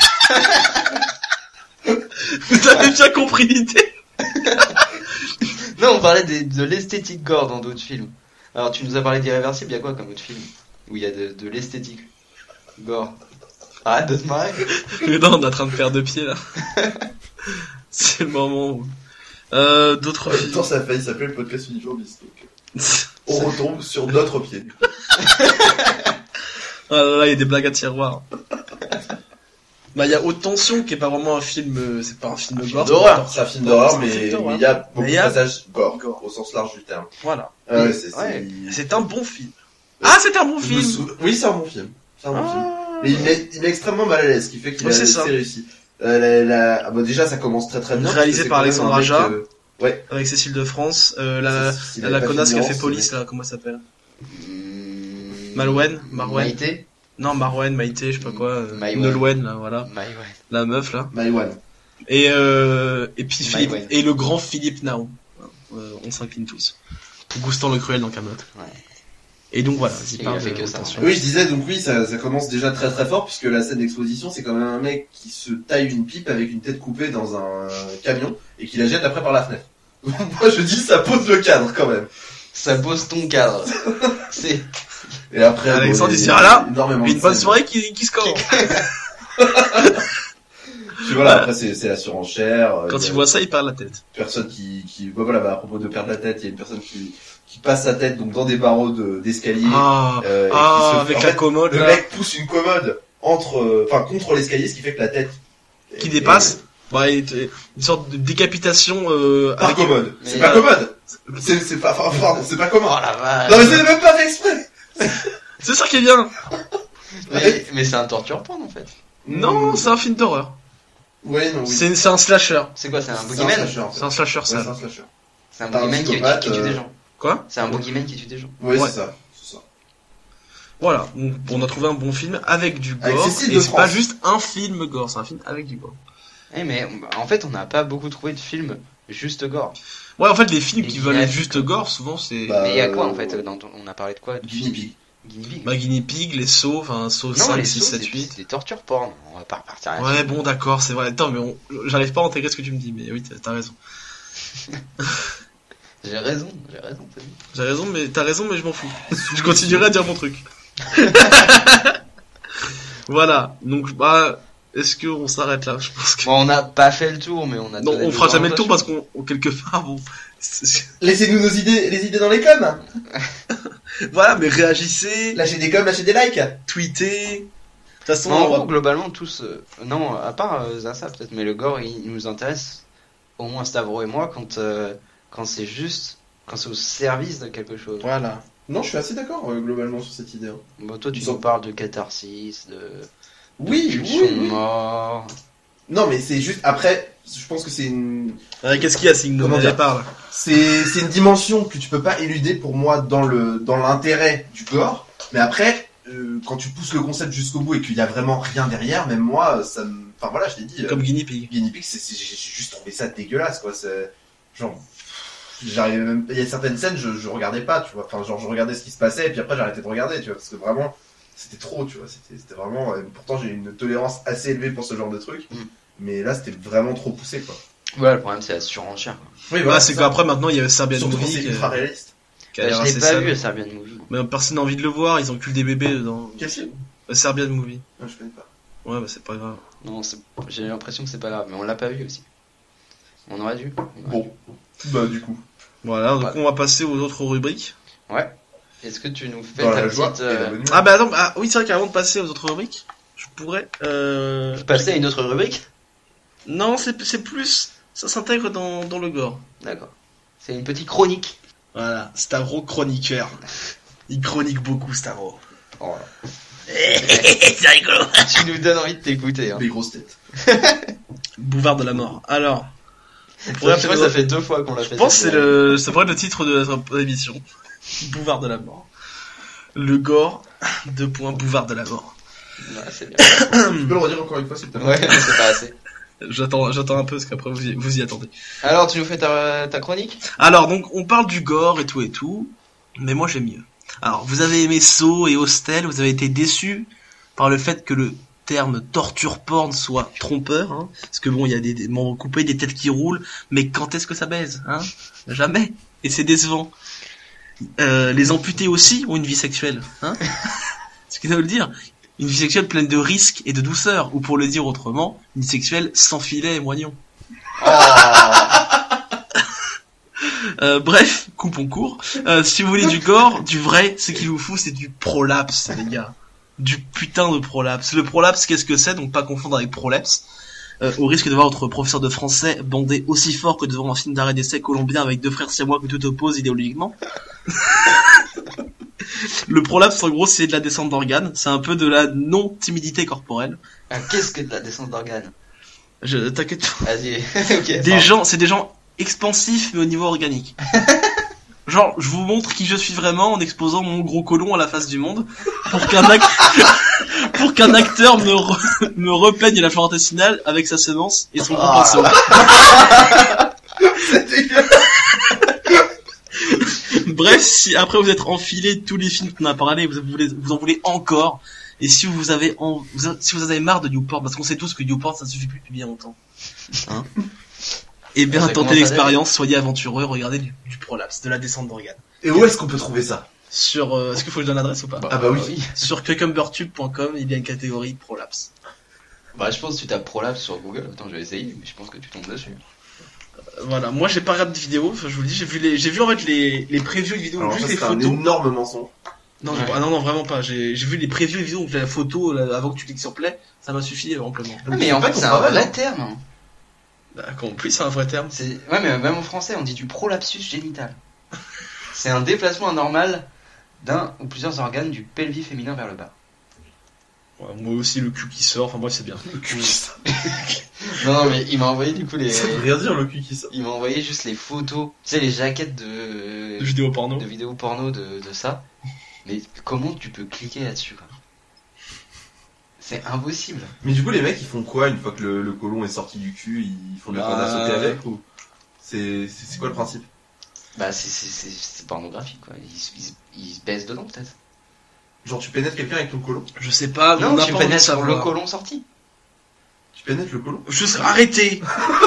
B: Vous avez bien compris l'idée.
D: Non, on parlait des- de l'esthétique gore dans d'autres films. Alors, tu nous as parlé d'Irréversible, il y a quoi comme autre film où il y a de, de l'esthétique gore? Arrête de te marrer.
B: Non, on est en train de perdre de pied, là. C'est le moment où... Euh, d'autres
C: En même
B: films.
C: temps, ça a failli s'appeler le podcast Unijournaliste. Donc, on retombe sur notre pied.
B: Ah là là, il y a des blagues à tiroir. Bah, il y a Haute Tension, qui est pas vraiment un film, euh, c'est pas un film gore.
D: d'horreur.
C: C'est un film d'horreur,
B: C'est un
C: mais
B: film d'horreur.
C: mais il y a beaucoup
B: Mais il
C: de
B: y a-
C: passages gore,
B: Gore.
C: au sens large du terme.
B: Voilà.
C: Euh,
D: Oui,
C: c'est,
D: ouais.
C: c'est-
B: C'est un bon film. Ah, c'est un bon
C: Je me
B: film.
C: sou- Oui, c'est un bon film. C'est un bon film.
B: Ah.
C: Mais il est, il est extrêmement mal à l'aise, ce qui fait qu'il
B: Ouais,
C: a
B: c'est ça.
C: assez réussi. Euh, la, la... Ah, bah, déjà, ça commence très très bien.
B: Réalisé
C: parce que c'est
B: par
C: quand même
B: Alexandre
C: un mec,
B: Aja.
C: euh, Ouais.
B: Avec Cécile de France, euh, la,
C: C'est- s'il
B: la,
C: avait
B: la
C: pas
B: connasse qui a
C: fini
B: fait
C: en,
B: Police,
C: ce
B: là, comment elle s'appelle?
D: Mmh...
B: Malouane, Marwen.
D: Maïté.
B: Non, Marwen, Maïté, je sais pas quoi, euh,
D: Maïwen.
B: Nolwenn, là, voilà.
D: Maï, ouais.
B: La meuf, là.
C: Maïwan.
B: Et, euh, et puis Philippe,
D: Maïwen.
B: et le grand Philippe Nao. Euh, on s'incline tous. Goustan le Cruel dans Camelot.
D: Ouais.
B: Et donc voilà, il
D: Il
B: parle
D: a fait
B: de
D: que
B: Haute
D: ça.
B: Tension.
C: Oui, je disais, donc oui, ça, ça commence déjà très très fort, puisque la scène d'exposition, c'est quand même un mec qui se taille une pipe avec une tête coupée dans un camion, et qui la jette après par la fenêtre. Moi, je dis, ça pose le cadre, quand même.
D: Ça pose ton cadre. C'est.
C: Et après,
B: Alexandre,
C: bon,
B: il
C: y
B: se
C: a
B: dit, ah là,
C: énormément
B: Et une
C: de
B: bonne
C: scènes.
B: soirée qui, qui score.
C: Puis voilà, après, c'est, c'est la surenchère. euh,
B: Quand
C: y a
B: il voit ça, il perd la tête.
C: une personne qui, qui, bah, voilà, bah, à propos de perdre la tête, il y a une personne qui, qui passe sa tête, donc, dans des barreaux de, d'escalier.
B: Ah,
C: euh, et qui
B: ah
C: se-
B: avec
C: en
B: la
C: fait,
B: commode,
C: Le
B: là,
C: mec pousse une commode entre, euh, enfin, contre l'escalier, ce qui fait que la tête.
B: qui
C: est-
B: dépasse. Bah, il était- une sorte de décapitation, euh,
C: Par
B: avec
C: commode.
D: Mais,
C: C'est pas
D: euh,
C: commode. C'est, c'est pas, enfin, pardon, c'est pas commun.
D: Oh la vache.
C: Non mais c'est même pas fait exprès.
B: C'est ça qui est bien.
D: Mais, mais c'est un torture porn en fait.
B: Non, c'est un film d'horreur.
C: Ouais, non, oui.
B: C'est, c'est un slasher.
D: C'est quoi? C'est un
C: C'est un
D: boogeyman?
C: slasher, en fait.
B: C'est un slasher,
C: Ouais,
B: ça.
C: c'est un slasher.
D: C'est un
C: Par un
D: boogeyman qui, qui,
C: psychopathe,
D: qui tue des
C: euh,
D: gens.
B: Quoi?
D: C'est un boogeyman qui tue des gens.
C: Ouais,
B: Ouais.
C: c'est ça. C'est ça.
B: Voilà. On, on a trouvé un bon film avec du
C: Avec
B: gore.
C: Cécile
B: Et
C: de
B: c'est pas
C: France.
B: juste un film gore, c'est un film avec du gore.
D: Eh mais en fait on n'a pas beaucoup trouvé de films juste gore.
B: Ouais, en fait, les films
D: Les
B: qui veulent être
D: guignols.
B: juste gore, souvent, c'est...
C: Bah,
D: Mais il y a quoi en
C: euh,
D: fait dans ton- On a parlé de quoi?
C: Guinea Pig.
D: Guinea pig.
B: Bah, guinea pig, les sauts, enfin, sauts
D: Non,
B: cinq,
D: les
B: six,
D: sauts,
B: sept,
D: c'est
B: huit.
D: c'est des tortures porn. On va pas repartir là-dessus.
B: Ouais, bon, d'accord, c'est vrai. Attends, mais on... j'arrive pas à intégrer ce que tu me dis, mais oui, t'as t'as raison.
D: J'ai raison, j'ai raison. t'as dit.
B: J'ai raison, mais t'as raison, mais je m'en fous. Je continuerai à dire mon truc. Voilà, donc, bah, est-ce qu'on s'arrête là? Je pense que...
D: Bon, on n'a pas fait le tour, mais on a.
B: Non,
D: donné
B: on
D: des
B: fera jamais le tour parce
D: orientations.
B: qu'on, quelque part, bon. c'est-
C: Laissez-nous nos idées, les idées dans les coms.
B: Voilà, mais réagissez,
C: Lâchez des coms, lâchez des likes.
B: tweetez. De toute façon,
D: Non, en
B: on va-
D: gros, globalement, tous. euh, Non, à part euh, Zassa peut-être, mais le gore, il, il nous intéresse, au moins Stavro et moi, quand, euh, quand c'est juste, quand c'est au service de quelque chose.
B: Voilà.
C: Non, je suis assez d'accord euh, globalement sur cette idée. hein.
D: Bon, toi, tu
C: Ils
D: nous
C: ont-
D: parles de catharsis, de.
C: Oui,
D: de pulsion
C: oui,
D: de
C: oui.
D: mort.
C: Non, mais c'est juste après. Je pense que c'est une,
B: Ouais, qu'est-ce qu'il y a, Signo?
C: Comment
B: On
C: dire
B: en parle.
C: c'est, c'est une dimension que tu peux pas éluder pour moi dans le, dans l'intérêt du gore. Mais après, euh, quand tu pousses le concept jusqu'au bout et qu'il y a vraiment rien derrière, même moi, ça me, enfin voilà, je l'ai dit. euh,
B: Comme guinea pig.
C: Guinea Pig, c'est, c'est- j'ai j'ai juste trouvé ça dégueulasse, quoi. C'est genre, j'arrivais même, il y a certaines scènes, je, je regardais pas, tu vois. Enfin, genre, je regardais ce qui se passait et puis après, j'arrêtais de regarder, tu vois, parce que vraiment, c'était trop, tu vois. C'était, c'était vraiment. euh, Pourtant, j'ai une tolérance assez élevée pour ce genre de truc,
D: Mm.
C: mais là, c'était vraiment trop poussé, quoi.
D: Ouais, le problème, c'est la surenchère. quoi.
C: Oui,
B: Voilà, c'est qu'après, maintenant, il y a Serbian
C: surtout quand
B: Movie
C: c'est
B: qui,
C: ultra réaliste.
B: qui a
D: Bah,
B: l'air
D: je l'ai
B: assez
D: pas
B: sale.
D: vu, Serbian Movie.
B: Mais personne n'a envie de le voir, ils enculent des bébés dedans.
C: Quel film
B: Euh, Serbian Movie.
C: Ah, je connais pas.
B: Ouais, bah c'est pas grave.
D: Non, c'est- j'ai l'impression que c'est pas grave, mais on l'a pas vu aussi. On aurait dû. On aurait
C: Bon, bah du coup,
B: Voilà, donc
D: Ouais.
B: on va passer aux autres rubriques.
D: dû. Ouais. Est-ce que tu nous fais
C: dans
D: ta
C: la joie
D: petite.
C: et la
D: Euh...
C: bonne humeur.
B: Ah bah attends, ah, oui, c'est vrai qu'avant de passer aux autres rubriques, je pourrais... Euh...
D: Passer à une autre rubrique?
B: Non, c'est c'est plus... Ça s'intègre dans, dans le gore.
D: D'accord. C'est une petite chronique.
B: Voilà, Stavro chroniqueur. Il chronique beaucoup, Stavro.
D: Oh,
B: C'est rigolo.
D: tu nous donnes envie de t'écouter. Hein.
C: Les grosses têtes.
B: Bouvard de la mort. Alors... On
D: Ouais,
B: pourrait
D: tu vois,
B: faire-
D: ça fait deux fois qu'on l'a fait.
B: Je pense que
D: cette
B: c'est le, ça pourrait être le titre de notre émission. Bouvard de la mort. Le gore, deux points, Bouvard de la mort.
D: semaine. Ouais, c'est bien.
C: Tu peux le redire encore une fois, s'il te plaît.
D: Ouais, mais c'est pas assez.
B: J'attends, j'attends un peu parce qu'après vous y, vous y attendez.
D: Alors, tu nous fais ta, ta chronique?
B: Alors, donc, on parle du gore et tout et tout, mais moi j'aime mieux. Alors, vous avez aimé Saw et Hostel, vous avez été déçus par le fait que le terme torture porn soit trompeur, hein, parce que bon, il y a des, des membres coupés, des têtes qui roulent, mais quand est-ce que ça baise, hein? Jamais. Et c'est décevant. Euh, les amputés aussi ont une vie sexuelle, hein? Ce qu'il veut le dire. Une vie sexuelle pleine de risques et de douceur, ou pour le dire autrement, une vie sexuelle sans filet et moignon.
D: Oh.
B: Euh, bref, coupons court. Euh, si vous voulez du gore, du vrai, ce qu'il vous faut, c'est du prolapse, les gars. Du putain de prolapse. Le prolapse, qu'est-ce que c'est? Donc pas confondre avec prolepse. Euh, au risque de voir votre professeur de français bandé aussi fort que devant un film d'arrêt d'essai colombien avec deux frères siamois que tout oppose idéologiquement. Le prolapse, en gros, c'est de la descente d'organes. C'est un peu de la non-timidité corporelle.
D: Ah, qu'est-ce que de la descente d'organes?
B: Je t'inquiète pas.
D: Vas-y. Ok.
B: Des
D: pardon.
B: gens, c'est des gens expansifs mais au niveau organique. Genre, je vous montre qui je suis vraiment en exposant mon gros côlon à la face du monde pour qu'un ac- pour qu'un acteur me re- me repeigne la flore intestinale avec sa semence et son gros
C: Ah.
B: pinceau.
C: C'est dégueulasse.
B: Bref, si après vous êtes enfilé tous les films qu'on a parlé, vous voulez, vous en voulez encore, et si vous avez en, vous a- si vous en avez marre de Newport, parce qu'on sait tous que Newport ça suffit plus depuis bien longtemps, hein, et bien
D: Ça
B: tentez
D: commence à
B: l'expérience, soyez aventureux, regardez du, du prolapse, de la descente d'organes.
C: Et où est-ce qu'on peut trouver ça?
B: Sur, euh, est-ce qu'il faut que je donne l'adresse ou pas?
C: Ah bah oui.
B: Sur cucumbertube point com, il y a une catégorie prolapse.
D: Bah, je pense que tu tapes prolapse sur Google. Attends, je vais essayer, mais je pense que tu tombes dessus.
B: Euh, Voilà, moi j'ai pas regardé de vidéo, enfin, je vous le dis, j'ai vu les, j'ai vu en fait les, les previews de vidéos,
C: Alors
B: juste
C: ça,
B: les
C: c'est un
B: photos.
C: énorme mensonge.
B: Non, j'ai
D: Ouais.
B: pas- ah non, non, vraiment pas. J'ai, j'ai vu les previews de vidéos, donc la photo, là, avant que tu cliques sur play, ça m'a suffi euh, amplement.
D: Ah, mais en
C: pas
D: fait,
C: ton
D: c'est un
C: travail,
D: vrai
C: hein.
D: terme. hein.
B: D'accord, en plus c'est un vrai terme.
D: C'est... Ouais, mais même en français, on dit du prolapsus génital. C'est un déplacement anormal d'un ou plusieurs organes du pelvis féminin vers le bas.
B: Ouais, moi aussi le cul qui sort, enfin bref c'est bien.
C: Le cul qui sort.
D: Non, non, mais il m'a envoyé du coup les.
C: Ça veut rien dire le cul qui sort.
D: Il m'a envoyé juste les photos. Tu sais, les jaquettes de.
B: De vidéos porno.
D: de vidéos porno de, de ça. Mais comment tu peux cliquer là-dessus, quoi? C'est impossible.
C: Mais du coup, les mecs, ils font quoi une fois que le, le côlon est sorti du cul? Ils font de la corde à
B: Bah.
C: sauter avec ou c'est c'est c'est quoi le principe?
D: Bah, c'est, c'est, c'est, c'est pornographique, quoi. Ils, se- ils, se- ils se baissent dedans, peut-être.
C: Genre tu pénètres quelqu'un avec ton colon.
B: Je sais pas, mais on
D: Non,
B: n'a
D: tu
B: pas envie de
D: pénètres sur le
B: savoir.
D: colon sorti.
C: Tu pénètres le colon.
B: Je serais arrêté.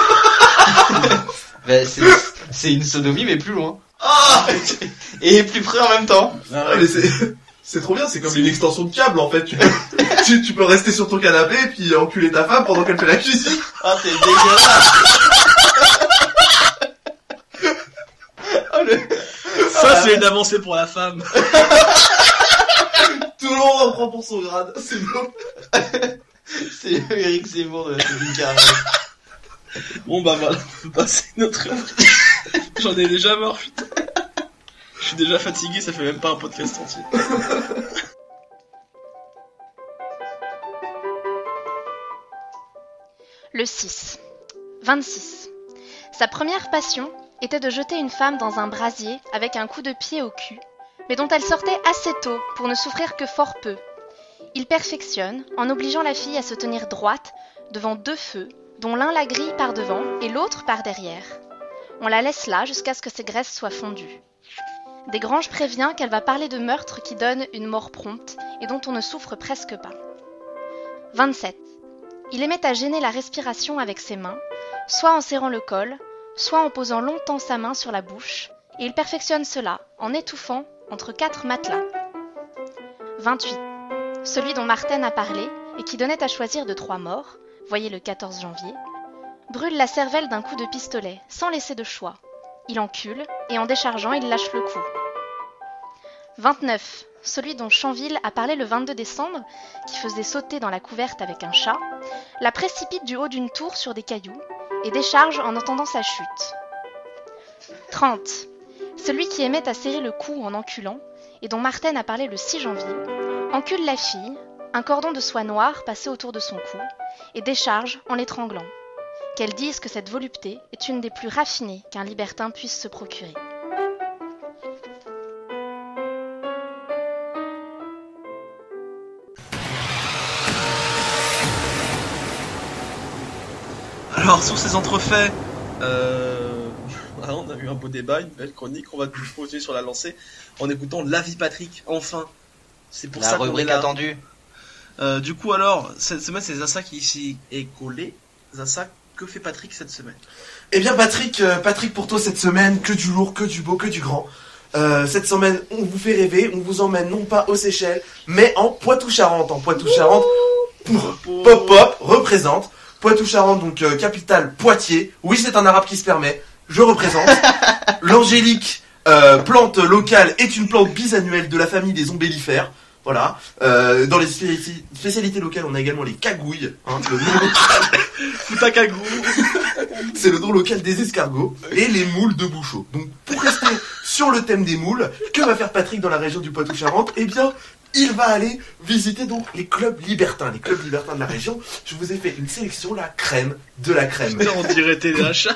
D: Bah, c'est, c'est une sodomie, mais plus loin.
C: Ah
D: Et plus près en même temps.
C: Ah, mais c'est, c'est trop bien, c'est comme une extension de câble en fait. Tu peux, tu, tu peux rester sur ton canapé et puis enculer ta femme pendant qu'elle fait la cuisine.
D: Ah, c'est dégueulasse. Oh, le...
B: Ça, c'est une avancée pour la femme.
C: Tout le monde en prend pour son grade, c'est beau.
D: C'est Eric Zemmour de la sodomie carrée.
B: Bon bah voilà, on peut passer notre... J'en ai déjà marre, putain. Je suis déjà fatigué, ça fait même pas un podcast entier.
I: Le six. vingt-six. Sa première passion était de jeter une femme dans un brasier avec un coup de pied au cul, mais dont elle sortait assez tôt pour ne souffrir que fort peu. Il perfectionne en obligeant la fille à se tenir droite devant deux feux, dont l'un la grille par devant et l'autre par derrière. On la laisse là jusqu'à ce que ses graisses soient fondues. Desgranges prévient qu'elle va parler de meurtre qui donne une mort prompte et dont on ne souffre presque pas. vingt-sept. Il aimait à gêner la respiration avec ses mains, soit en serrant le col, soit en posant longtemps sa main sur la bouche, et il perfectionne cela en étouffant entre quatre matelas. vingt-huit. Celui dont Martine a parlé et qui donnait à choisir de trois morts, voyez le quatorze janvier, brûle la cervelle d'un coup de pistolet, sans laisser de choix. Il encule, et en déchargeant, il lâche le coup. vingt-neuf. Celui dont Chanville a parlé le vingt-deux décembre, qui faisait sauter dans la couverte avec un chat, la précipite du haut d'une tour sur des cailloux, et décharge en entendant sa chute. trente. Celui qui aimait à serrer le cou en enculant, et dont Martine a parlé le six janvier, encule la fille, un cordon de soie noire passé autour de son cou, et décharge en l'étranglant. Qu'elle dise que cette volupté est une des plus raffinées qu'un libertin puisse se procurer.
B: Alors, sur ces entrefaits, euh... ah, on a eu un beau débat, une belle chronique, on va continuer sur la lancée en écoutant La Vie Patrick, enfin. C'est pour
D: La
B: ça qu'on est
D: rubrique
B: là.
D: attendue.
B: Euh, du coup, alors, cette semaine, c'est Zassa qui ici est collé. Zassa, que fait Patrick cette semaine?
C: Eh bien Patrick, euh, Patrick pour toi cette semaine, que du lourd, que du beau, que du grand. Euh, cette semaine, on vous fait rêver, on vous emmène non pas aux Seychelles, mais en Poitou-Charentes. En Poitou-Charentes, pour Pop Pop représente Poitou-Charentes, donc euh, capitale Poitiers. Oui, c'est un arabe qui se permet, je représente. L'angélique euh, plante locale est une plante bisannuelle de la famille des ombellifères. Voilà. Euh, dans les spéci- spécialités locales, on a également les cagouilles. Hein, le nom local.
B: Futakagou.
C: C'est le nom local des escargots et les moules de Bouchot. Donc pour rester sur le thème des moules, que va faire Patrick dans la région du Poitou-Charentes? Eh bien, il va aller visiter donc les clubs libertins, les clubs libertins de la région. Je vous ai fait une sélection, la crème de la crème.
B: Putain, on dirait T D H.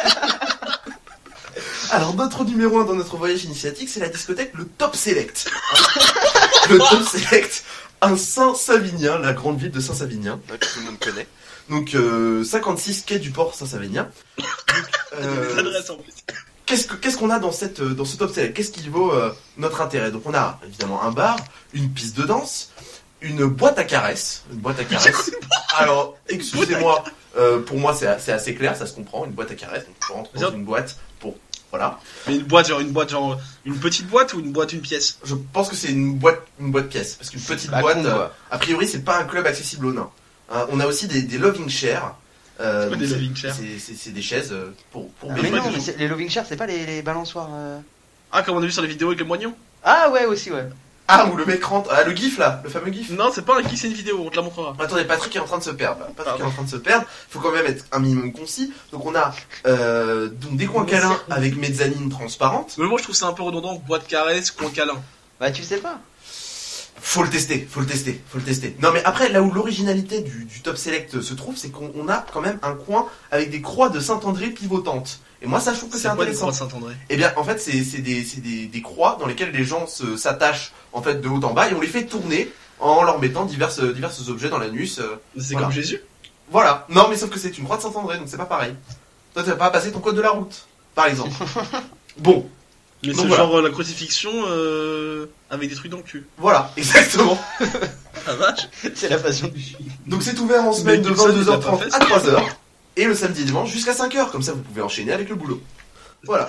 C: Alors notre numéro un dans notre voyage initiatique, c'est la discothèque le Top Select. Le Top Select, un Saint-Savinien, la grande ville de Saint-Savinien.
E: Ouais, que tout le monde connaît.
C: Donc euh, cinquante-six quai du port Saint-Savinien. Donc, euh,
B: L'adresse en plus.
C: Qu'est-ce que- qu'est-ce qu'on a dans cette euh, dans ce Top Select? Qu'est-ce qui vaut euh, notre intérêt? Donc on a évidemment un bar, une piste de danse, une boîte à caresses, une boîte à caresses. Alors excusez-moi, euh, pour moi c'est c'est assez clair, ça se comprend, une boîte à caresses. Donc tu rentres dans une boîte pour voilà.
B: Mais une boîte, genre une boîte, genre une petite boîte ou une boîte, une pièce?
C: Je pense que c'est une boîte une boîte pièce parce qu'une petite
D: Pas
C: boîte,
D: con,
C: euh,
D: quoi.
C: a priori c'est pas un club accessible aux nains. Hein, on a aussi des, des loving chairs. Euh,
B: C'est quoi des
C: donc
B: loving chairs?
C: c'est- c'est c'est des chaises euh, pour pour
D: Ah,
C: bébés.
D: mais non, mais c'est- les loving chairs, c'est pas les, les balançoires. euh.
B: Ah, comme on a vu sur les vidéos avec le moignon?
D: Ah ouais, aussi, ouais.
C: Ah, ou le mec rentre. Ah, le gif là, le fameux gif.
B: Non, c'est pas un qui, c'est une vidéo, on te la montrera.
C: Attendez, Patrick est en train de se perdre. là. Patrick
B: Pardon.
C: est en train de se perdre. Faut quand même être un minimum concis. Donc on a euh, donc des coins câlins avec mezzanine transparente.
B: Mais moi, je trouve ça un peu redondant, boîte caresse, coin câlin.
D: Bah, tu sais pas.
C: Faut le tester, faut le tester, faut le tester. Non mais après, là où l'originalité du, du Top Select se trouve, c'est qu'on on a quand même un coin avec des croix de Saint-André pivotantes. Et moi, ça, je trouve que c'est
B: C'est quoi des
C: intéressant.
B: croix de Saint-André?
C: Eh bien, en fait, c'est c'est des, c'est des, des croix dans lesquelles les gens se- s'attachent en fait de haut en bas et on les fait tourner en leur mettant diverses, diverses objets dans l'anus. euh,
B: C'est
C: Voilà.
B: comme Jésus?
C: Voilà. Non, mais sauf que c'est une croix de Saint-André, donc c'est pas pareil. Toi, tu vas pas passer ton code de la route, par exemple. Bon.
B: Mais
C: Donc
B: c'est
C: voilà.
B: genre euh, la crucifixion euh, avec des trucs dans le cul.
C: Voilà, exactement.
B: Ah vache.
D: C'est la passion du juif.
C: Donc c'est ouvert en semaine
B: Mais
C: de
B: Gibson, il
C: vingt-deux
B: l'a
C: heures
B: pas
C: trente
B: fait,
C: à
B: ça.
C: trois heures. Et le samedi et dimanche jusqu'à cinq heures. Comme ça, vous pouvez enchaîner avec le boulot. Voilà.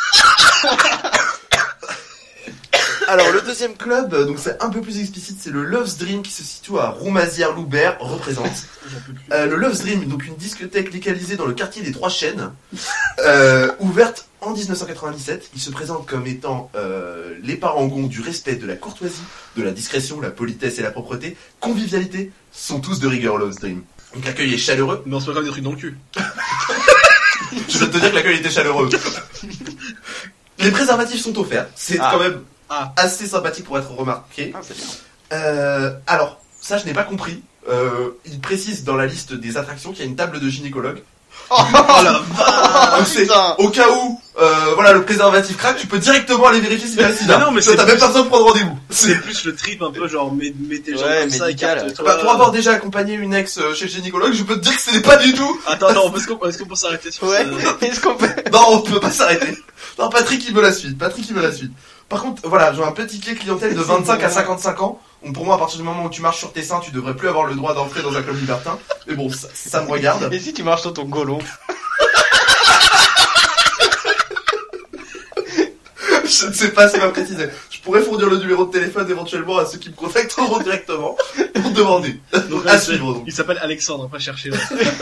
C: Alors le deuxième club, euh, donc c'est un peu plus explicite, c'est le Love's Dream qui se situe à Roumazières-Loubert, représente. Euh, le Love's Dream, donc une discothèque localisée dans le quartier des Trois Chênes, euh, ouverte en dix-neuf cent quatre-vingt-dix-sept. Il se présente comme étant euh, les parangons du respect, de la courtoisie, de la discrétion, la politesse et la propreté. Convivialité sont tous de rigueur Love's Dream. Donc l'accueil est chaleureux.
B: Mais on se met quand même des trucs dans le cul.
C: Je vais te dire que l'accueil était chaleureux. Les préservatifs sont offerts. C'est
D: Ah.
C: quand même
B: Ah.
C: assez sympathique pour être remarqué.
D: Ah, c'est bien.
C: Euh, alors, ça je n'ai pas compris. Euh, il précise dans la liste des attractions qu'il y a une table de gynécologue.
B: Oh la vache.
C: Donc c'est
D: putain.
C: au cas où, euh, voilà, le préservatif craque, tu peux directement aller vérifier si t'as le sida.
B: Mais non, mais
C: Toi,
B: c'est
C: t'as même
B: plus-
C: pas besoin de prendre rendez-vous.
B: C'est plus le trip un peu genre met- mettez les gens
D: Ouais,
B: comme ça et
D: médical.
B: carte-toi.
C: Bah, pour avoir déjà accompagné une ex euh, chez le gynécologue, je peux te dire que ce n'est pas du tout.
B: Attends, attends, est-ce qu'on est-ce qu'on peut s'arrêter sur
D: Ouais,
B: ça
D: est-ce qu'on peut...
C: Non, on peut pas s'arrêter. Non, Patrick il veut la suite. Patrick il veut la suite. Par contre, voilà, j'ai un petit ticket clientèle de vingt-cinq à cinquante-cinq ans. Donc pour moi, à partir du moment où tu marches sur tes seins, tu devrais plus avoir le droit d'entrer dans un club libertin. Mais bon, ça, ça me regarde.
D: Et si tu marches sur ton golon?
C: Je ne sais pas, c'est pas précisé. Je pourrais fournir le numéro de téléphone éventuellement à ceux qui me contacteront directement pour demander.
B: Donc,
C: à
B: là,
C: suivre donc.
B: il s'appelle Alexandre, pas chercher. Ouais.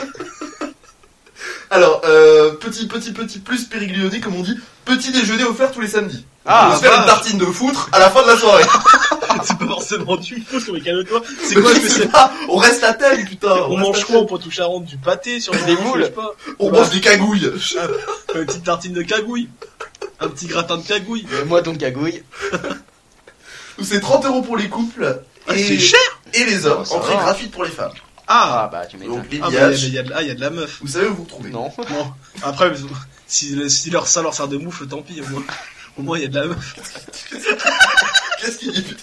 C: Alors, euh, petit, petit, petit plus périglioni, comme on dit, petit déjeuner offert tous les samedis.
D: Ah,
C: on va se faire
B: vache.
C: une tartine de foutre à la fin de la soirée.
B: C'est pas forcément du foutre, mais calme-toi. C'est
C: Mais
B: quoi
C: je
B: le
C: sais
B: spécial?
C: pas, on reste à thème, putain.
B: On
C: reste
B: mange
C: à
B: quoi au
C: thème.
B: Poitou-Charentes? Du pâté sur
D: Des moules.
B: Je sais pas.
C: On
B: Bah.
C: mange des cagouilles.
B: Une petite tartine de cagouille. Un petit gratin de cagouille.
D: Moi ton cagouille.
C: C'est trente euros pour les couples.
B: Ah,
C: et,
B: c'est cher.
C: et les hommes,
D: Oh, ça
C: entrée
D: va.
C: gratuite pour les femmes.
B: Ah.
D: Ah bah tu m'étonnes.
C: Donc les
B: Ah, bah, il y a-
C: billages,
B: il y a de- ah, il y a de la meuf.
C: vous savez où vous vous trouvez.
D: Non.
B: Bon, après, si, si leur, ça leur sert de moufle, tant pis, au moins. Au moins, il y a de la meuf.
C: Qu'est-ce qu'il dit, putain?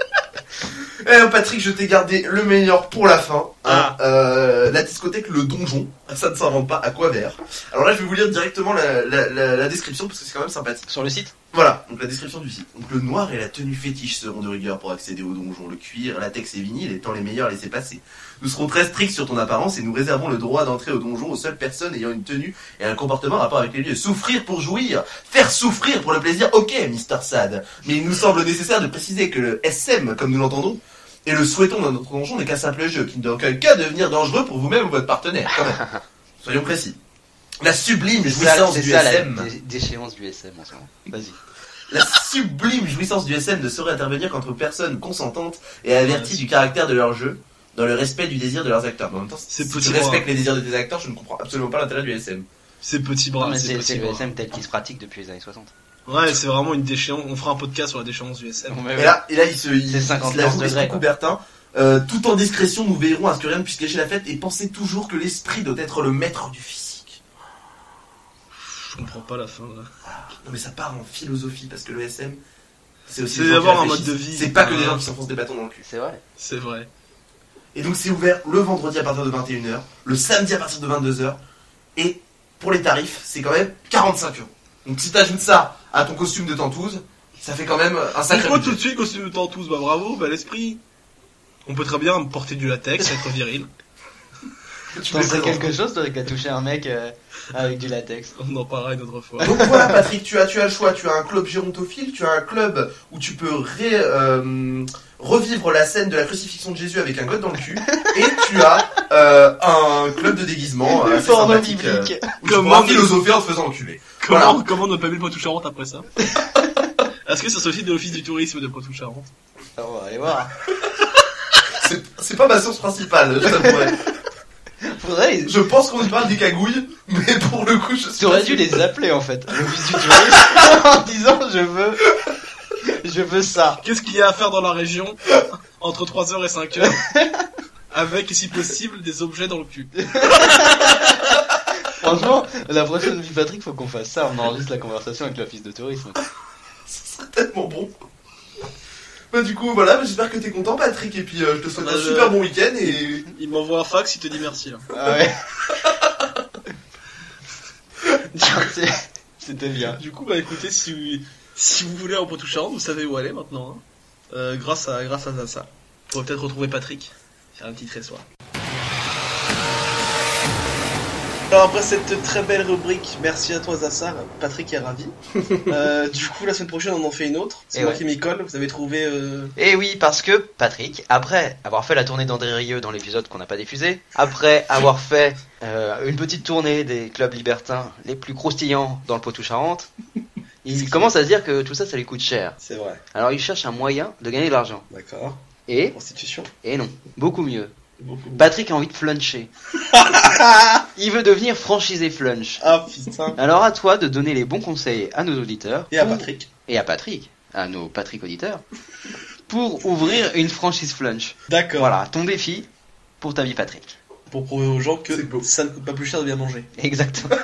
C: Eh Patrick, je t'ai gardé le meilleur pour la fin. Hein.
B: Ah.
C: Euh, la discothèque Le Donjon, ça ne s'invente pas, Aquavert. Alors là, je vais vous lire directement la, la, la, la description parce que c'est quand même sympathique.
D: Sur le site?
C: Voilà, donc la description du site. Donc le noir et la tenue fétiche seront de rigueur pour accéder au donjon. Le cuir, latex et vinyle étant les meilleurs à laisser passer. Nous serons très stricts sur ton apparence et nous réservons le droit d'entrer au donjon aux seules personnes ayant une tenue et un comportement en rapport avec les lieux. Souffrir pour jouir, faire souffrir pour le plaisir, ok, mister Sad. Mais il nous semble nécessaire de préciser que le S M, comme nous l'entendons, et le souhaitons dans notre donjon n'est qu'un simple jeu, qui ne doit en aucun cas devenir dangereux pour vous-même ou votre partenaire, quand même. Soyons précis. La sublime
D: C'est ça,
C: jouissance
D: c'est
C: du
D: ça
C: S M.
D: la dé- déchéance du S M en ce moment. Vas-y.
C: La sublime jouissance du S M ne saurait intervenir qu'entre personnes consentantes et averties du caractère de leur jeu, dans le respect du désir de leurs acteurs. Mais en même temps,
B: C'est
C: si
B: petit
C: tu
B: bras.
C: respectes les désirs de tes acteurs, je ne comprends absolument pas l'intérêt du S M.
B: C'est petit
D: Non,
B: bras.
D: mais
B: c'est
D: c'est
B: petit
D: c'est le
B: bras.
D: S M tel qu'il se pratique depuis les années soixante.
B: Ouais, c'est vraiment une déchéance. On fera un podcast sur la déchéance du S M.
D: Ouais,
C: Et
D: ouais.
C: là, et là, il se, il,
D: C'est
C: il
D: cinquante
C: se l'avoue,
D: degrés,
C: Esprit
D: quoi.
C: Coubertin. Euh, tout en discrétion, nous veillerons à ce que rien ne puisse gâcher la fête et pensez toujours que l'esprit doit être le maître du physique.
B: Je comprends pas la fin, là.
C: Non mais ça part en philosophie parce que le S M, c'est aussi
B: C'est
C: des gens qui
B: d'avoir un
C: réfléchissent.
B: mode de vie.
C: C'est pas que des
B: Ouais.
C: gens qui s'enfoncent des bâtons dans le cul.
D: C'est vrai.
B: C'est vrai.
C: Et donc c'est ouvert le vendredi à partir de vingt et une heures, le samedi à partir de vingt-deux heures, et pour les tarifs, c'est quand même quarante-cinq euros. Donc si t'ajoutes ça à ton costume de tentouse, ça fait quand même un sacré
B: Pourquoi
C: budget.
B: tout de suite costume de tentouse? Bah bravo, bah l'esprit. On peut très bien porter du latex, être viril.
C: Tu
D: T'en
C: mets
D: sais
C: ça
D: quelque chose toi qui a touché un mec euh, avec du latex?
B: On en parlera une autre fois.
C: Donc voilà Patrick, tu as, tu as le choix, tu as un club gérontophile, tu as un club où tu peux ré, euh, revivre la scène de la crucifixion de Jésus avec un god dans le cul, et tu as euh, un club de déguisement euh,
D: Le
C: assez
D: porno
C: sympathique, euh,
D: biblique.
C: où tu
B: Comment
C: pourras
B: ne-
C: philosopher en te faisant enculer.
B: Comment,
C: Voilà.
B: comment ne pas aimer le Poitou-Charentes après ça? Est-ce que c'est sur le site de l'office du tourisme de Poitou-Charentes?
D: Ah, on va aller voir.
C: C'est, c'est pas ma source principale, je t'avouerai.
D: Faudrait.
C: Je pense qu'on y parle des cagouilles, mais pour le coup, je suis
D: T'aurais
C: pas
D: dû
C: sûr.
D: les appeler en fait. L'office du tourisme en disant je veux. Je veux ça.
B: Qu'est-ce qu'il y a à faire dans la région entre trois heures et cinq heures avec, si possible, des objets dans le cul?
D: Franchement, la prochaine vie Patrick, faut qu'on fasse ça. On enregistre la conversation avec l'office de tourisme.
C: Ce serait tellement bon. Bah du coup, voilà, bah, j'espère que t'es content Patrick, et puis euh, je te souhaite un
B: Euh,
C: super bon week-end, et...
B: Il m'envoie un fax, il te dit merci. Là.
D: Ah ouais. C'est- C'était bien.
B: Du coup, bah écoutez, si, Si vous voulez en Poitou-Charentes, vous savez où aller maintenant. Hein. Euh, grâce à grâce à ça. Vous pourrez peut-être retrouver Patrick, faire un petit tressoir. Alors après cette très belle rubrique, merci à toi Zassar, Patrick est ravi. euh, du coup la semaine prochaine on en fait une autre, c'est
D: Et
B: moi
D: ouais.
B: qui m'y colle, vous avez trouvé... Euh...
D: Et oui, parce que Patrick, après avoir fait la tournée d'André Rieu dans l'épisode qu'on n'a pas diffusé, après avoir fait euh, une petite tournée des clubs libertins les plus croustillants dans le Poitou-Charentes, il commence à se dire que tout ça, ça lui coûte cher.
B: C'est vrai.
D: Alors il cherche un moyen de gagner de l'argent.
B: D'accord.
D: Et,
B: Constitution.
D: et non, beaucoup mieux.
B: Beaucoup.
D: Patrick a envie de fluncher. Il veut devenir franchisé flunch.
B: Ah putain.
D: Alors à toi de donner les bons conseils à nos auditeurs.
B: Et à
D: pour-
B: Patrick.
D: Et à Patrick, à nos Patrick auditeurs, pour ouvrir une franchise flunch.
B: D'accord.
D: Voilà, ton défi pour ta vie Patrick.
B: Pour prouver aux gens que
C: C'est beau.
B: ça ne coûte pas plus cher de bien manger.
D: Exactement.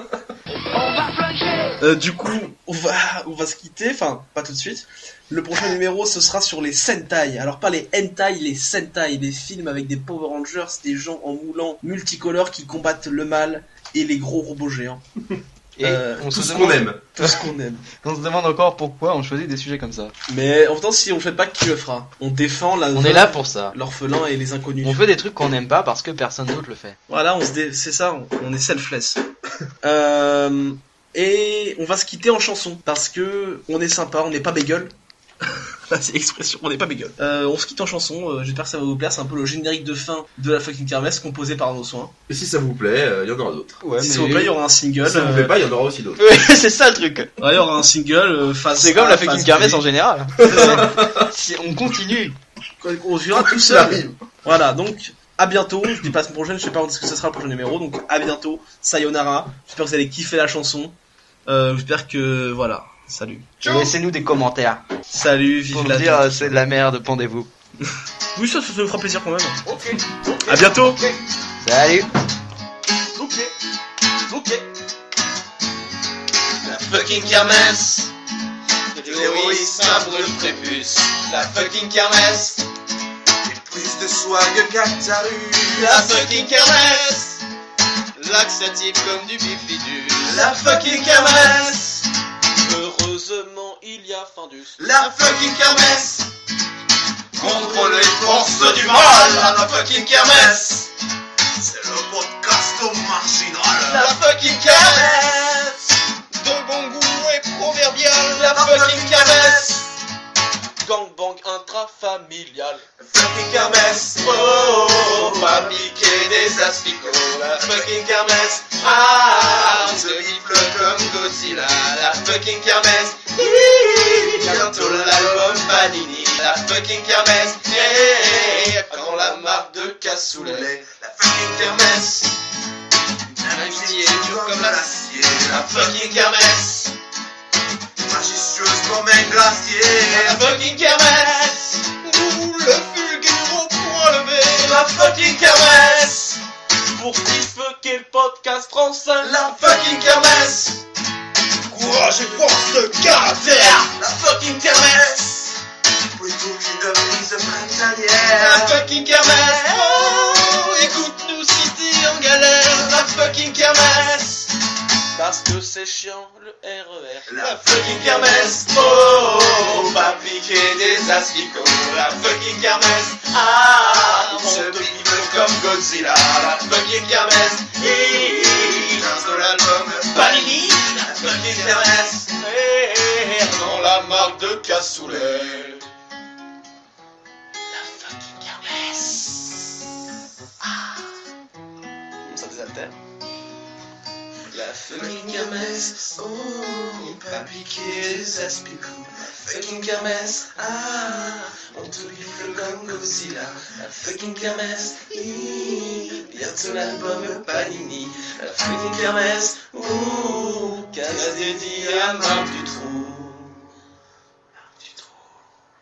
B: Euh, du coup, on va, on va se quitter, enfin, pas tout de suite. Le prochain numéro, ce sera sur les Sentai. Alors, pas les Hentai, les Sentai, des films avec des Power Rangers, des gens en moulant multicolores qui combattent le mal et les gros robots géants.
D: Et
B: Euh,
D: on,
C: Tout
D: se
C: ce
D: demande,
C: qu'on aime.
B: Tout ce qu'on aime.
D: on se demande encore pourquoi on choisit des sujets comme ça.
B: Mais en même temps, si on le fait pas, qui le fera? On défend la
D: On est là pour ça.
B: l'orphelin et les inconnus.
D: On fait des trucs qu'on n'aime pas parce que personne d'autre le fait.
B: Voilà, on se dé... c'est ça, on, on est selfless. euh, et on va se quitter en chanson parce que on est sympa, on n'est pas bégueule. Là, c'est l'expression, on n'est pas bégueule. Euh, on se quitte en chanson, euh, j'espère que ça va vous plaire, c'est un peu le générique de fin de la fucking kermesse composé par nos soins.
C: Et si ça vous plaît, euh, il y en aura d'autres.
D: Ouais,
B: Si ça vous plaît, il y aura un single.
C: Si ça vous
B: euh,
C: plaît pas, il y en aura aussi d'autres.
D: Ouais, c'est ça le truc.
B: ouais, il y aura un single euh, face
D: C'est comme
B: A,
D: la
B: face
D: fucking
B: B.
D: kermesse en général. si on continue.
B: On suivra tout
C: Ça
B: seul.
C: arrive.
B: Voilà, donc à bientôt. Je dis pas la semaine prochaine, je sais pas quand est-ce que ce sera le prochain numéro, donc à bientôt. Sayonara. J'espère que vous allez kiffer la chanson. Euh, j'espère que voilà. Salut.
D: Et laissez-nous des commentaires.
B: Salut, vive
D: Pour
B: la
D: nous dire
B: vie.
D: euh, c'est de la merde, pendez-vous.
B: Oui, ça, ça nous fera plaisir quand même.
E: Ok,
B: À bientôt.
D: Salut.
E: ok, ok. La fucking kermesse. L'héroïsme à brûle prépuce. La fucking kermesse.
G: Et plus de swag qu'Actaru.
E: La fucking kermesse. Laxatif comme du bifidus. La fucking kermesse. Heureusement, il y a fin du
G: La fucking kermesse.
E: contre les forces du mal. La fucking kermesse.
G: C'est le podcast au marginal.
E: La fucking kermesse. De bon goût et proverbial. La fucking kermesse. Gangbang intrafamilial.
G: La fucking kermesse.
E: Oh, pas piquer des asticots. La fucking kermesse. Ah, on se bifle comme Godzilla. La fucking kermesse. Hi, bientôt l'album Panini. La fucking kermesse. Hey, quand la marque de cassoulet.
G: La fucking kermesse.
E: L'amitié est dure comme l'acier. La fucking kermesse.
G: Majestueuse comme un glacier.
E: La fucking kermesse. Ouh, le fulgure au point levé. La fucking kermesse. Pour fucker le podcast français. La fucking kermesse. Courage et force de caractère. La fucking kermesse.
G: Plutôt qu'une brise printanière.
E: La fucking kermesse. Oh, écoute-nous si t'es en galère. La fucking kermesse. Parce que c'est chiant le R E R. La fucking kermesse. Oh, pas piquer des asticots. La fucking kermesse. Ah, on se bifle comme Godzilla. La fucking kermesse. Et bientôt l'album Panini. La fucking kermesse. Et dans la marque de cassoulet. La fucking kermesse. Ah, ça désaltère. La fucking kermesse, oh, pas piquer des aspicots. La fucking kermesse, ah, on te bifle comme Godzilla. La fucking kermesse, hi, bientôt l'album Panini. La fucking kermesse, oh, casse dédié à Marc Dutroux.